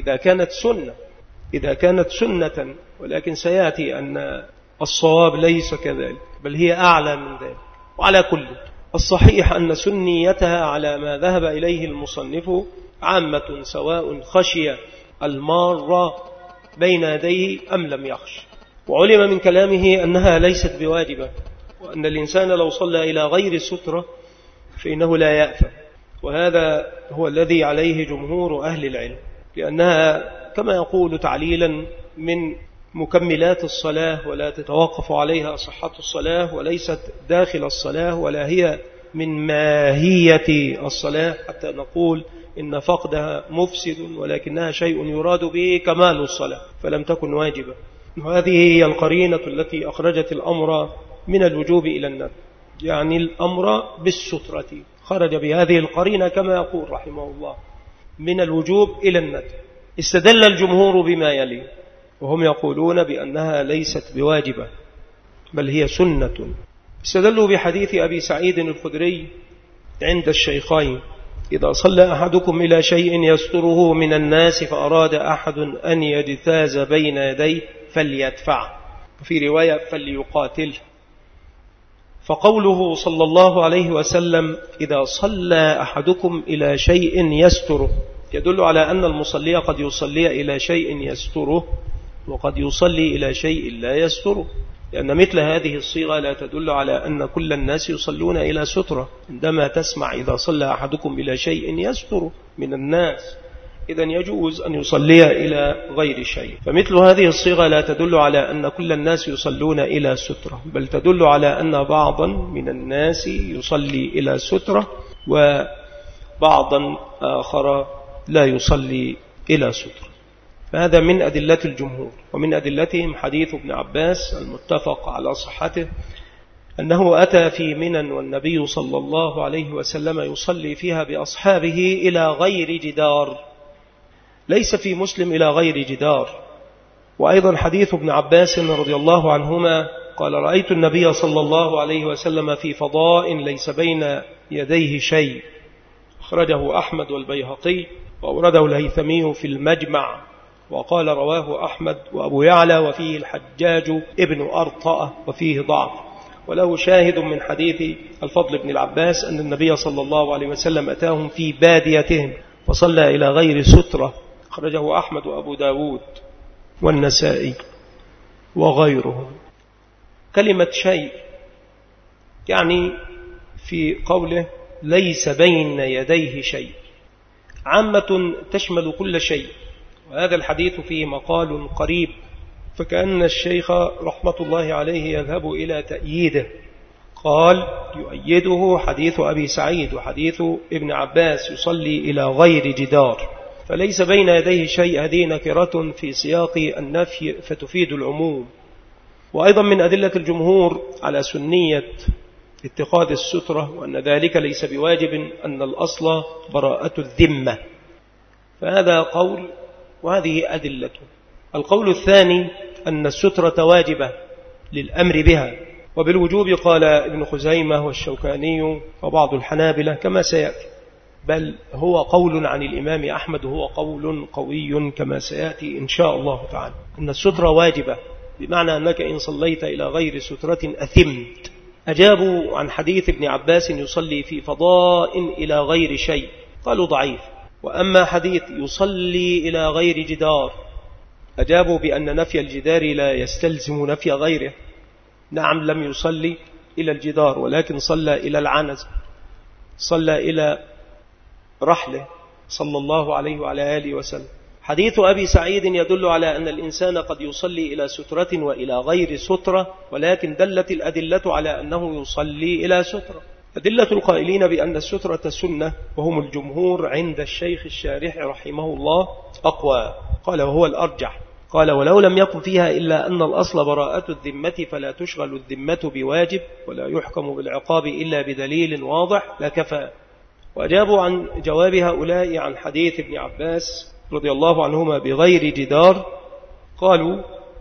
إذا كانت سنة، ولكن سيأتي أن الصواب ليس كذلك، بل هي أعلى من ذلك. وعلى كل الصحيح أن سنيتها على ما ذهب إليه المصنف عامة، سواء خشي المار بين يديه أم لم يخش. وعلم من كلامه أنها ليست بواجبة، وأن الإنسان لو صلى إلى غير سترة فإنه لا يأثم، وهذا هو الذي عليه جمهور أهل العلم، لأنها كما يقول تعليلا من مكملات الصلاة، ولا تتوقف عليها صحة الصلاة، وليست داخل الصلاة، ولا هي من ماهية الصلاة حتى نقول إن فقدها مفسد، ولكنها شيء يراد به كمال الصلاة، فلم تكن واجبة. وهذه هي القرينة التي أخرجت الأمر من الوجوب إلى الندب، يعني الأمر بالسترة خرج بهذه القرينة كما يقول رحمه الله من الوجوب إلى الندب. استدل الجمهور بما يلي، وهم يقولون بأنها ليست بواجبة بل هي سنة. استدلوا بحديث أبي سعيد الخدري عند الشيخين: إذا صلى أحدكم إلى شيء يستره من الناس فأراد أحد أن يجتاز بين يديه فليدفع، وفي رواية فليقاتل. فقوله صلى الله عليه وسلم إذا صلى أحدكم إلى شيء يستره يدل على أن المصلي قد يصلي إلى شيء يستره وقد يصلي إلى شيء لا يستره، لأن مثل هذه الصيغة لا تدل على أن كل الناس يصلون إلى سترة. عندما تسمع إذا صلى أحدكم إلى شيء يستر من الناس، إذن يجوز أن يصلي إلى غير شيء. فمثل هذه الصيغة لا تدل على أن كل الناس يصلون إلى سترة، بل تدل على أن بعضا من الناس يصلي إلى سترة وبعضا آخر لا يصلي إلى سترة. فهذا من أدلة الجمهور. ومن أدلتهم حديث ابن عباس المتفق على صحته أنه أتى في منى والنبي صلى الله عليه وسلم يصلي فيها بأصحابه إلى غير جدار، ليس في مسلم إلى غير جدار. وأيضا حديث ابن عباس رضي الله عنهما قال رأيت النبي صلى الله عليه وسلم في فضاء ليس بين يديه شيء، أخرجه أحمد والبيهقي وأورده الهيثمي في المجمع، وقال رواه أحمد وأبو يعلى وفيه الحجاج ابن أرطأ وفيه ضعف، وله شاهد من حديث الفضل بن العباس أن النبي صلى الله عليه وسلم أتاهم في باديتهم فصلى إلى غير سترة، أخرجه أحمد وأبو داود والنسائي وغيرهم. كلمة شيء يعني في قوله ليس بين يديه شيء عامة تشمل كل شيء، وهذا الحديث فيه مقال قريب، فكأن الشيخ رحمة الله عليه يذهب إلى تأييده. قال يؤيده حديث أبي سعيد وحديث ابن عباس يصلي إلى غير جدار، فليس بين يديه شيء، هذه نكرة في سياق النفي فتفيد العموم. وأيضا من أدلة الجمهور على سنية اتخاذ السترة وأن ذلك ليس بواجب أن الأصل براءة الذمة، فهذا قول وهذه أدلته. القول الثاني أن السترة واجبة للأمر بها، وبالوجوب قال ابن خزيمة والشوكاني وبعض الحنابلة كما سيأتي، بل هو قول عن الإمام أحمد، هو قول قوي كما سيأتي إن شاء الله تعالى، أن السترة واجبة، بمعنى أنك إن صليت إلى غير سترة أثمت. أجابوا عن حديث ابن عباس يصلي في فضاء إلى غير شيء، قالوا ضعيف. وأما حديث يصلي إلى غير جدار، أجابوا بأن نفي الجدار لا يستلزم نفي غيره. نعم لم يصلي إلى الجدار ولكن صلى إلى العنز، صلى إلى رحله صلى الله عليه وعلى آله وسلم. حديث أبي سعيد يدل على أن الإنسان قد يصلي إلى سترة وإلى غير سترة، ولكن دلت الأدلة على أنه يصلي إلى سترة. أدلة القائلين بأن السترة سنة وهم الجمهور عند الشيخ الشارح رحمه الله أقوى، قال وهو الأرجح، قال ولو لم يكن فيها إلا أن الأصل براءة الذمة فلا تشغل الذمة بواجب ولا يحكم بالعقاب إلا بدليل واضح لكفى. وأجابوا عن جواب هؤلاء عن حديث ابن عباس رضي الله عنهما بغير جدار، قالوا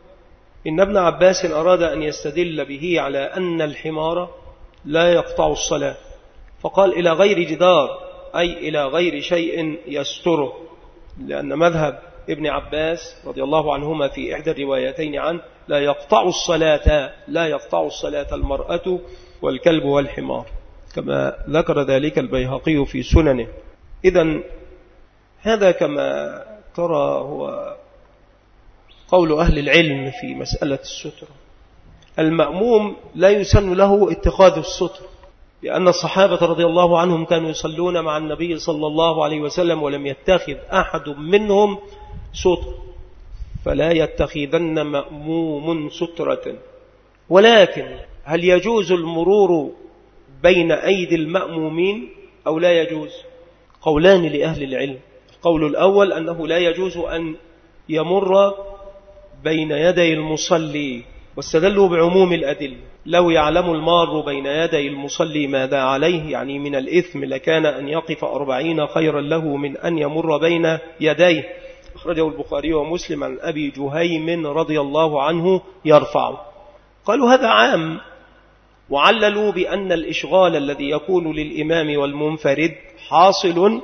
إن ابن عباس أراد أن يستدل به على أن الحمار لا يقطع الصلاة، فقال إلى غير جدار أي إلى غير شيء يستره، لأن مذهب ابن عباس رضي الله عنهما في إحدى الروايتين عنه لا يقطع الصلاة المرأة والكلب والحمار، كما ذكر ذلك البيهقي في سننه. إذن هذا كما ترى هو قول أهل العلم في مسألة السترة. المأموم لا يسن له اتخاذ الستر، لأن الصحابة رضي الله عنهم كانوا يصلون مع النبي صلى الله عليه وسلم ولم يتخذ أحد منهم ستر، فلا يتخذن مأموم سترة. ولكن هل يجوز المرور بين أيدي المأمومين أو لا يجوز؟ قولان لأهل العلم. القول الأول أنه لا يجوز أن يمر بين يدي المصلي، واستدلوا بعموم الأدلة. لو يعلم المار بين يدي المصلي ماذا عليه، يعني من الإثم، لكان أن يقف 40 خيرا له من أن يمر بين يديه. أخرجه البخاري ومسلم عن أبي جهيم رضي الله عنه يرفع. قالوا هذا عام، وعللوا بأن الإشغال الذي يكون للإمام والمنفرد حاصل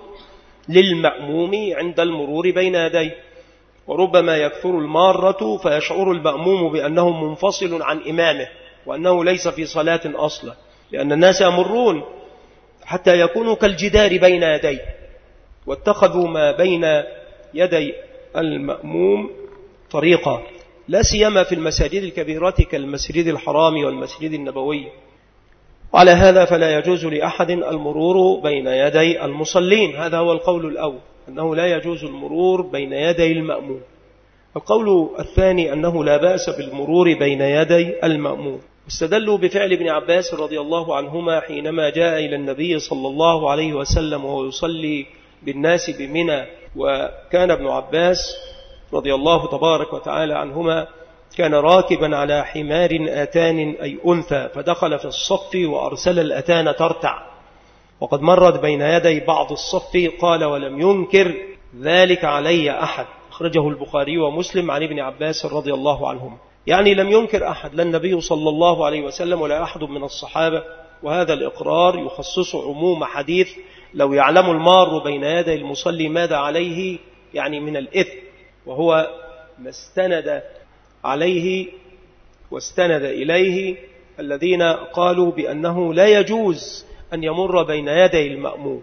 للمأموم عند المرور بين يديه، وربما يكثر المارة فيشعر المأموم بأنه منفصل عن إمامه وأنه ليس في صلاة أصلا، لأن الناس يمرون حتى يكونوا كالجدار بين يديه، واتخذوا ما بين يدي المأموم طريقة، لا سيما في المساجد الكبيرة كالمسجد الحرام والمسجد النبوي. وعلى هذا فلا يجوز لأحد المرور بين يدي المصلين. هذا هو القول الأول، أنه لا يجوز المرور بين يدي المأموم. القول الثاني أنه لا بأس بالمرور بين يدي المأموم. استدلوا بفعل ابن عباس رضي الله عنهما حينما جاء إلى النبي صلى الله عليه وسلم وهو يصلي بالناس بمنى، وكان ابن عباس رضي الله تبارك وتعالى عنهما كان راكبا على حمار آتان أي أنثى، فدخل في الصف وأرسل الأتان ترتع، وقد مرت بين يدي بعض الصف، قال ولم ينكر ذلك علي أحد. أخرجه البخاري ومسلم عن ابن عباس رضي الله عنهم. يعني لم ينكر أحد، لا النبي صلى الله عليه وسلم ولا أحد من الصحابة. وهذا الإقرار يخصص عموم حديث لو يعلم المار بين يدي المصلي ماذا عليه، يعني من الإثم، وهو ما استند عليه واستند إليه الذين قالوا بأنه لا يجوز أن يمر بين يدي المأموم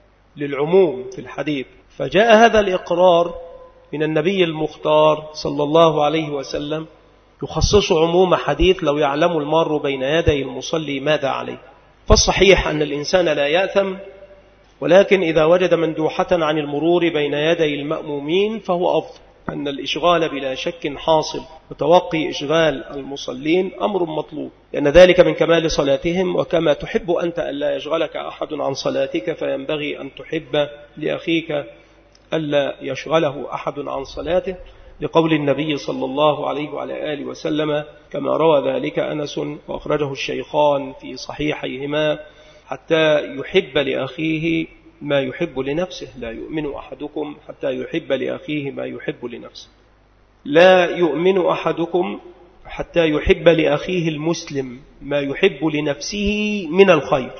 للعموم في الحديث. فجاء هذا الإقرار من النبي المختار صلى الله عليه وسلم يخصص عموم حديث لو يعلم المار بين يدي المصلي ماذا عليه. فالصحيح أن الإنسان لا يأثم، ولكن إذا وجد مندوحة عن المرور بين يدي المأمومين فهو أفضل، أن الإشغال بلا شك حاصل، وتوقي إشغال المصلين أمر مطلوب، لأن ذلك من كمال صلاتهم. وكما تحب أنت ألا يشغلك أحد عن صلاتك، فينبغي أن تحب لأخيك ألا يشغله أحد عن صلاته، لقول النبي صلى الله عليه وعلى آله وسلم كما روى ذلك أنس وأخرجه الشيخان في صحيحيهما: حتى يحب لأخيه ما يحب لنفسه، لا يؤمن أحدكم حتى يحب لأخيه ما يحب لنفسه. لا يؤمن أحدكم حتى يحب لأخيه المسلم ما يحب لنفسه من الخير.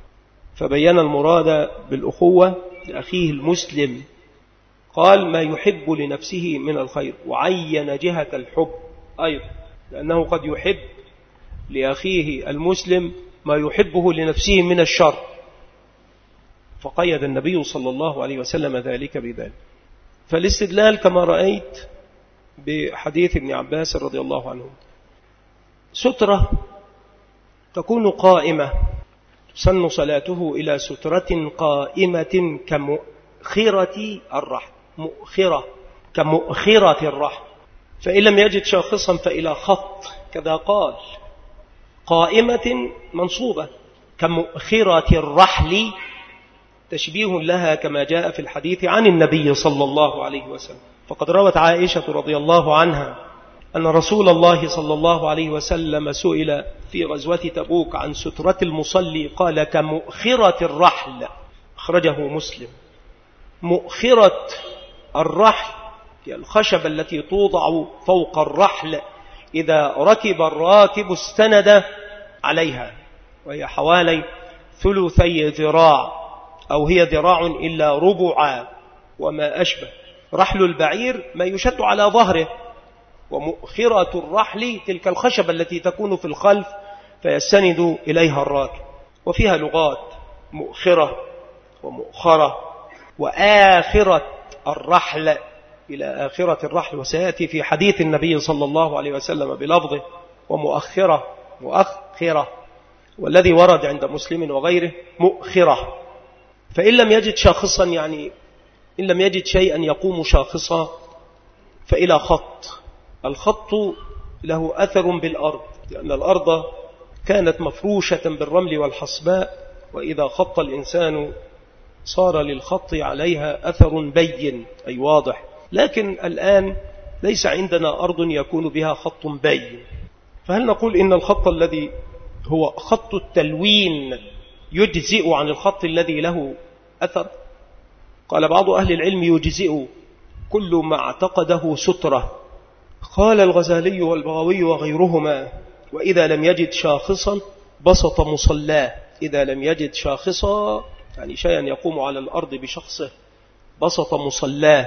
فبين المراد بالأخوة لأخيه المسلم، قال ما يحب لنفسه من الخير، وعين جهة الحب أيضا، لأنه قد يحب لأخيه المسلم ما يحبه لنفسه من الشر، فقيد النبي صلى الله عليه وسلم ذلك بذلك. فالاستدلال كما رأيت بحديث ابن عباس رضي الله عنه. سترة تكون قائمة، تسن صلاته إلى سترة قائمة كمؤخرة الرحل، مؤخرة كمؤخرة الرحل، فإن لم يجد شاخصا فإلى خط، كذا قال قائمة منصوبة كمؤخرة الرحل، تشبيه لها كما جاء في الحديث عن النبي صلى الله عليه وسلم. فقد روت عائشة رضي الله عنها أن رسول الله صلى الله عليه وسلم سئل في غزوة تبوك عن سترة المصلي، قال كمؤخرة الرحل. أخرجه مسلم. مؤخرة الرحل هي الخشبة التي توضع فوق الرحل إذا ركب الراكب استند عليها، وهي حوالي ثلثي ذراع، أو هي ذراع إلا ربع وما أشبه. رحل البعير ما يشد على ظهره، ومؤخرة الرحل تلك الخشبة التي تكون في الخلف فيستند إليها الراكب. وفيها لغات مؤخرة ومؤخرة وآخرة الرحل إلى آخرة الرحل، وسيأتي في حديث النبي صلى الله عليه وسلم بلفظه ومؤخرة مؤخرة، والذي ورد عند مسلم وغيره مؤخرة. فإن لم يجد شاخصا، يعني إن لم يجد شيئا يقوم شاخصا، فإلى خط. الخط له أثر بالأرض، لأن الأرض كانت مفروشة بالرمل والحصباء، وإذا خط الإنسان صار للخط عليها أثر بين أي واضح. لكن الآن ليس عندنا أرض يكون بها خط بين، فهل نقول إن الخط الذي هو خط التلوين يجزئ عن الخط الذي له أثر؟ قال بعض أهل العلم يجزئ كل ما اعتقده سترة. قال الغزالي والبغوي وغيرهما: وإذا لم يجد شاخصا بسط مصلاه. إذا لم يجد شاخصا يعني شيئا يقوم على الأرض بشخصه بسط مصلاه.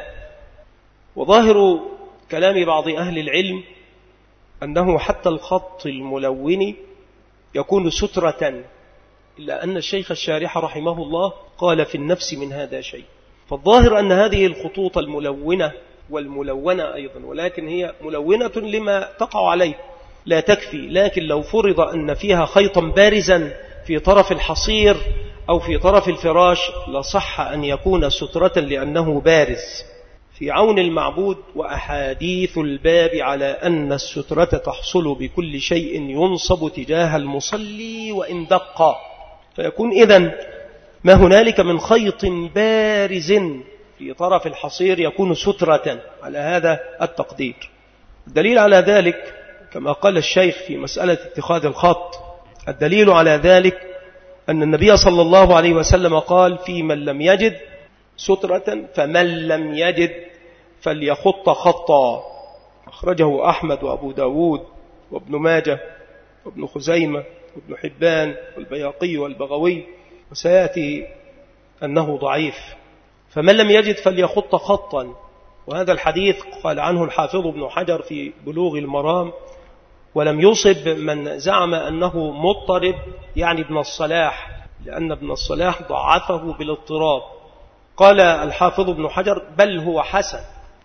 وظاهر كلام بعض أهل العلم أنه حتى الخط الملون يكون سترة، إلا أن الشيخ الشارح رحمه الله قال في النفس من هذا شيء. فالظاهر أن هذه الخطوط الملونة والملونة أيضا، ولكن هي ملونة لما تقع عليه لا تكفي. لكن لو فرض أن فيها خيطا بارزا في طرف الحصير أو في طرف الفراش لصح أن يكون سترة لأنه بارز. في عون المعبود وأحاديث الباب على أن السترة تحصل بكل شيء ينصب تجاه المصلي وإن دق، فيكون إذن ما هنالك من خيط بارز في طرف الحصير يكون سترة على هذا التقدير. الدليل على ذلك كما قال الشيخ في مسألة اتخاذ الخط، الدليل على ذلك أن النبي صلى الله عليه وسلم قال: في من لم يجد سترة فمن لم يجد فليخط خطا. أخرجه أحمد وأبو داود وابن ماجه وابن خزيمة وابن حبان والبياقي والبغوي، وسيأتي أنه ضعيف. فمن لم يجد فليخط خطا. وهذا الحديث قال عنه الحافظ ابن حجر في بلوغ المرام: ولم يصب من زعم أنه مضطرب، يعني ابن الصلاح، لأن ابن الصلاح ضعفه بالاضطراب. قال الحافظ ابن حجر: بل هو حسن.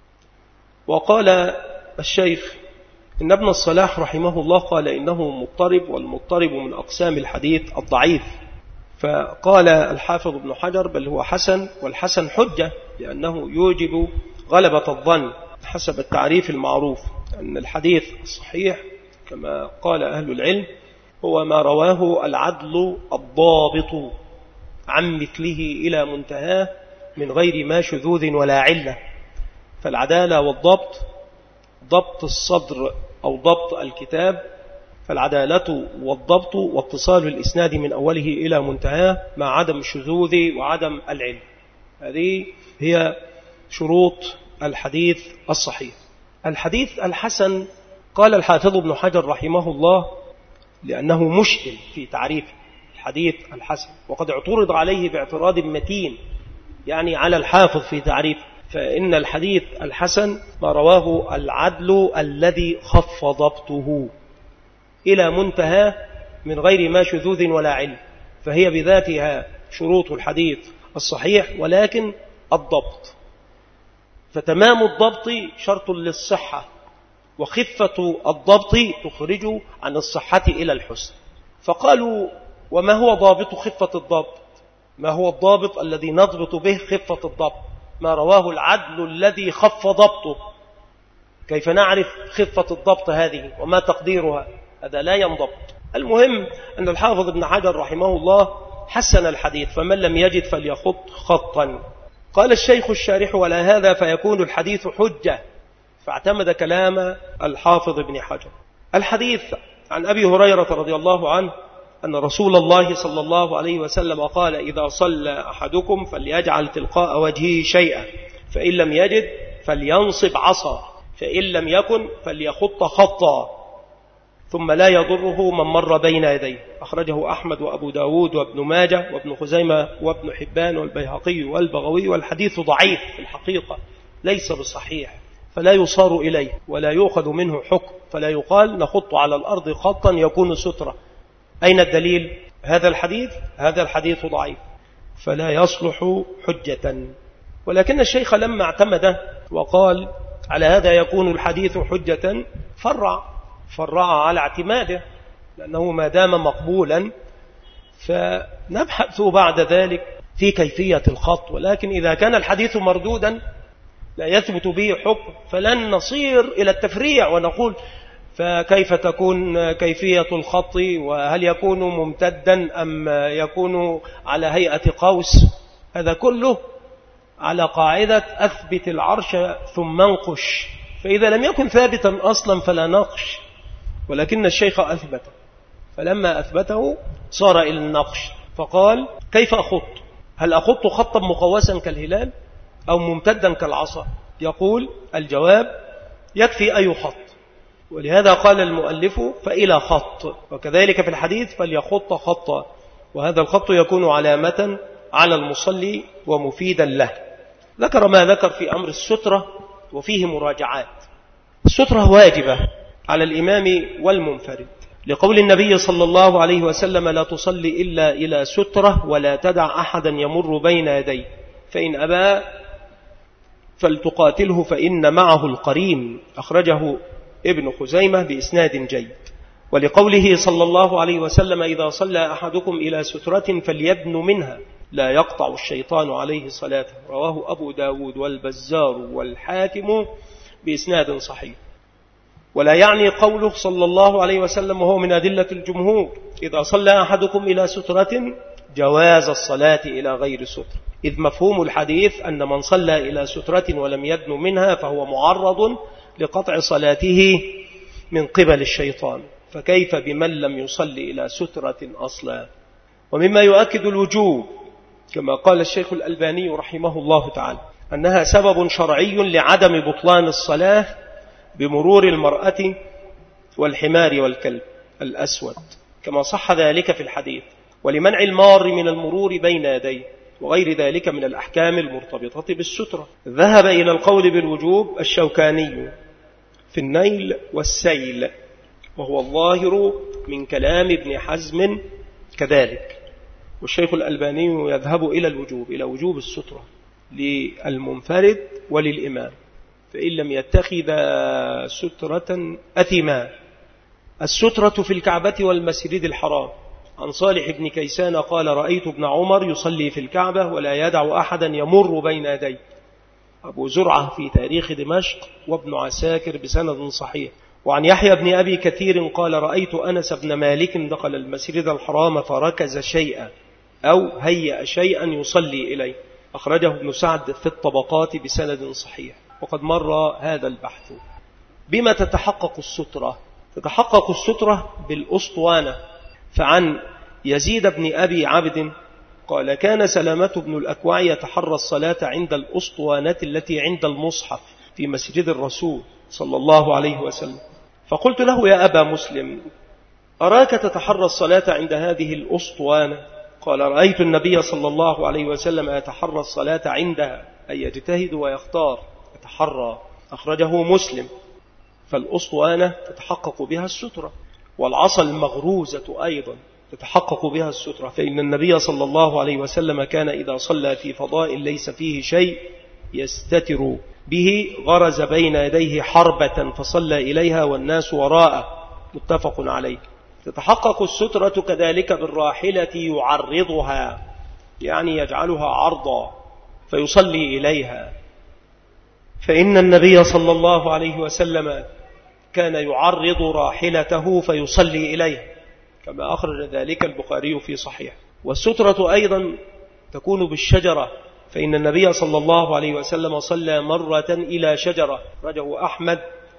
وقال الشيخ إن ابن الصلاح رحمه الله قال إنه مضطرب، والمضطرب من أقسام الحديث الضعيف. فقال الحافظ ابن حجر: بل هو حسن، والحسن حجة لأنه يوجب غلبة الظن حسب التعريف المعروف، أن الحديث الصحيح كما قال أهل العلم هو ما رواه العدل الضابط عن مثله إلى منتهاه من غير ما شذوذ ولا علة. فالعدالة والضبط، ضبط الصدر أو ضبط الكتاب، فالعدالة والضبط واتصال الإسناد من أوله إلى منتهاه مع عدم الشذوذ وعدم العلم. هذه هي شروط الحديث الصحيح. الحديث الحسن قال الحافظ ابن حجر رحمه الله لأنه مشكل في تعريف الحديث الحسن، وقد اعترض عليه باعتراض متين يعني على الحافظ في تعريف. فإن الحديث الحسن ما رواه العدل الذي خف ضبطه إلى منتهى من غير ما شذوذ ولا علم، فهي بذاتها شروط الحديث الصحيح، ولكن الضبط. فتمام الضبط شرط للصحة، وخفة الضبط تخرج عن الصحة إلى الحسن. فقالوا: وما هو ضابط خفة الضبط؟ ما هو الضابط الذي نضبط به خفة الضبط؟ ما رواه العدل الذي خف ضبطه. كيف نعرف خفة الضبط هذه وما تقديرها؟ هذا لا ينضبط. المهم أن الحافظ ابن حجر رحمه الله حسن الحديث: فمن لم يجد فليخط خطا. قال الشيخ الشارح: ولا هذا فيكون الحديث حجة. فاعتمد كلام الحافظ ابن حجر. الحديث عن أبي هريرة رضي الله عنه أن رسول الله صلى الله عليه وسلم قال: إذا صلى أحدكم فليجعل تلقاء وجهه شيئا، فإن لم يجد فلينصب عصا، فإن لم يكن فليخط خطا، ثم لا يضره من مر بين يديه. أخرجه أحمد وأبو داود وابن ماجه وابن خزيمة وابن حبان والبيهقي والبغوي. والحديث ضعيف في الحقيقة، ليس بالصحيح، فلا يصار إليه ولا يؤخذ منه حكم، فلا يقال نخط على الأرض خطا يكون سترة، أين الدليل؟ هذا الحديث ضعيف فلا يصلح حجة. ولكن الشيخ لما اعتمد وقال على هذا يكون الحديث حجة فرع على اعتماده، لأنه ما دام مقبولا فنبحث بعد ذلك في كيفية الخط. ولكن إذا كان الحديث مردودا لا يثبت به حكم فلن نصير إلى التفريع ونقول فكيف تكون كيفية الخط، وهل يكون ممتدا أم يكون على هيئة قوس. هذا كله على قاعدة أثبت العرش ثم انقش، فإذا لم يكن ثابتا أصلا فلا نقش. ولكن الشيخ أثبت، فلما أثبته صار إلى النقش، فقال كيف أخط؟ هل أخط خطا مقوسا كالهلال أو ممتدا كالعصا؟ يقول الجواب يكفي أي خط. ولهذا قال المؤلف فإلى خط، وكذلك في الحديث فليخط خطا، وهذا الخط يكون علامة على المصلي ومفيدا له. ذكر ما ذكر في أمر السترة وفيه مراجعات. السترة واجبة على الإمام والمنفرد، لقول النبي صلى الله عليه وسلم لا تصلي إلا إلى سترة ولا تدع أحدا يمر بين يديه، فإن أبى فلتقاتله فإن معه القرين. أخرجه ابن خزيمة بإسناد جيد. ولقوله صلى الله عليه وسلم إذا صلى أحدكم إلى سترة فليبن منها لا يقطع الشيطان عليه صلاته. رواه أبو داود والبزار والحاكم بإسناد صحيح. ولا يعني قوله صلى الله عليه وسلم وهو من أدلة الجمهور إذا صلى أحدكم إلى سترة جواز الصلاة إلى غير سترة، إذ مفهوم الحديث أن من صلى إلى سترة ولم يدن منها فهو معرض لقطع صلاته من قبل الشيطان، فكيف بمن لم يصلي إلى سترة أصلا؟ ومما يؤكد الوجوب كما قال الشيخ الألباني رحمه الله تعالى أنها سبب شرعي لعدم بطلان الصلاة بمرور المرأة والحمار والكلب الأسود، كما صح ذلك في الحديث، ولمنع المار من المرور بين يديه، وغير ذلك من الأحكام المرتبطة بالسترة. ذهب إلى القول بالوجوب الشوكاني في النيل والسيل، وهو الظاهر من كلام ابن حزم كذلك. والشيخ الألباني يذهب إلى الوجوب، إلى وجوب السترة للمنفرد وللإمام، فإن لم يتخذ سترة أثما. السترة في الكعبة والمسجد الحرام. عن صالح بن كيسان قال رأيت ابن عمر يصلي في الكعبة ولا يدع أحدا يمر بين يديه. أبو زرعة في تاريخ دمشق وابن عساكر بسند صحيح. وعن يحيى بن أبي كثير قال رأيت أنس بن مالك دخل المسجد الحرام فركز شيئا أو هيأ شيئا يصلي إليه. أخرجه ابن سعد في الطبقات بسند صحيح، وقد مر هذا البحث. بما تتحقق السترة؟ تتحقق السترة بالأسطوانة. فعن يزيد بن أبي عبد قال كان سلامة بن الأكوع يتحرى الصلاة عند الأسطوانة التي عند المصحف في مسجد الرسول صلى الله عليه وسلم، فقلت له يا أبا مسلم أراك تتحرى الصلاة عند هذه الأسطوانة؟ قال رأيت النبي صلى الله عليه وسلم يتحرى الصلاة عندها، أي يجتهد ويختار يتحرى. أخرجه مسلم. فالأسطوانة تتحقق بها السترة، والعصا المغروزة أيضا تتحقق بها السترة، فإن النبي صلى الله عليه وسلم كان إذا صلى في فضاء ليس فيه شيء يستتر به غرز بين يديه حربة فصلى إليها والناس وراءه، متفق عليه. تتحقق السترة كذلك بالراحلة يعرضها، يعني يجعلها عرضا فيصلي إليها، فإن النبي صلى الله عليه وسلم كان يعرض راحلته فيصلي إليها، كما أخرج ذلك البخاري في صحيح. والسترة أيضا تكون بالشجرة، فإن النبي صلى الله عليه وسلم صلى مرة إلى شجرة، رجه أحمد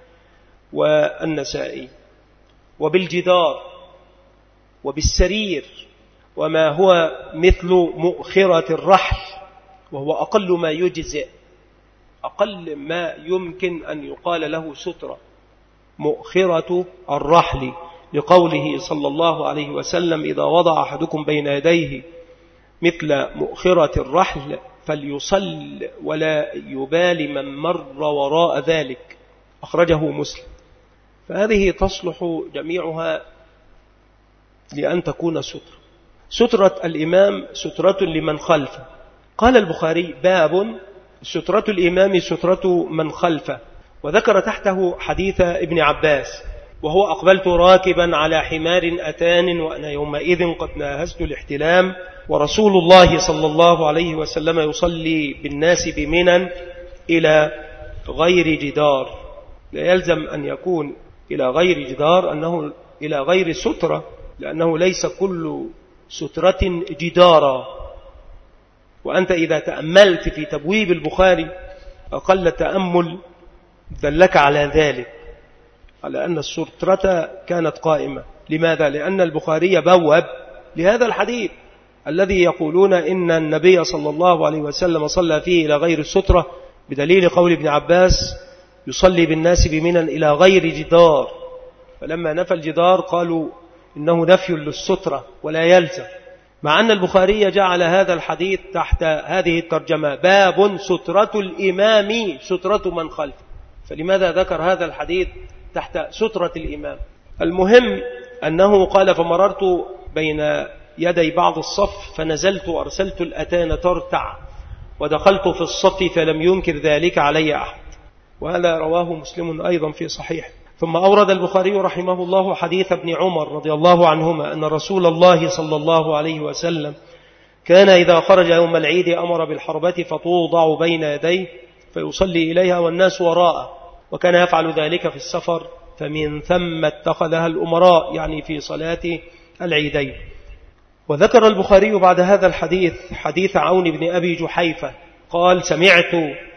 والنسائي. وبالجدار وبالسرير، وما هو مثل مؤخرة الرحل، وهو أقل ما يجزئ، أقل ما يمكن أن يقال له سترة، مؤخرة الرحل، لقوله صلى الله عليه وسلم إذا وضع أحدكم بين يديه مثل مؤخرة الرحل فليصل ولا يبال من مر وراء ذلك. أخرجه مسلم. فهذه تصلح جميعها لأن تكون سترة. سترة الإمام سترة لمن خلفه. قال البخاري: باب سترة الإمام سترة من خلفه. وذكر تحته حديث ابن عباس: وهو أقبلت راكبا على حمار أتان وأنا يومئذ قد ناهزت الاحتلام ورسول الله صلى الله عليه وسلم يصلي بالناس بمنى إلى غير جدار. لا يلزم أن يكون إلى غير جدار أنه إلى غير سترة، لأنه ليس كل سترة جدارا. وأنت إذا تأملت في تبويب البخاري أقل تأمل دلك على ذلك، على أن السترة كانت قائمة. لماذا؟ لأن البخاري بوب لهذا الحديث الذي يقولون إن النبي صلى الله عليه وسلم صلى فيه إلى غير السترة، بدليل قول ابن عباس: يصلي بالناس بمنى إلى غير جدار. فلما نفى الجدار قالوا إنه نفي للسترة ولا يلزم، مع أن البخاري جعل هذا الحديث تحت هذه الترجمة: باب سترة الإمام سترة من خلفه. فلماذا ذكر هذا الحديث تحت سترة الإمام؟ المهم أنه قال: فمررت بين يدي بعض الصف فنزلت وأرسلت الأتان ترتع ودخلت في الصف فلم ينكر ذلك علي أحد. وهذا رواه مسلم أيضا في صحيح. ثم أورد البخاري رحمه الله حديث ابن عمر رضي الله عنهما أن رسول الله صلى الله عليه وسلم كان إذا خرج يوم العيد أمر بالحربة فتوضع بين يديه فيصلي إليها والناس وراءه، وكان يفعل ذلك في السفر، فمن ثم اتخذها الأمراء، يعني في صلاة العيدين. وذكر البخاري بعد هذا الحديث حديث عون بن أبي جحيفة قال: سمعت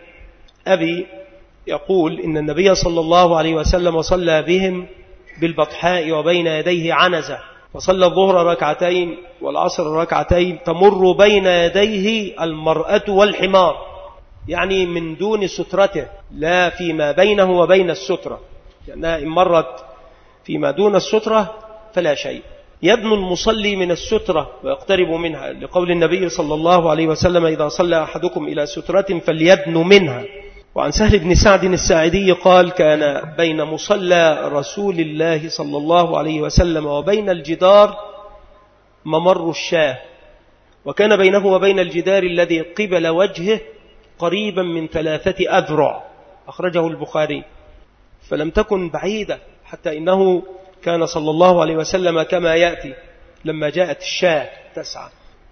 أبي يقول إن النبي صلى الله عليه وسلم صلى بهم بالبطحاء وبين يديه عنزة، وصلى الظهر ركعتين والعصر ركعتين تمر بين يديه المرأة والحمار، يعني من دون سترته، لا فيما بينه وبين السترة، لأنها إن مرت فيما دون السترة فلا شيء. يدنو المصلي من السترة ويقترب منها، لقول النبي صلى الله عليه وسلم: إذا صلى أحدكم إلى سترة فليدنو منها. وعن سهل بن سعد الساعدي قال: كان بين مصلى رسول الله صلى الله عليه وسلم وبين الجدار ممر الشاه، وكان بينه وبين الجدار الذي قبل وجهه قريبا من 3 أذرع. أخرجه البخاري. فلم تكن بعيدة، حتى إنه كان صلى الله عليه وسلم كما يأتي لما جاءت الشاه تسعى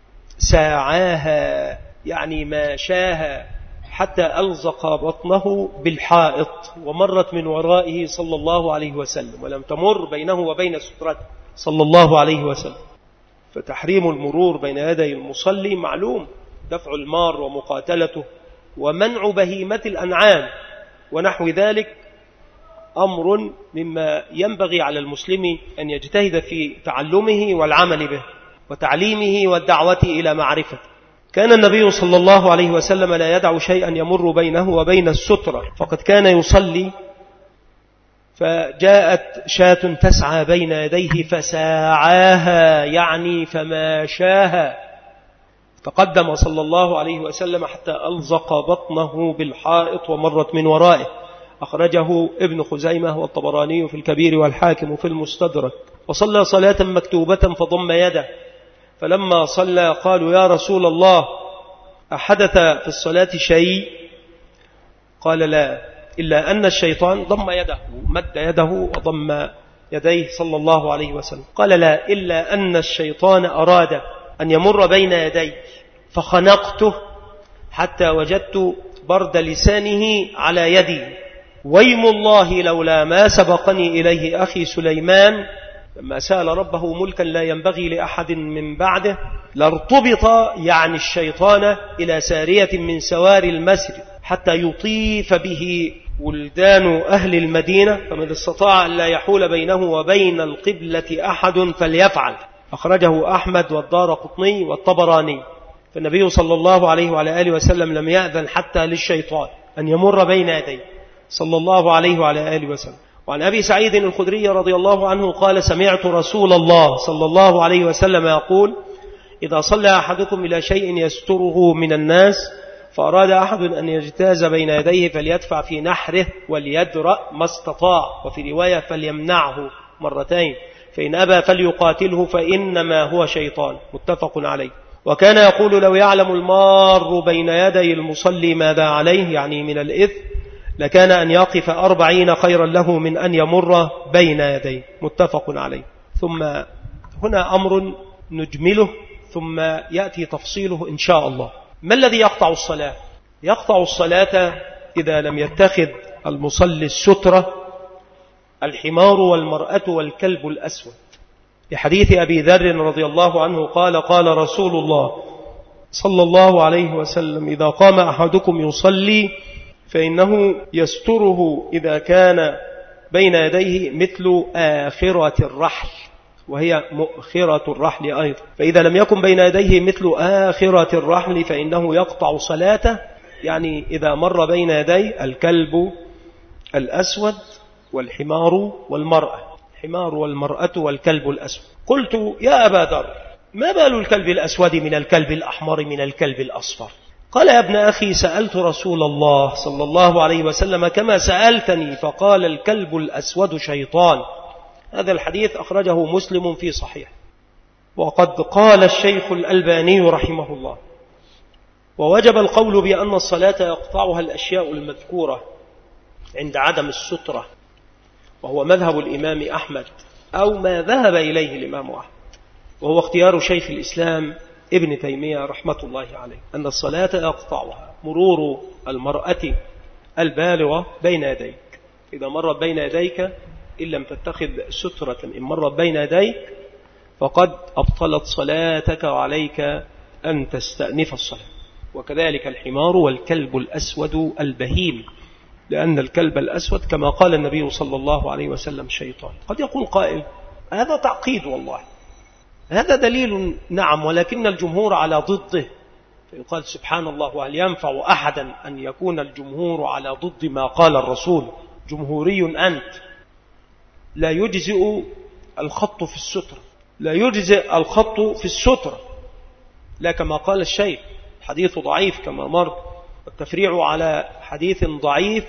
ساعاها، يعني ماشاها حتى ألزق بطنه بالحائط، ومرت من ورائه صلى الله عليه وسلم، ولم تمر بينه وبين سترته صلى الله عليه وسلم. فتحريم المرور بين يدي المصلي معلوم: دفع المار ومقاتلته ومنع بهيمة الأنعام ونحو ذلك أمر مما ينبغي على المسلم أن يجتهد في تعلمه والعمل به وتعليمه والدعوة إلى معرفته. كان النبي صلى الله عليه وسلم لا يدع شيئا يمر بينه وبين السترة، فقد كان يصلي فجاءت شاة تسعى بين يديه فساعاها، يعني فماشاها، تقدم صلى الله عليه وسلم حتى ألزق بطنه بالحائط ومرت من ورائه. أخرجه ابن خزيمة والطبراني في الكبير والحاكم في المستدرك. وصلى صلاة مكتوبة فضم يده، فلما صلى قالوا: يا رسول الله أحدث في الصلاة شيء؟ قال: لا، إلا أن الشيطان ضم يده، مد يده وضم يديه صلى الله عليه وسلم. قال: لا، إلا أن الشيطان أراد أن يمر بين يدي فخنقته حتى وجدت برد لسانه على يدي، ويم الله لولا ما سبقني إليه أخي سليمان لما سأل ربه ملكا لا ينبغي لأحد من بعده لارتبط، يعني الشيطان، إلى سارية من سوار المسجد حتى يطيف به ولدان أهل المدينة، فمن استطاع أن لا يحول بينه وبين القبلة أحد فليفعل. أخرجه أحمد والدارقطني والطبراني. فالنبي صلى الله عليه وعلى آله وسلم لم يأذن حتى للشيطان أن يمر بين يديه صلى الله عليه وعلى آله وسلم. وعن أبي سعيد الخدري رضي الله عنه قال: سمعت رسول الله صلى الله عليه وسلم يقول: إذا صلى أحدكم إلى شيء يستره من الناس فأراد أحد أن يجتاز بين يديه فليدفع في نحره وليدرأ ما استطاع، وفي رواية فليمنعه مرتين، فإن أبى فليقاتله فإنما هو شيطان. متفق عليه. وكان يقول لو يعلم المار بين يدي المصلي ماذا عليه يعني من الإثم لكان أن يقف 40 خيرا له من أن يمر بين يديه. متفق عليه. ثم هنا أمر نجمله ثم يأتي تفصيله إن شاء الله. ما الذي يقطع الصلاة؟ يقطع الصلاة إذا لم يتخذ المصلي السترة الحمار والمرأة والكلب الأسود، لحديث أبي ذر رضي الله عنه قال قال رسول الله صلى الله عليه وسلم إذا قام أحدكم يصلي فإنه يستره إذا كان بين يديه مثل آخرة الرحل، وهي مؤخرة الرحل أيضا، فإذا لم يكن بين يديه مثل آخرة الرحل فإنه يقطع صلاته، يعني إذا مر بين يدي الكلب الأسود والحمار والمرأة، الحمار والمرأة والكلب الأسود. قلت يا أبا ذر ما بال الكلب الأسود من الكلب الأحمر من الكلب الأصفر؟ قال يا ابن أخي سألت رسول الله صلى الله عليه وسلم كما سألتني فقال الكلب الأسود شيطان. هذا الحديث أخرجه مسلم في صحيح. وقد قال الشيخ الألباني رحمه الله ووجب القول بأن الصلاة يقطعها الأشياء المذكورة عند عدم السترة، وهو مذهب الإمام أحمد أو ما ذهب إليه الإمام أحمد، وهو اختيار شيخ الإسلام ابن تيمية رحمة الله عليه، أن الصلاة يقطعها مرور المرأة البالغة بين يديك. إذا مرت بين يديك إن لم تتخذ سترة إن مرت بين يديك فقد أبطلت صلاتك وعليك أن تستأنف الصلاة. وكذلك الحمار والكلب الأسود البهيم، لأن الكلب الأسود كما قال النبي صلى الله عليه وسلم شيطان. قد يقول قائل هذا تعقيد، والله هذا دليل نعم، ولكن الجمهور على ضده، فيقال سبحان الله وهل ينفع أحدا أن يكون الجمهور على ضد ما قال الرسول؟ جمهوري أنت. لا يجزئ الخط في السترة، لا يجزئ الخط في السترة، لا كما قال الشيخ حديث ضعيف كما مر، والتفريع على حديث ضعيف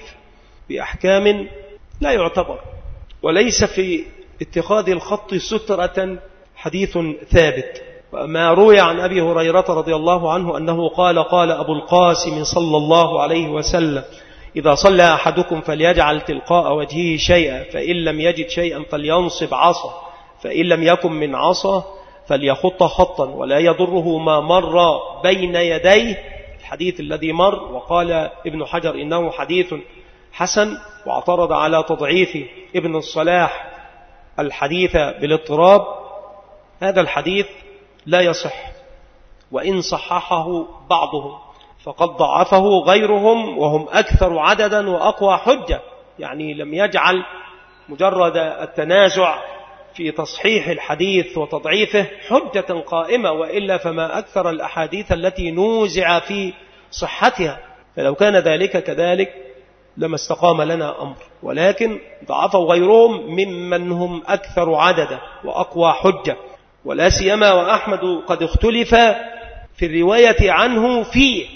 بأحكام لا يعتبر، وليس في اتخاذ الخط سترة حديث ثابت. وما روي عن أبي هريرة رضي الله عنه أنه قال قال أبو القاسم صلى الله عليه وسلم إذا صلى أحدكم فليجعل تلقاء وجهه شيئا، فإن لم يجد شيئا فلينصب عصا، فإن لم يكن من عصا فليخط خطا ولا يضره ما مر بين يديه، الحديث الذي مر. وقال ابن حجر إنه حديث حسن، واعترض على تضعيف ابن الصلاح الحديث بالاضطراب. هذا الحديث لا يصح، وإن صححه بعضهم فقد ضعفه غيرهم وهم أكثر عددا وأقوى حجة، يعني لم يجعل مجرد التنازع في تصحيح الحديث وتضعيفه حجة قائمة، وإلا فما أكثر الأحاديث التي نوزع في صحتها، فلو كان ذلك كذلك لما استقام لنا أمر، ولكن ضعفه غيرهم ممن هم أكثر عددا وأقوى حجة، ولا سيما وأحمد قد اختلف في الرواية عنه فيه،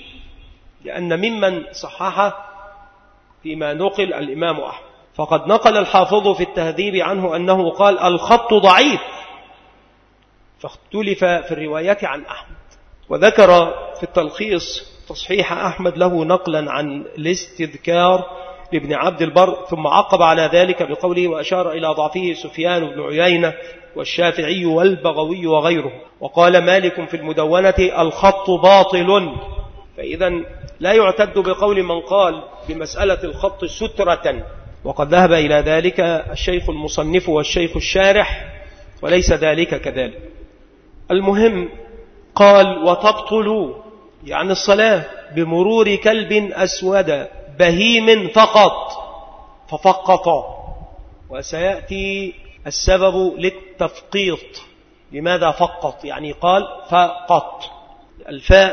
لأن ممن صححه فيما نقل الإمام أحمد، فقد نقل الحافظ في التهذيب عنه أنه قال الخط ضعيف، فاختلف في الرواية عن أحمد. وذكر في التلخيص تصحيح أحمد له نقلا عن الاستذكار لابن عبد البر، ثم عقب على ذلك بقوله وأشار إلى ضعفه سفيان بن عيينة والشافعي والبغوي وغيره. وقال مالك في المدونة الخط باطل، فإذا لا يعتد بقول من قال بمسألة الخط سترة، وقد ذهب إلى ذلك الشيخ المصنف والشيخ الشارح، وليس ذلك كذلك. المهم قال وتبطل يعني الصلاة بمرور كلب أسود بهيم فقط، ففقط، وسيأتي السبب للتفقيط. لماذا فقط؟ يعني قال فقط، الفاء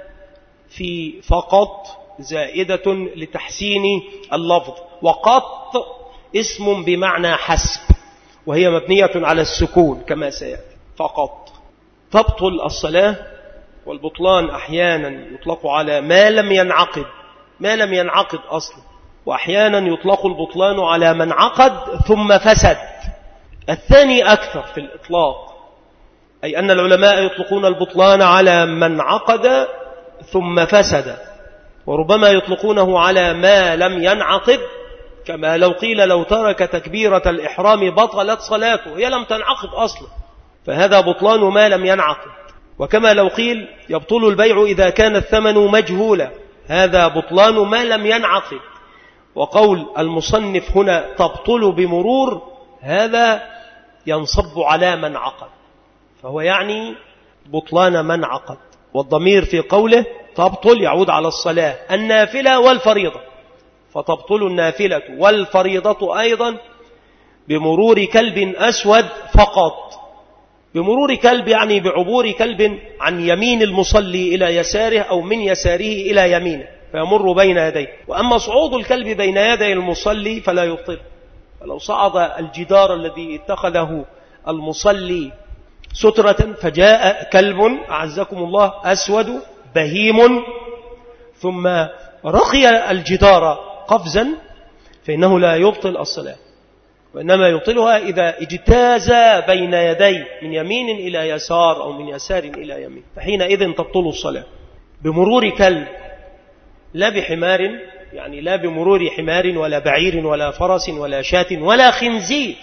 في فقط زائدة لتحسين اللفظ، وقط اسم بمعنى حسب، وهي مبنية على السكون كما سيأتي. فقط تبطل الصلاة، والبطلان أحيانا يطلق على ما لم ينعقد، ما لم ينعقد أصلا، وأحيانا يطلق البطلان على من عقد ثم فسد. الثاني أكثر في الإطلاق، أي أن العلماء يطلقون البطلان على من عقد ثم فسد، وربما يطلقونه على ما لم ينعقد، كما لو قيل لو ترك تكبيرة الإحرام بطلت صلاته، هي لم تنعقد أصلا، فهذا بطلان ما لم ينعقد. وكما لو قيل يبطل البيع إذا كان الثمن مجهولا، هذا بطلان ما لم ينعقد. وقول المصنف هنا تبطل بمرور، هذا ينصب على من عقد، فهو يعني بطلان من عقد. والضمير في قوله تبطل يعود على الصلاة النافلة والفريضة، فتبطل النافلة والفريضة أيضا بمرور كلب أسود فقط. بمرور كلب يعني بعبور كلب عن يمين المصلي إلى يساره أو من يساره إلى يمينه فيمر بين يديه. وأما صعود الكلب بين يدي المصلي فلا يبطل. فلو صعد الجدار الذي اتخذه المصلي سترة فجاء كلب أعزكم الله أسود بهيم ثم رقي الجدار قفزا، فإنه لا يبطل الصلاة، وإنما يبطلها إذا اجتاز بين يدي من يمين إلى يسار أو من يسار إلى يمين، فحينئذ تبطل الصلاة. بمرور كلب لا بحمار، يعني لا بمرور حمار ولا بعير ولا فرس ولا شاة ولا خنزير،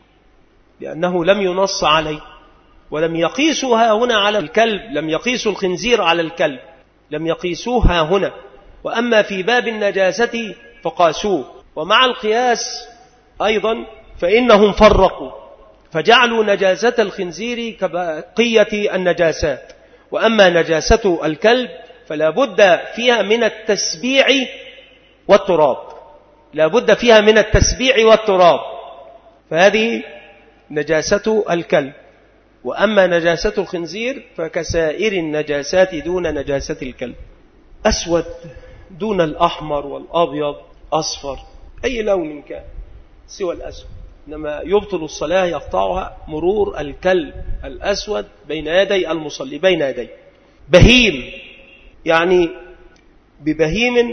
لأنه لم ينص عليه، ولم يقيسوها هنا على الكلب، لم يقيسوا الخنزير على الكلب، لم يقيسوها هنا. وأما في باب النجاسة فقاسوه، ومع القياس أيضا فإنهم فرقوا فجعلوا نجاسة الخنزير كبقية النجاسات، وأما نجاسة الكلب فلا بد فيها من التسبيع والتراب، لا بد فيها من التسبيع والتراب، فهذه نجاسة الكلب. وأما نجاسة الخنزير فكسائر النجاسات دون نجاسة الكلب. أسود دون الأحمر والأبيض، أصفر، أي لون كان سوى الأسود، إنما يبطل الصلاة يقطعها مرور الكلب الأسود بين يدي المصلي، بين يدي. بهيم يعني ببهيم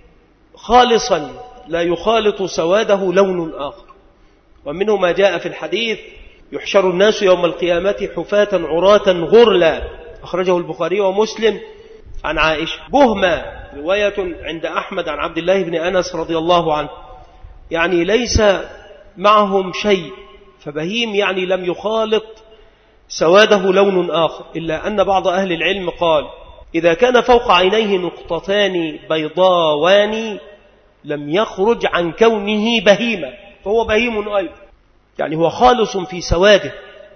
خالصا لا يخالط سواده لون آخر. ومنه ما جاء في الحديث يحشر الناس يوم القيامة حفاة عراة غرلا، أخرجه البخاري ومسلم عن عائشة. بهمة رواية عند أحمد عن عبد الله بن أنس رضي الله عنه، يعني ليس معهم شيء، فبهيم يعني لم يخالط سواده لون آخر، إلا أن بعض أهل العلم قال إذا كان فوق عينيه نقطتان بيضاوان لم يخرج عن كونه بهيمة، فهو بهيم أيضا، يعني هو خالص في سواده،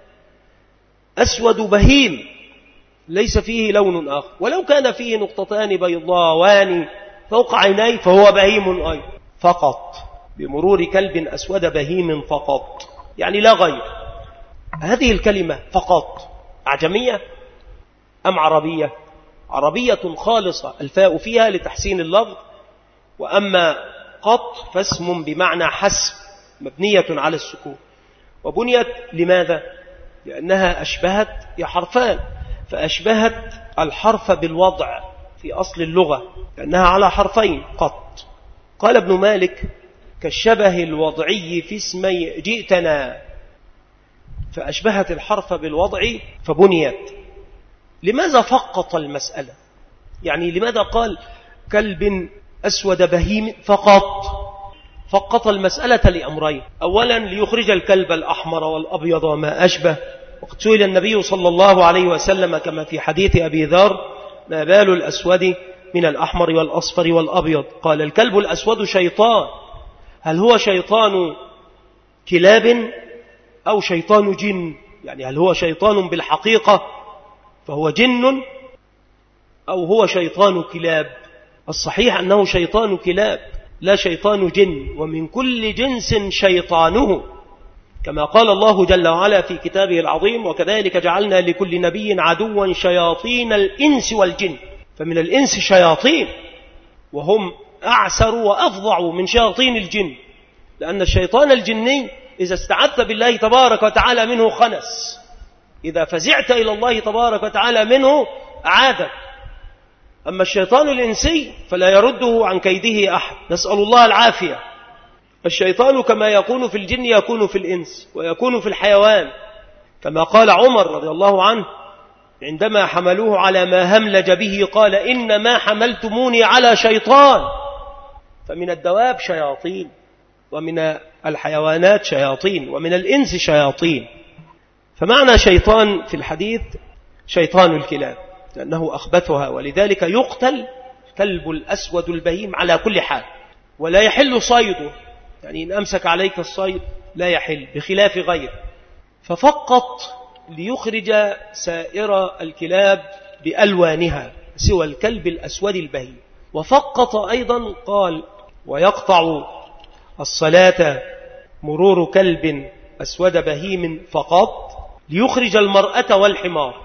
أسود بهيم ليس فيه لون آخر. ولو كان فيه نقطتان بيضاوان فوق عينيه فهو بهيم أيضا فقط، بمرور كلب أسود بهيم فقط، يعني لا غير. هذه الكلمة فقط أعجمية أم عربية؟ عربية خالصة، الفاء فيها لتحسين اللفظ. وأما قط فاسم بمعنى حسب، مبنية على السكون. وبنيت لماذا؟ لأنها أشبهت حرفان، فأشبهت الحرف بالوضع في أصل اللغة، لأنها على حرفين قط. قال ابن مالك كالشبه الوضعي في اسمي جئتنا، فأشبهت الحرف بالوضع فبنيت. لماذا فقط المسألة؟ يعني لماذا قال كلب أسود بهيم فقط؟ فقط المسألة لأمرين: أولا ليخرج الكلب الأحمر والأبيض وما أشبه. وقد سئل النبي صلى الله عليه وسلم كما في حديث أبي ذر: ما بال الأسود من الأحمر والأصفر والأبيض؟ قال: الكلب الأسود شيطان. هل هو شيطان كلاب أو شيطان جن؟ يعني هل هو شيطان بالحقيقة فهو جن أو هو شيطان كلاب؟ الصحيح أنه شيطان كلاب لا شيطان جن، ومن كل جنس شيطانه، كما قال الله جل وعلا في كتابه العظيم: وكذلك جعلنا لكل نبي عدوا شياطين الإنس والجن. فمن الإنس شياطين، وهم أعسر وأفظع من شياطين الجن، لأن الشيطان الجني إذا استعذت بالله تبارك وتعالى منه خنس، إذا فزعت إلى الله تبارك وتعالى منه أعادك. أما الشيطان الإنسي فلا يرده عن كيده أحد، نسأل الله العافية. الشيطان كما يكون في الجن يكون في الإنس ويكون في الحيوان، كما قال عمر رضي الله عنه عندما حملوه على ما هملج به قال إنما حملتموني على شيطان. فمن الدواب شياطين، ومن الحيوانات شياطين، ومن الإنس شياطين. فمعنى شيطان في الحديث شيطان الكلاب، لأنه أخبثها، ولذلك يقتل كلب الأسود البهيم على كل حال، ولا يحل صيده، يعني إن أمسك عليك الصيد لا يحل، بخلاف غيره. ففقط ليخرج سائر الكلاب بألوانها سوى الكلب الأسود البهيم. وفقط أيضا قال ويقطع الصلاة مرور كلب أسود بهيم فقط، ليخرج المرأة والحمار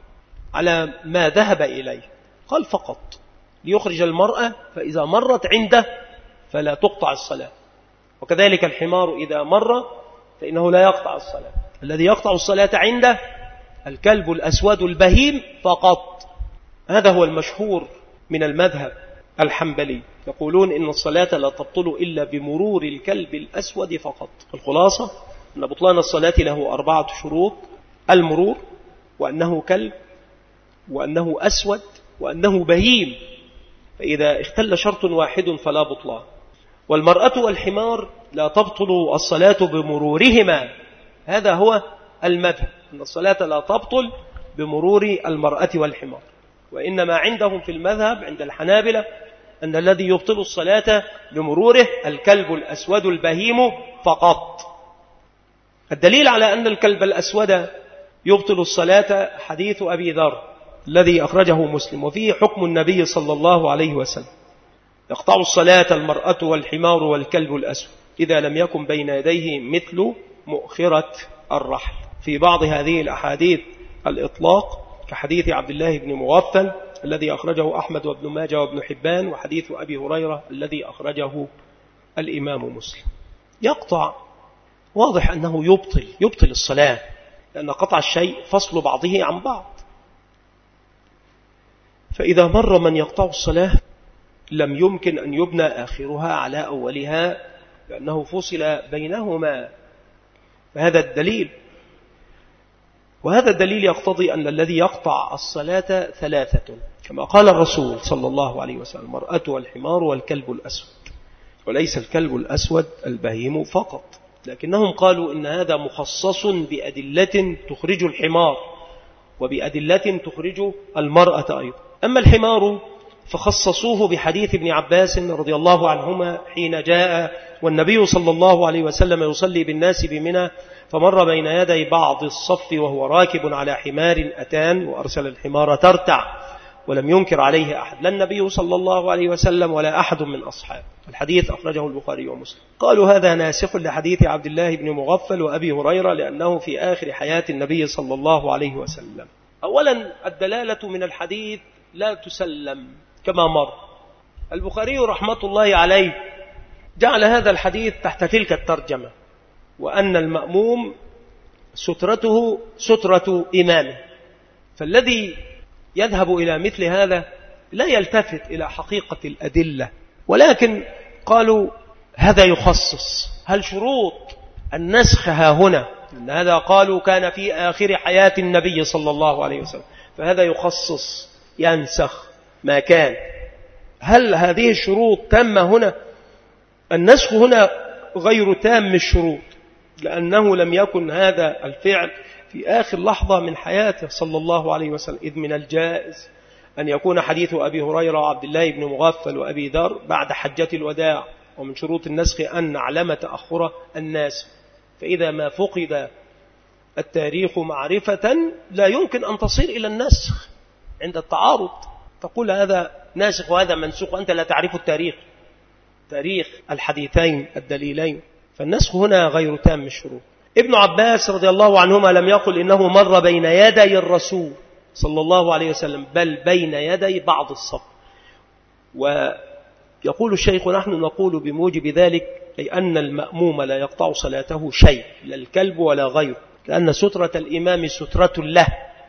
على ما ذهب إليه. قال فقط ليخرج المرأة، فإذا مرت عنده فلا تقطع الصلاة، وكذلك الحمار إذا مر فإنه لا يقطع الصلاة. الذي يقطع الصلاة عنده الكلب الأسود البهيم فقط. هذا هو المشهور من المذهب الحنبلي، يقولون إن الصلاة لا تبطل إلا بمرور الكلب الأسود فقط. الخلاصة أن بطلان الصلاة له 4 شروط: المرور، وأنه كلب، وأنه أسود، وأنه بهيم. فإذا اختل شرط واحد فلا بطلان. والمرأة والحمار لا تبطل الصلاة بمرورهما، هذا هو المذهب، أن الصلاة لا تبطل بمرور المرأة والحمار. وإنما عندهم في المذهب عند الحنابلة أن الذي يبطل الصلاة بمروره الكلب الأسود البهيم فقط. الدليل على أن الكلب الأسود يبطل الصلاة حديث أبي ذر الذي أخرجه مسلم، وفيه حكم النبي صلى الله عليه وسلم: يقطع الصلاة المرأة والحمار والكلب الأسود إذا لم يكن بين يديه مثل مؤخرة الرحل. في بعض هذه الأحاديث الإطلاق، كحديث عبد الله بن مغفل الذي أخرجه أحمد وابن ماجه وابن حبان، وحديث أبي هريرة الذي أخرجه الإمام مسلم. يقطع، واضح أنه يبطل الصلاة، لأن قطع الشيء فصل بعضه عن بعض. فإذا مر من يقطع الصلاة لم يمكن أن يبنى آخرها على أولها، لأنه فصل بينهما. فهذا الدليل، وهذا الدليل يقتضي أن الذي يقطع الصلاة 3، كما قال الرسول صلى الله عليه وسلم: المرأة والحمار والكلب الأسود. وليس الكلب الأسود البهيم فقط، لكنهم قالوا إن هذا مخصص بأدلة تخرج الحمار وبأدلة تخرج المرأة أيضا. أما الحمار فخصصوه بحديث ابن عباس رضي الله عنهما حين جاء والنبي صلى الله عليه وسلم يصلي بالناس بمنى، فمر بين يدي بعض الصف وهو راكب على حمار أتان، وأرسل الحمار ترتع، ولم ينكر عليه أحد، لا النبي صلى الله عليه وسلم ولا أحد من أصحابه. الحديث أخرجه البخاري ومسلم. قالوا هذا ناسخ لحديث عبد الله بن مغفل وأبي هريرة، لأنه في آخر حياة النبي صلى الله عليه وسلم. أولا الدلالة من الحديث لا تسلم كما مر. البخاري رحمة الله عليه جعل هذا الحديث تحت تلك الترجمة، وأن المأموم سترته سترة إمامه. فالذي يذهب إلى مثل هذا لا يلتفت إلى حقيقة الأدلة، ولكن قالوا هذا يخصص. هل شروط النسخ ها هنا؟ إن هذا قالوا كان في آخر حياة النبي صلى الله عليه وسلم، فهذا يخصص ينسخ ما كان. هل هذه الشروط تامة هنا؟ النسخ هنا غير تام الشروط، لأنه لم يكن هذا الفعل في آخر لحظة من حياته صلى الله عليه وسلم، إذ من الجائز أن يكون حديث أبي هريرة وعبد الله بن مغفل وأبي ذر بعد حجة الوداع. ومن شروط النسخ أن نعلم تأخر الناس، فإذا ما فقد التاريخ معرفة لا يمكن أن تصير إلى النسخ عند التعارض، تقول هذا ناسخ وهذا منسوخ وأنت لا تعرف تاريخ الحديثين الدليلين. فالنسخ هنا غير تام الشروط. ابن عباس رضي الله عنهما لم يقل إنه مر بين يدي الرسول صلى الله عليه وسلم، بل بين يدي بعض الصف. ويقول الشيخ: نحن نقول بموجب ذلك أي أن المأموم لا يقطع صلاته شيء، لا الكلب ولا غيره، لأن سترة الإمام سترة له.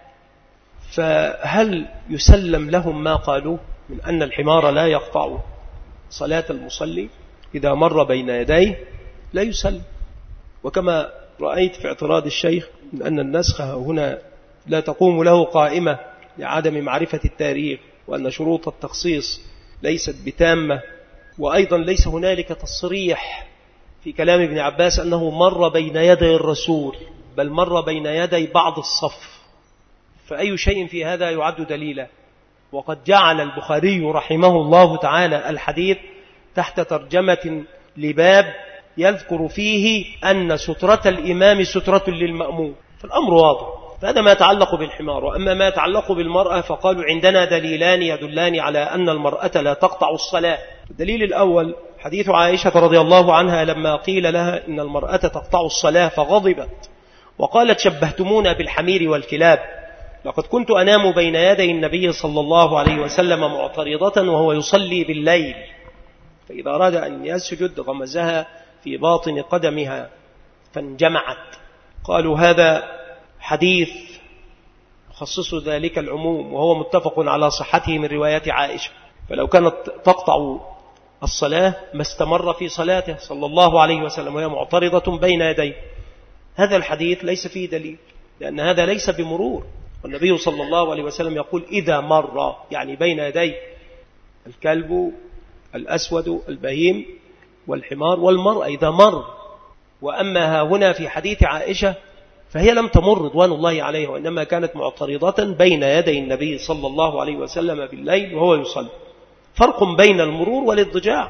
فهل يسلم لهم ما قالوه من أن الحمار لا يقطع صلاة المصلي إذا مر بين يديه؟ لا يسلم. وكما رأيت في اعتراض الشيخ أن النسخ هنا لا تقوم له قائمة لعدم معرفة التاريخ، وأن شروط التخصيص ليست بتامة، وأيضا ليس هنالك تصريح في كلام ابن عباس أنه مر بين يدي الرسول، بل مر بين يدي بعض الصف، فأي شيء في هذا يعد دليلا. وقد جعل البخاري رحمه الله تعالى الحديث تحت ترجمة لباب يذكر فيه أن سترة الإمام سترة للمأموم، فالأمر واضح. فهذا ما يتعلق بالحمار. وأما ما يتعلق بالمرأة فقالوا عندنا دليلان يدلان على أن المرأة لا تقطع الصلاة. الدليل الأول حديث عائشة رضي الله عنها لما قيل لها إن المرأة تقطع الصلاة فغضبت وقالت شبهتمونا بالحمير والكلاب، لقد كنت أنام بين يدي النبي صلى الله عليه وسلم معترضة وهو يصلي بالليل، فإذا أراد أن يسجد غمزها في باطن قدمها فانجمعت. قالوا هذا حديث خصص ذلك العموم، وهو متفق على صحته من رواية عائشة، فلو كانت تقطع الصلاة ما استمر في صلاته صلى الله عليه وسلم وهي معترضة بين يديه. هذا الحديث ليس فيه دليل، لأن هذا ليس بمرور، والنبي صلى الله عليه وسلم يقول إذا مر، يعني بين يدي الكلب الأسود البهيم والحمار والمرأة إذا مر. وأما هنا في حديث عائشة فهي لم تمر رضوان الله عليها، وإنما كانت معترضة بين يدي النبي صلى الله عليه وسلم بالليل وهو يصلي. فرق بين المرور والاضطجاع.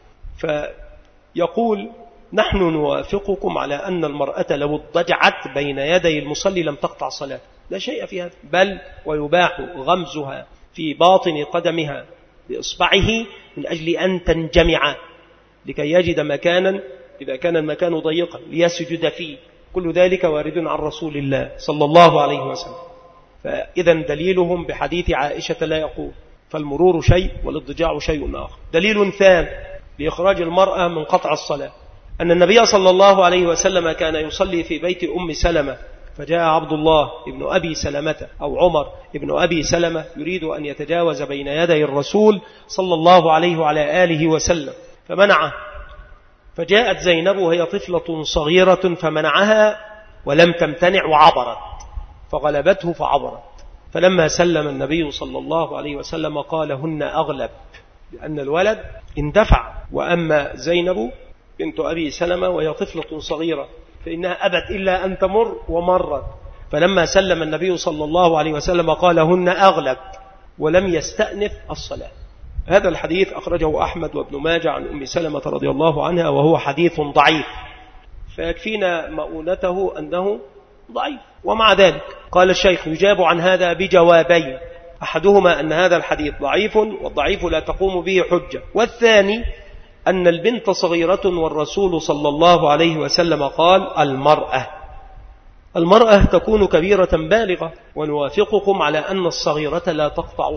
فيقول نحن نوافقكم على أن المرأة لو اضطجعت بين يدي المصلي لم تقطع صلاة، لا شيء في هذا، بل ويباح غمزها في باطن قدمها بإصبعه من أجل أن تنجمع لكي يجد مكانا إذا كان المكان ضيقا ليسجد فيه. كل ذلك وارد عن رسول الله صلى الله عليه وسلم. فإذا دليلهم بحديث عائشة لا يقول، فالمرور شيء والاضطجاع شيء آخر. دليل ثاني لإخراج المرأة من قطع الصلاة أن النبي صلى الله عليه وسلم كان يصلي في بيت أم سلمة، فجاء عبد الله ابن أبي سلمة أو عمر ابن أبي سلمة يريد أن يتجاوز بين يدي الرسول صلى الله عليه وعلى آله وسلم فمنعه، فجاءت زينب وهي طفلة صغيرة فمنعها ولم تمتنع وعبرت، فغلبته فعبرت. فلما سلم النبي صلى الله عليه وسلم قال هن أغلب، لأن الولد اندفع، وأما زينب بنت أبي سلمة وهي طفلة صغيرة فإنها أبت إلا أن تمر ومرت. فلما سلم النبي صلى الله عليه وسلم قال هن أغلب ولم يستأنف الصلاة. هذا الحديث أخرجه أحمد وابن ماجه عن أم سلمة رضي الله عنها، وهو حديث ضعيف، فيكفينا مؤونته أنه ضعيف. ومع ذلك قال الشيخ يجاب عن هذا بجوابين، أحدهما أن هذا الحديث ضعيف، والضعيف لا تقوم به حجة، والثاني أن البنت صغيرة والرسول صلى الله عليه وسلم قال المرأة تكون كبيرة بالغة، ونوافقكم على أن الصغيرة لا تقطع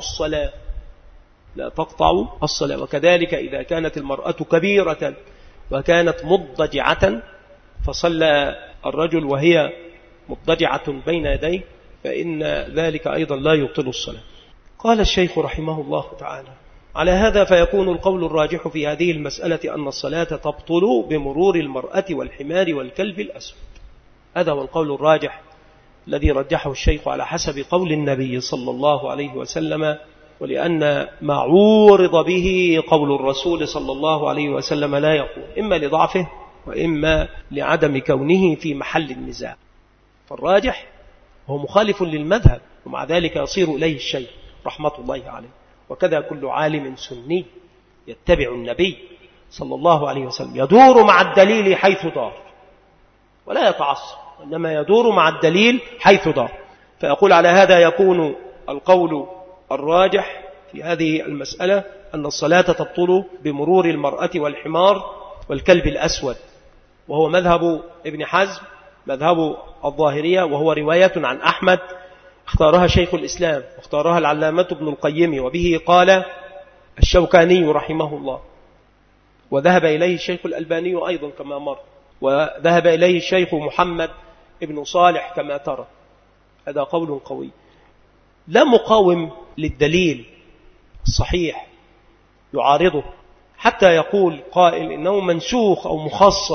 الصلاة. وكذلك إذا كانت المرأة كبيرة وكانت مضطجعة فصلى الرجل وهي مضطجعة بين يديه فإن ذلك أيضا لا يبطل الصلاة. قال الشيخ رحمه الله تعالى على هذا فيكون القول الراجح في هذه المسألة أن الصلاة تبطل بمرور المرأة والحمار والكلب الأسود. هذا هو القول الراجح الذي رجحه الشيخ على حسب قول النبي صلى الله عليه وسلم، ولأن ما عورض به قول الرسول صلى الله عليه وسلم لا يقول، إما لضعفه وإما لعدم كونه في محل النزاع. فالراجح هو مخالف للمذهب، ومع ذلك يصير إليه الشيخ رحمة الله عليه. وكذا كل عالم سني يتبع النبي صلى الله عليه وسلم يدور مع الدليل حيث دار ولا يتعصب، إنما يدور مع الدليل حيث دار. فيقول على هذا يكون القول الراجح في هذه المسألة أن الصلاة تبطل بمرور المرأة والحمار والكلب الأسود، وهو مذهب ابن حزم مذهب الظاهرية، وهو رواية عن أحمد اختارها شيخ الإسلام واختارها العلامة ابن القيم، وبه قال الشوكاني رحمه الله، وذهب إليه الشيخ الألباني أيضا كما مر، وذهب إليه الشيخ محمد ابن صالح كما ترى. هذا قول قوي لا مقاوم للدليل الصحيح يعارضه، حتى يقول قائل إنه منسوخ أو مخصص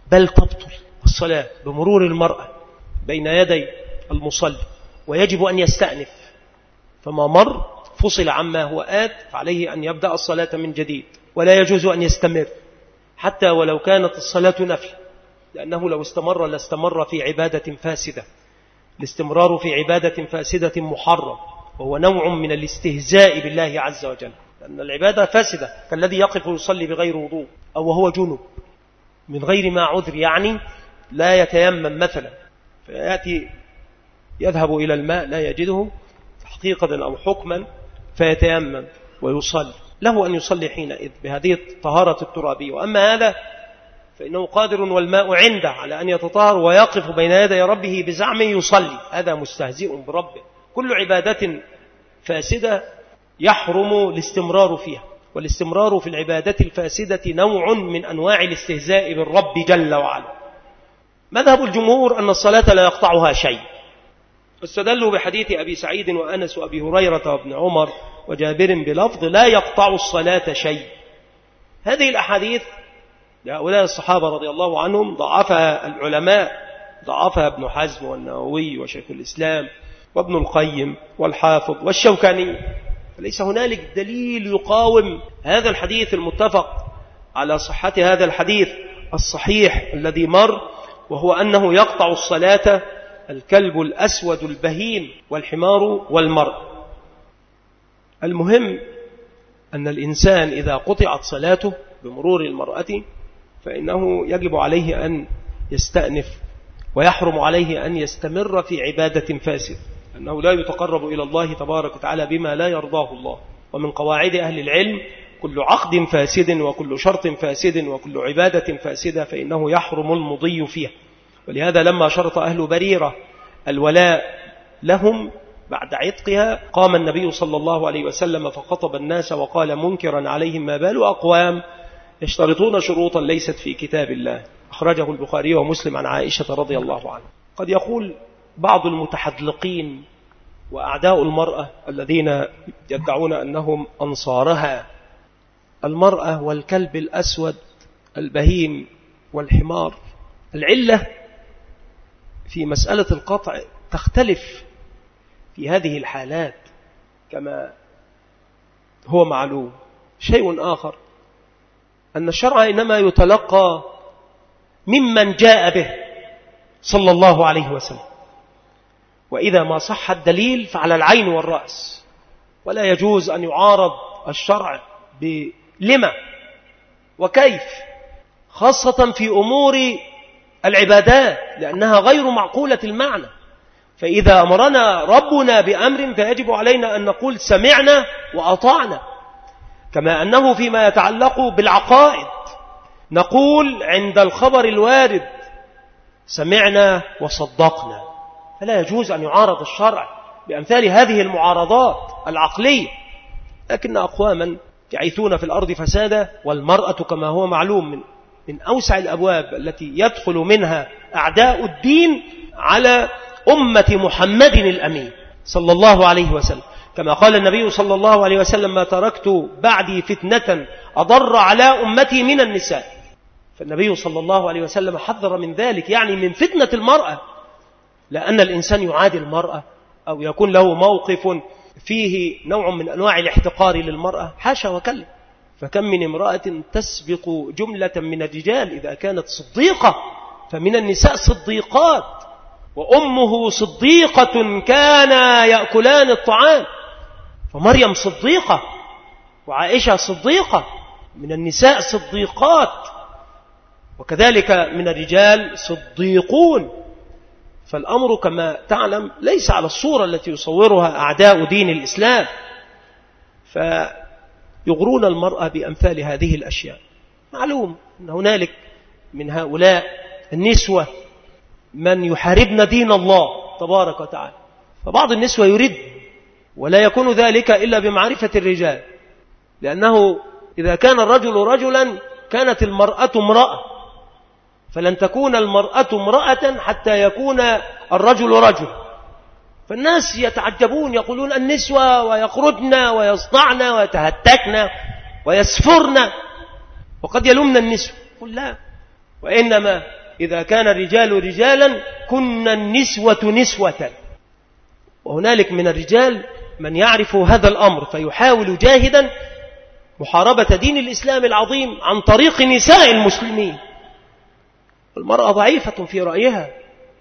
بل تبطل الصلاة بمرور المرأة بين يدي المصلي، ويجب أن يستأنف، فما مر فصل عما هو آت فعليه أن يبدأ الصلاة من جديد، ولا يجوز أن يستمر حتى ولو كانت الصلاة نفل، لأنه لو استمر لاستمر في عبادة فاسدة. الاستمرار في عبادة فاسدة محرم، وهو نوع من الاستهزاء بالله عز وجل، لأن العبادة فاسدة، كالذي يقف يصلي بغير وضوء أو وهو جنب من غير ما عذر، يعني لا يتيمم مثلا، فيأتي يذهب إلى الماء لا يجده حقيقة أو حكما فيتيمم ويصلي، له أن يصلي حينئذ بهذه الطهارة الترابية. وأما هذا فإنه قادر والماء عنده على أن يتطهر ويقف بين يدي ربه بزعمه يصلي، هذا مستهزئ بربه. كل عبادة فاسدة يحرم الاستمرار فيها، والاستمرار في العبادة الفاسدة نوع من أنواع الاستهزاء بالرب جل وعلا. مذهب الجمهور أن الصلاة لا يقطعها شيء، واستدلوا بحديث أبي سعيد وأنس وأبي هريرة وابن عمر وجابر بلفظ لا يقطع الصلاة شيء. هذه الأحاديث لهؤلاء الصحابة رضي الله عنهم ضعفها العلماء، ضعفها ابن حزم والنووي وشيخ الإسلام وابن القيم والحافظ والشوكاني، فليس هنالك دليل يقاوم هذا الحديث المتفق على صحة هذا الحديث الصحيح الذي مر، وهو أنه يقطع الصلاة الكلب الأسود البهيم والحمار والمرء. المهم أن الإنسان إذا قطعت صلاته بمرور المرأة فإنه يجب عليه أن يستأنف، ويحرم عليه أن يستمر في عبادة فاسدة، أنه لا يتقرب إلى الله تبارك وتعالى بما لا يرضاه الله. ومن قواعد أهل العلم كل عقد فاسد وكل شرط فاسد وكل عبادة فاسدة فإنه يحرم المضي فيها. ولهذا لما شرط أهل بريرة الولاء لهم بعد عتقها قام النبي صلى الله عليه وسلم فخطب الناس وقال منكرا عليهم ما بال أقوام يشترطون شروطا ليست في كتاب الله. أخرجه البخاري ومسلم عن عائشة رضي الله عنها. قد يقول بعض المتحدلقين وأعداء المرأة الذين يدعون أنهم أنصارها: المرأة والكلب الأسود البهيم والحمار، العلة في مسألة القطع تختلف في هذه الحالات كما هو معلوم. شيء آخر أن الشرع إنما يتلقى ممن جاء به صلى الله عليه وسلم، وإذا ما صح الدليل فعلى العين والرأس، ولا يجوز أن يعارض الشرع بلما وكيف، خاصة في أمور العبادات لأنها غير معقولة المعنى. فإذا أمرنا ربنا بأمر فيجب علينا أن نقول سمعنا وأطعنا، كما أنه فيما يتعلق بالعقائد نقول عند الخبر الوارد سمعنا وصدقنا، فلا يجوز أن يعارض الشرع بأمثال هذه المعارضات العقلية. لكن أقواما يعيثون في الأرض فسادا، والمرأة كما هو معلوم من أوسع الأبواب التي يدخل منها أعداء الدين على أمة محمد الأمين صلى الله عليه وسلم، كما قال النبي صلى الله عليه وسلم: ما تركت بعدي فتنة أضر على أمتي من النساء. فالنبي صلى الله عليه وسلم حذر من ذلك، يعني من فتنة المرأة، لأن الإنسان يعادي المرأة أو يكون له موقف فيه نوع من أنواع الاحتقار للمرأة، حاشا وكلا. فكم من امرأة تسبق جملة من الرجال إذا كانت صديقة، فمن النساء صديقات، وأمه صديقة كانا يأكلان الطعام، فمريم صديقة وعائشة صديقة، من النساء صديقات، وكذلك من الرجال صديقون. فالأمر كما تعلم ليس على الصورة التي يصورها أعداء دين الإسلام، فيغرون المرأة بأمثال هذه الأشياء. معلوم أن هنالك من هؤلاء النسوة من يحاربن دين الله تبارك وتعالى، فبعض النسوة يريد، ولا يكون ذلك إلا بمعرفة الرجال، لأنه إذا كان الرجل رجلا كانت المرأة امرأة، فلن تكون المرأة امرأة حتى يكون الرجل رجل. فالناس يتعجبون يقولون النسوة ويخرجن ويصدعن ويتهتكن ويسفرن، وقد يلومن النسوة. قل لا، وإنما إذا كان الرجال رجالا كنا النسوة نسوة. وهنالك من الرجال من يعرف هذا الأمر فيحاول جاهدا محاربة دين الإسلام العظيم عن طريق نساء المسلمين. المرأة ضعيفة في رأيها،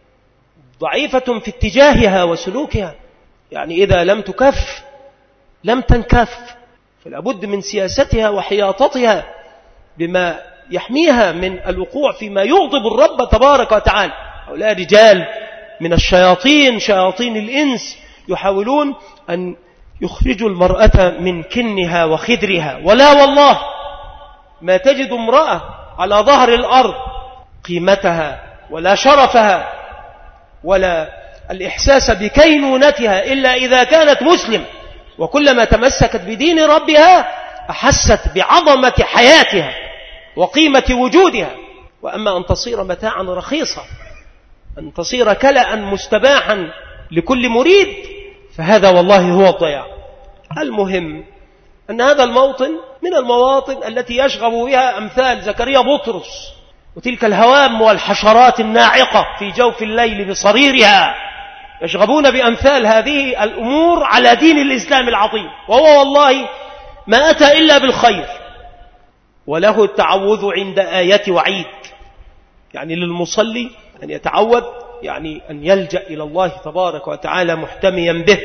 ضعيفة في اتجاهها وسلوكها، يعني إذا لم تكف لم تنكف، فلا بد من سياستها وحياطتها بما يحميها من الوقوع فيما يغضب الرب تبارك وتعالى. هؤلاء رجال من الشياطين، شياطين الإنس، يحاولون أن يخرجوا المرأة من كنها وخدرها. ولا والله ما تجد امرأة على ظهر الأرض قيمتها ولا شرفها ولا الإحساس بكينونتها إلا إذا كانت مسلم، وكلما تمسكت بدين ربها أحست بعظمة حياتها وقيمة وجودها. وأما أن تصير متاعا رخيصا، أن تصير كلأ مستباحا لكل مريد، فهذا والله هو الضياع. المهم أن هذا الموطن من المواطن التي يشغب بها أمثال زكريا بطرس وتلك الهوام والحشرات الناعقة في جوف الليل بصريرها، يشغبون بأمثال هذه الأمور على دين الإسلام العظيم، وهو والله ما أتى إلا بالخير. وله التعوذ عند آية وعيد، يعني للمصلي أن يتعوذ، يعني أن يلجأ إلى الله تبارك وتعالى محتميا به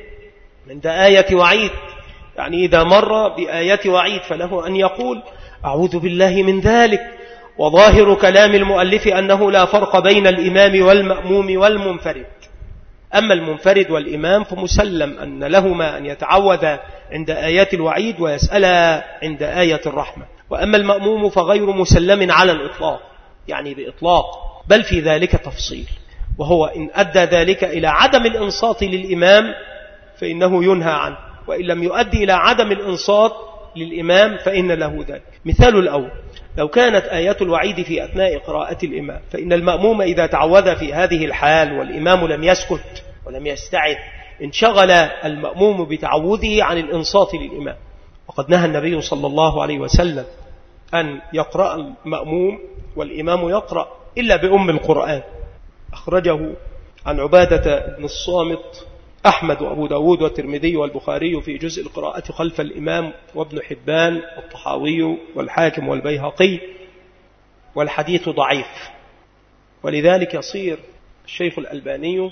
عند آية وعيد. يعني إذا مر بآية وعيد فله أن يقول أعوذ بالله من ذلك. وظاهر كلام المؤلف أنه لا فرق بين الإمام والمأموم والمنفرد. أما المنفرد والإمام فمسلم أن لهما أن يتعوذ عند آيات الوعيد ويسأل عند آية الرحمة. وأما المأموم فغير مسلم على الإطلاق، يعني بإطلاق، بل في ذلك تفصيل، وهو إن أدى ذلك إلى عدم الإنصات للإمام فإنه ينهى عنه، وإن لم يؤدي إلى عدم الإنصات للإمام فإن له ذلك. مثال الأول: لو كانت آيات الوعيد في أثناء قراءة الإمام، فإن المأموم إذا تعوذ في هذه الحال والإمام لم يسكت ولم يستعد انشغل المأموم بتعوذه عن الإنصات للإمام. وقد نهى النبي صلى الله عليه وسلم أن يقرأ المأموم والإمام يقرأ إلا بأم القرآن. أخرجه عن عبادة بن الصامت أحمد وأبو داود والترمذي والبخاري في جزء القراءة خلف الإمام، وابن حبان والطحاوي والحاكم والبيهقي، والحديث ضعيف. ولذلك يصير الشيخ الألباني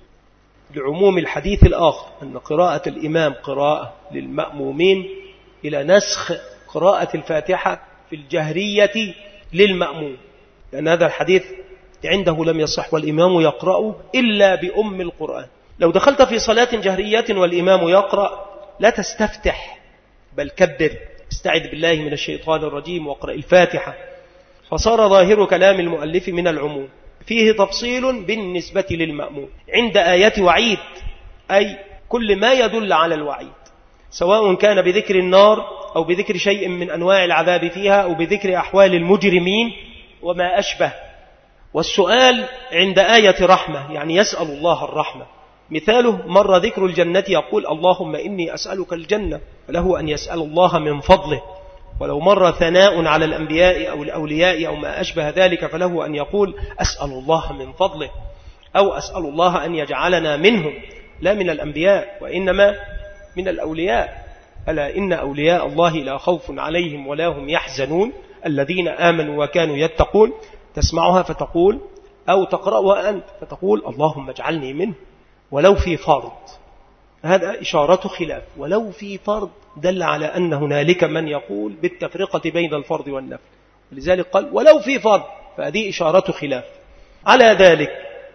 لعموم الحديث الآخر أن قراءة الإمام قراءة للمأمومين إلى نسخ قراءة الفاتحة في الجهرية للمأموم، لأن هذا الحديث عنده لم يصح والإمام يقرأ إلا بأم القرآن. لو دخلت في صلاة جهرية والإمام يقرأ لا تستفتح، بل كبر، استعذ بالله من الشيطان الرجيم واقرأ الفاتحة. فصار ظاهر كلام المؤلف من العموم، فيه تفصيل بالنسبة للمأموم عند آيات وعيد، أي كل ما يدل على الوعيد، سواء كان بذكر النار أو بذكر شيء من أنواع العذاب فيها أو بذكر أحوال المجرمين وما أشبه. والسؤال عند آية رحمة، يعني يسأل الله الرحمة. مثاله: مر ذكر الجنة يقول اللهم إني أسألك الجنة، فله أن يسأل الله من فضله. ولو مر ثناء على الأنبياء أو الأولياء أو ما أشبه ذلك فله أن يقول أسأل الله من فضله، أو أسأل الله أن يجعلنا منهم، لا من الأنبياء وإنما من الأولياء. ألا إن أولياء الله لا خوف عليهم ولا هم يحزنون الذين آمنوا وكانوا يتقون. تسمعها فتقول أو تقرأها أنت فتقول اللهم اجعلني منه ولو في فرض. هذا إشارة خلاف، ولو في فرض دل على أن هنالك من يقول بالتفرقة بين الفرض والنفل، ولذلك قال ولو في فرض، فهذه إشارة خلاف. على ذلك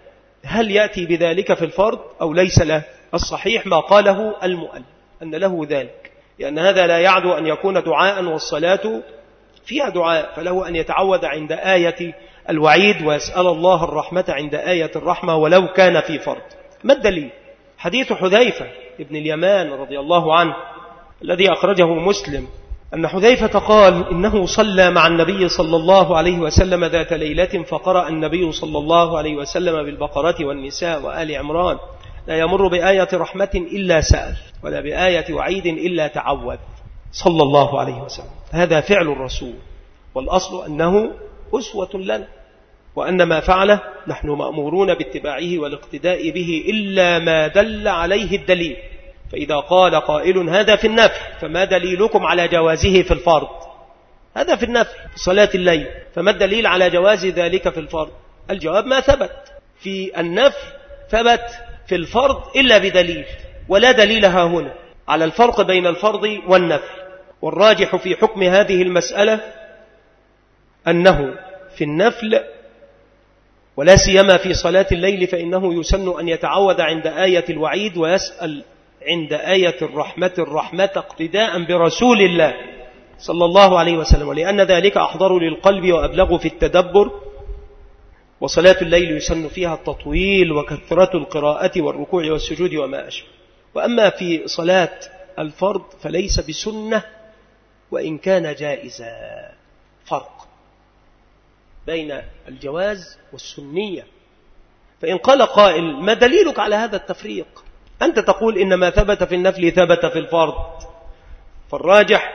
هل يأتي بذلك في الفرض أو ليس له؟ الصحيح ما قاله المؤلف أن له ذلك، لأن هذا لا يعدو أن يكون دعاء والصلاة فيها دعاء، فله أن يتعوذ عند آية الوعيد ويسأل الله الرحمة عند آية الرحمة ولو كان في فرض. ما الدليل؟ حديث حذيفة ابن اليمان رضي الله عنه الذي أخرجه مسلم، أن حذيفة قال إنه صلى مع النبي صلى الله عليه وسلم ذات ليلة، فقرأ النبي صلى الله عليه وسلم بالبقرة والنساء وآل عمران لا يمر بآية رحمة إلا سأل ولا بآية وعيد إلا تعوذ صلى الله عليه وسلم. هذا فعل الرسول، والأصل أنه أسوة لنا، وأن ما فعله نحن مأمورون باتباعه والاقتداء به إلا ما دل عليه الدليل. فإذا قال قائل هذا في النفل فما دليلكم على جوازه في الفرض؟ هذا في النفل في صلاة الليل، فما الدليل على جواز ذلك في الفرض؟ الجواب ما ثبت في النفل ثبت في الفرض إلا بدليل، ولا دليل ها هنا على الفرق بين الفرض والنفل. والراجح في حكم هذه المسألة أنه في النفل ولا سيما في صلاة الليل فإنه يسن أن يتعوذ عند آية الوعيد ويسأل عند آية الرحمة اقتداء برسول الله صلى الله عليه وسلم، ولأن ذلك أحضر للقلب وأبلغ في التدبر. وصلاة الليل يسن فيها التطويل وكثرة القراءة والركوع والسجود وما أشبه. وأما في صلاة الفرض فليس بسنة وإن كان جائزا. فرق بين الجواز والسنية. فإن قال قائل ما دليلك على هذا التفريق؟ أنت تقول إن ما ثبت في النفل ثبت في الفرض، فالراجح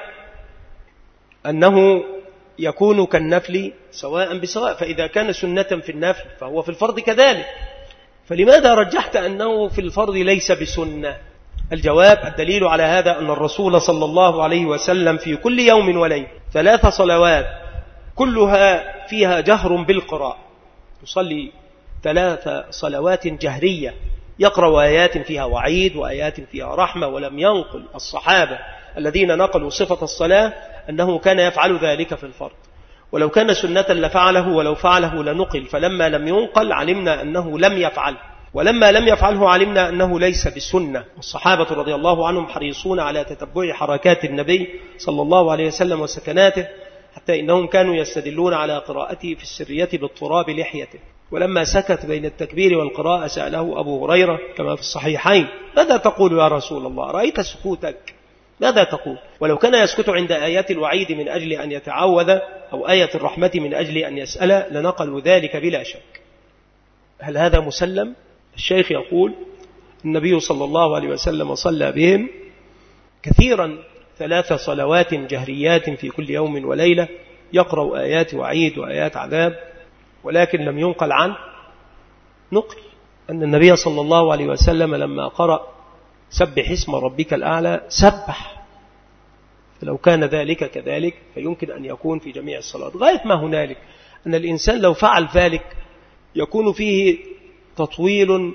أنه يكون كالنفل سواء بسواء، فإذا كان سنة في النفل فهو في الفرض كذلك، فلماذا رجحت أنه في الفرض ليس بسنة؟ الجواب الدليل على هذا أن الرسول صلى الله عليه وسلم في كل يوم وليلة 3 صلوات كلها فيها جهر بالقراءة، يصلي 3 صلوات جهرية يقرأ آيات فيها وعيد وآيات فيها رحمة، ولم ينقل الصحابة الذين نقلوا صفة الصلاة أنه كان يفعل ذلك في الفرض. ولو كان سنة لفعله، ولو فعله لنقل، فلما لم ينقل علمنا أنه لم يفعل، ولما لم يفعله علمنا أنه ليس بسنة. والصحابة رضي الله عنهم حريصون على تتبع حركات النبي صلى الله عليه وسلم وسكناته، حتى إنهم كانوا يستدلون على قراءته في السرية باضطراب لحيته. ولما سكت بين التكبير والقراءة سأله أبو هريرة كما في الصحيحين ماذا تقول يا رسول الله؟ رأيت سكوتك ماذا تقول؟ ولو كان يسكت عند آيات الوعيد من أجل أن يتعوذ أو آية الرحمة من أجل أن يسأل لنقلوا ذلك بلا شك. هل هذا مسلم؟ الشيخ يقول النبي صلى الله عليه وسلم صلى بهم كثيرا 3 صلوات جهريات في كل يوم وليلة يقرأ آيات وعيد وآيات عذاب، ولكن لم ينقل عنه نقل أن النبي صلى الله عليه وسلم لما قرأ سبح اسم ربك الأعلى سبح. فلو كان ذلك كذلك فيمكن أن يكون في جميع الصلاة. غاية ما هنالك أن الإنسان لو فعل ذلك يكون فيه تطويل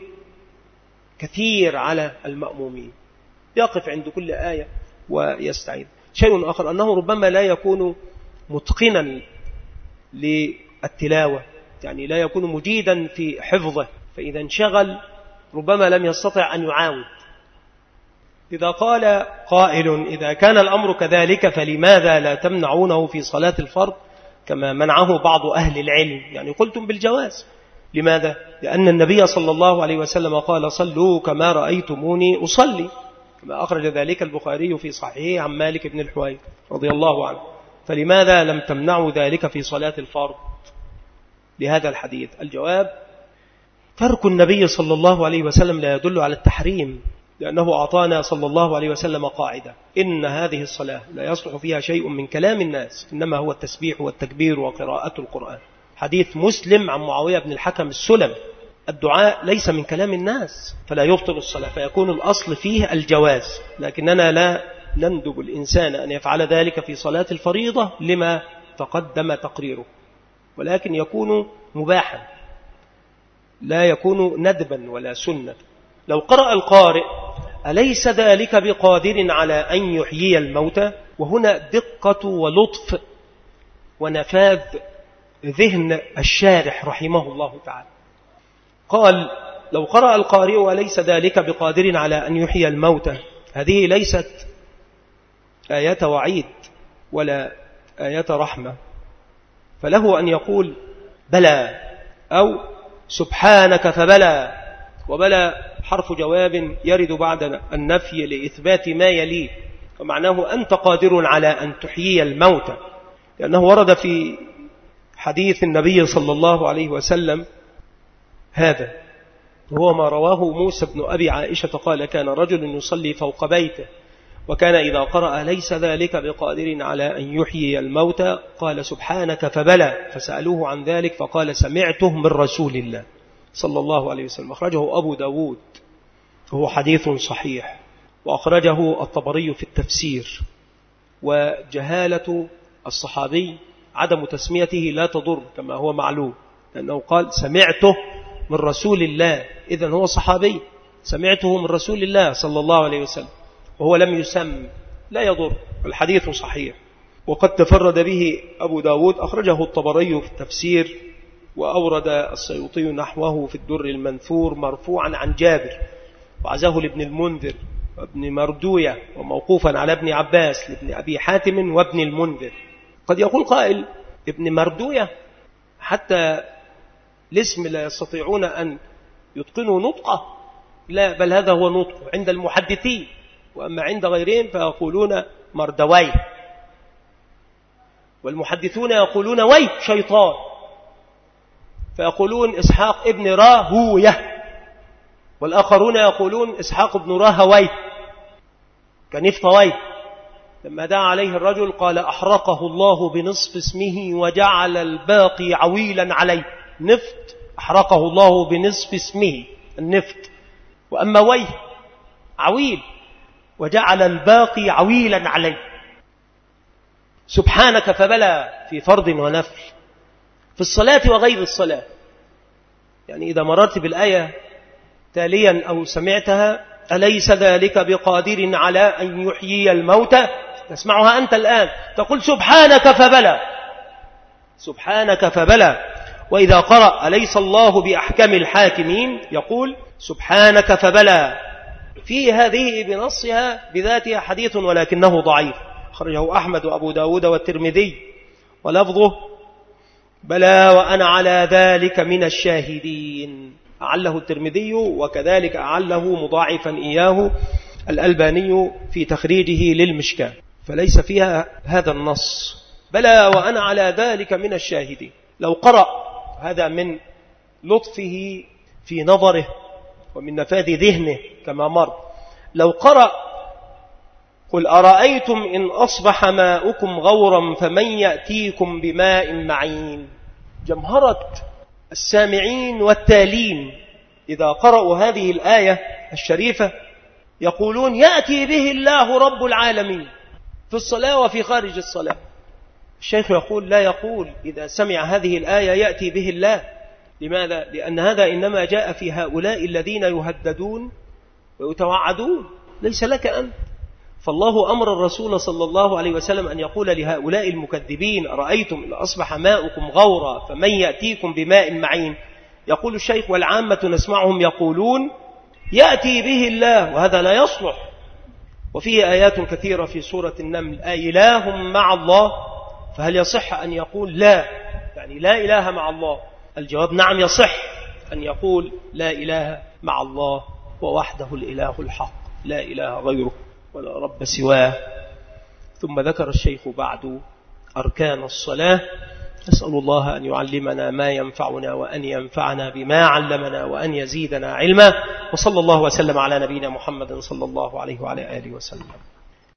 كثير على المأمومين، يقف عند كل آية ويستعيد. شيء آخر أنه ربما لا يكون متقنا للتلاوة، يعني لا يكون مجيدا في حفظه، فإذا انشغل ربما لم يستطع أن يعاود. إذا قال قائل إذا كان الأمر كذلك فلماذا لا تمنعونه في صلاة الفرض كما منعه بعض أهل العلم؟ يعني قلتم بالجواز. لماذا؟ لأن النبي صلى الله عليه وسلم قال صلوا كما رأيتموني أصلي، كما أخرج ذلك البخاري في صحيحه عن مالك بن الحويرث رضي الله عنه. فلماذا لم تمنعوا ذلك في صلاة الفرض لهذا الحديث؟ الجواب ترك النبي صلى الله عليه وسلم لا يدل على التحريم، لأنه أعطانا صلى الله عليه وسلم قاعدة إن هذه الصلاة لا يصلح فيها شيء من كلام الناس، إنما هو التسبيح والتكبير وقراءة القرآن. حديث مسلم عن معاوية بن الحكم السلمي الدعاء ليس من كلام الناس فلا يبطل الصلاة، فيكون الأصل فيه الجواز، لكننا لا نندب الإنسان أن يفعل ذلك في صلاة الفريضة لما تقدم تقريره، ولكن يكون مباحا لا يكون ندبا ولا سنة. لو قرأ القارئ أليس ذلك بقادر على أن يحيي الموتى؟ وهنا دقة ولطف ونفاذ ذهن الشارح رحمه الله تعالى. قال لو قرأ القارئ أليس ذلك بقادر على أن يحيي الموتى، هذه ليست آية وعيد ولا آية رحمة، فله أن يقول بلى أو سبحانك فبلى، وبلى حرف جواب يرد بعد النفي لإثبات ما يليه، فمعناه أنت قادر على أن تحيي الموتى، لأنه ورد في حديث النبي صلى الله عليه وسلم هذا، وهو ما رواه موسى بن أبي عائشة قال كان رجل يصلي فوق بيته وكان إذا قرأ ليس ذلك بقادر على أن يحيي الموتى قال سبحانك فبلى، فسألوه عن ذلك فقال سمعته من رسول الله صلى الله عليه وسلم. أخرجه أبو داود وهو حديث صحيح، وأخرجه الطبري في التفسير. وجهالة الصحابي عدم تسميته لا تضر كما هو معلوم، لأنه قال سمعته من رسول الله، إذن هو صحابي سمعته من رسول الله صلى الله عليه وسلم وهو لم يسم، لا يضر، الحديث صحيح. وقد تفرد به أبو داود، أخرجه الطبري في التفسير، وأورد السيوطي نحوه في الدر المنثور مرفوعا عن جابر، وعزاه لابن المنذر وابن مردوية، وموقوفا على ابن عباس لابن أبي حاتم وابن المنذر. قد يقول قائل ابن مردوية حتى الاسم لا يستطيعون أن يتقنوا نطقه، لا بل هذا هو نطقه عند المحدثين، وأما عند غيرهم فيقولون مردوي، والمحدثون يقولون وي شيطان، فيقولون إسحاق ابن راهوية، والآخرون يقولون إسحاق ابن راهوي كنفطوي. لما دعا عليه الرجل قال أحرقه الله بنصف اسمه وجعل الباقي عويلا عليه، نفط أحرقه الله بنصف اسمه النفط، وأما وي عويل وجعل الباقي عويلا عليه. سبحانك فبلى في فرض ونفل، في الصلاة وغير الصلاة. يعني إذا مررت بالآية تاليا أو سمعتها أليس ذلك بقادر على أن يحيي الموتى، تسمعها أنت الآن تقول سبحانك فبلى، سبحانك فبلى. وإذا قرأ أليس الله بأحكم الحاكمين يقول سبحانك فبلى. في هذه بنصها بذاتها حديث ولكنه ضعيف، أخرجه أحمد وأبو داود والترمذي، ولفظه بلى وأنا على ذلك من الشاهدين، أعله الترمذي، وكذلك أعله مضاعفا إياه الألباني في تخريجه للمشكاة، فليس فيها هذا النص بلى وأنا على ذلك من الشاهدين. لو قرأ هذا من لطفه في نظره ومن نفاذ ذهنه كما مر، لو قرأ قل أرأيتم إن أصبح ماؤكم غورا فمن يأتيكم بماء معين، جمهرة السامعين والتالين إذا قرأوا هذه الآية الشريفة يقولون يأتي به الله رب العالمين في الصلاة وفي خارج الصلاة. الشيخ يقول لا يقول إذا سمع هذه الآية يأتي به الله. لماذا؟ لأن هذا إنما جاء في هؤلاء الذين يهددون ويتوعدون، ليس لك أنت. فالله أمر الرسول صلى الله عليه وسلم أن يقول لهؤلاء المكذبين أرأيتم إن أصبح ماؤكم غورا فمن يأتيكم بماء معين. يقول الشيخ والعامة نسمعهم يقولون يأتي به الله، وهذا لا يصلح. وفيه آيات كثيرة في سورة النمل أإله مع الله، فهل يصح أن يقول لا، يعني لا إله مع الله؟ الجواب نعم، يصح أن يقول لا إله مع الله ووحده الإله الحق، لا إله غيره ولا رب سواه. ثم ذكر الشيخ بعد أركان الصلاة. نسأل الله أن يعلمنا ما ينفعنا وأن ينفعنا بما علمنا وأن يزيدنا علما، وصلى الله وسلم على نبينا محمد صلى الله عليه وعلى آله وسلم.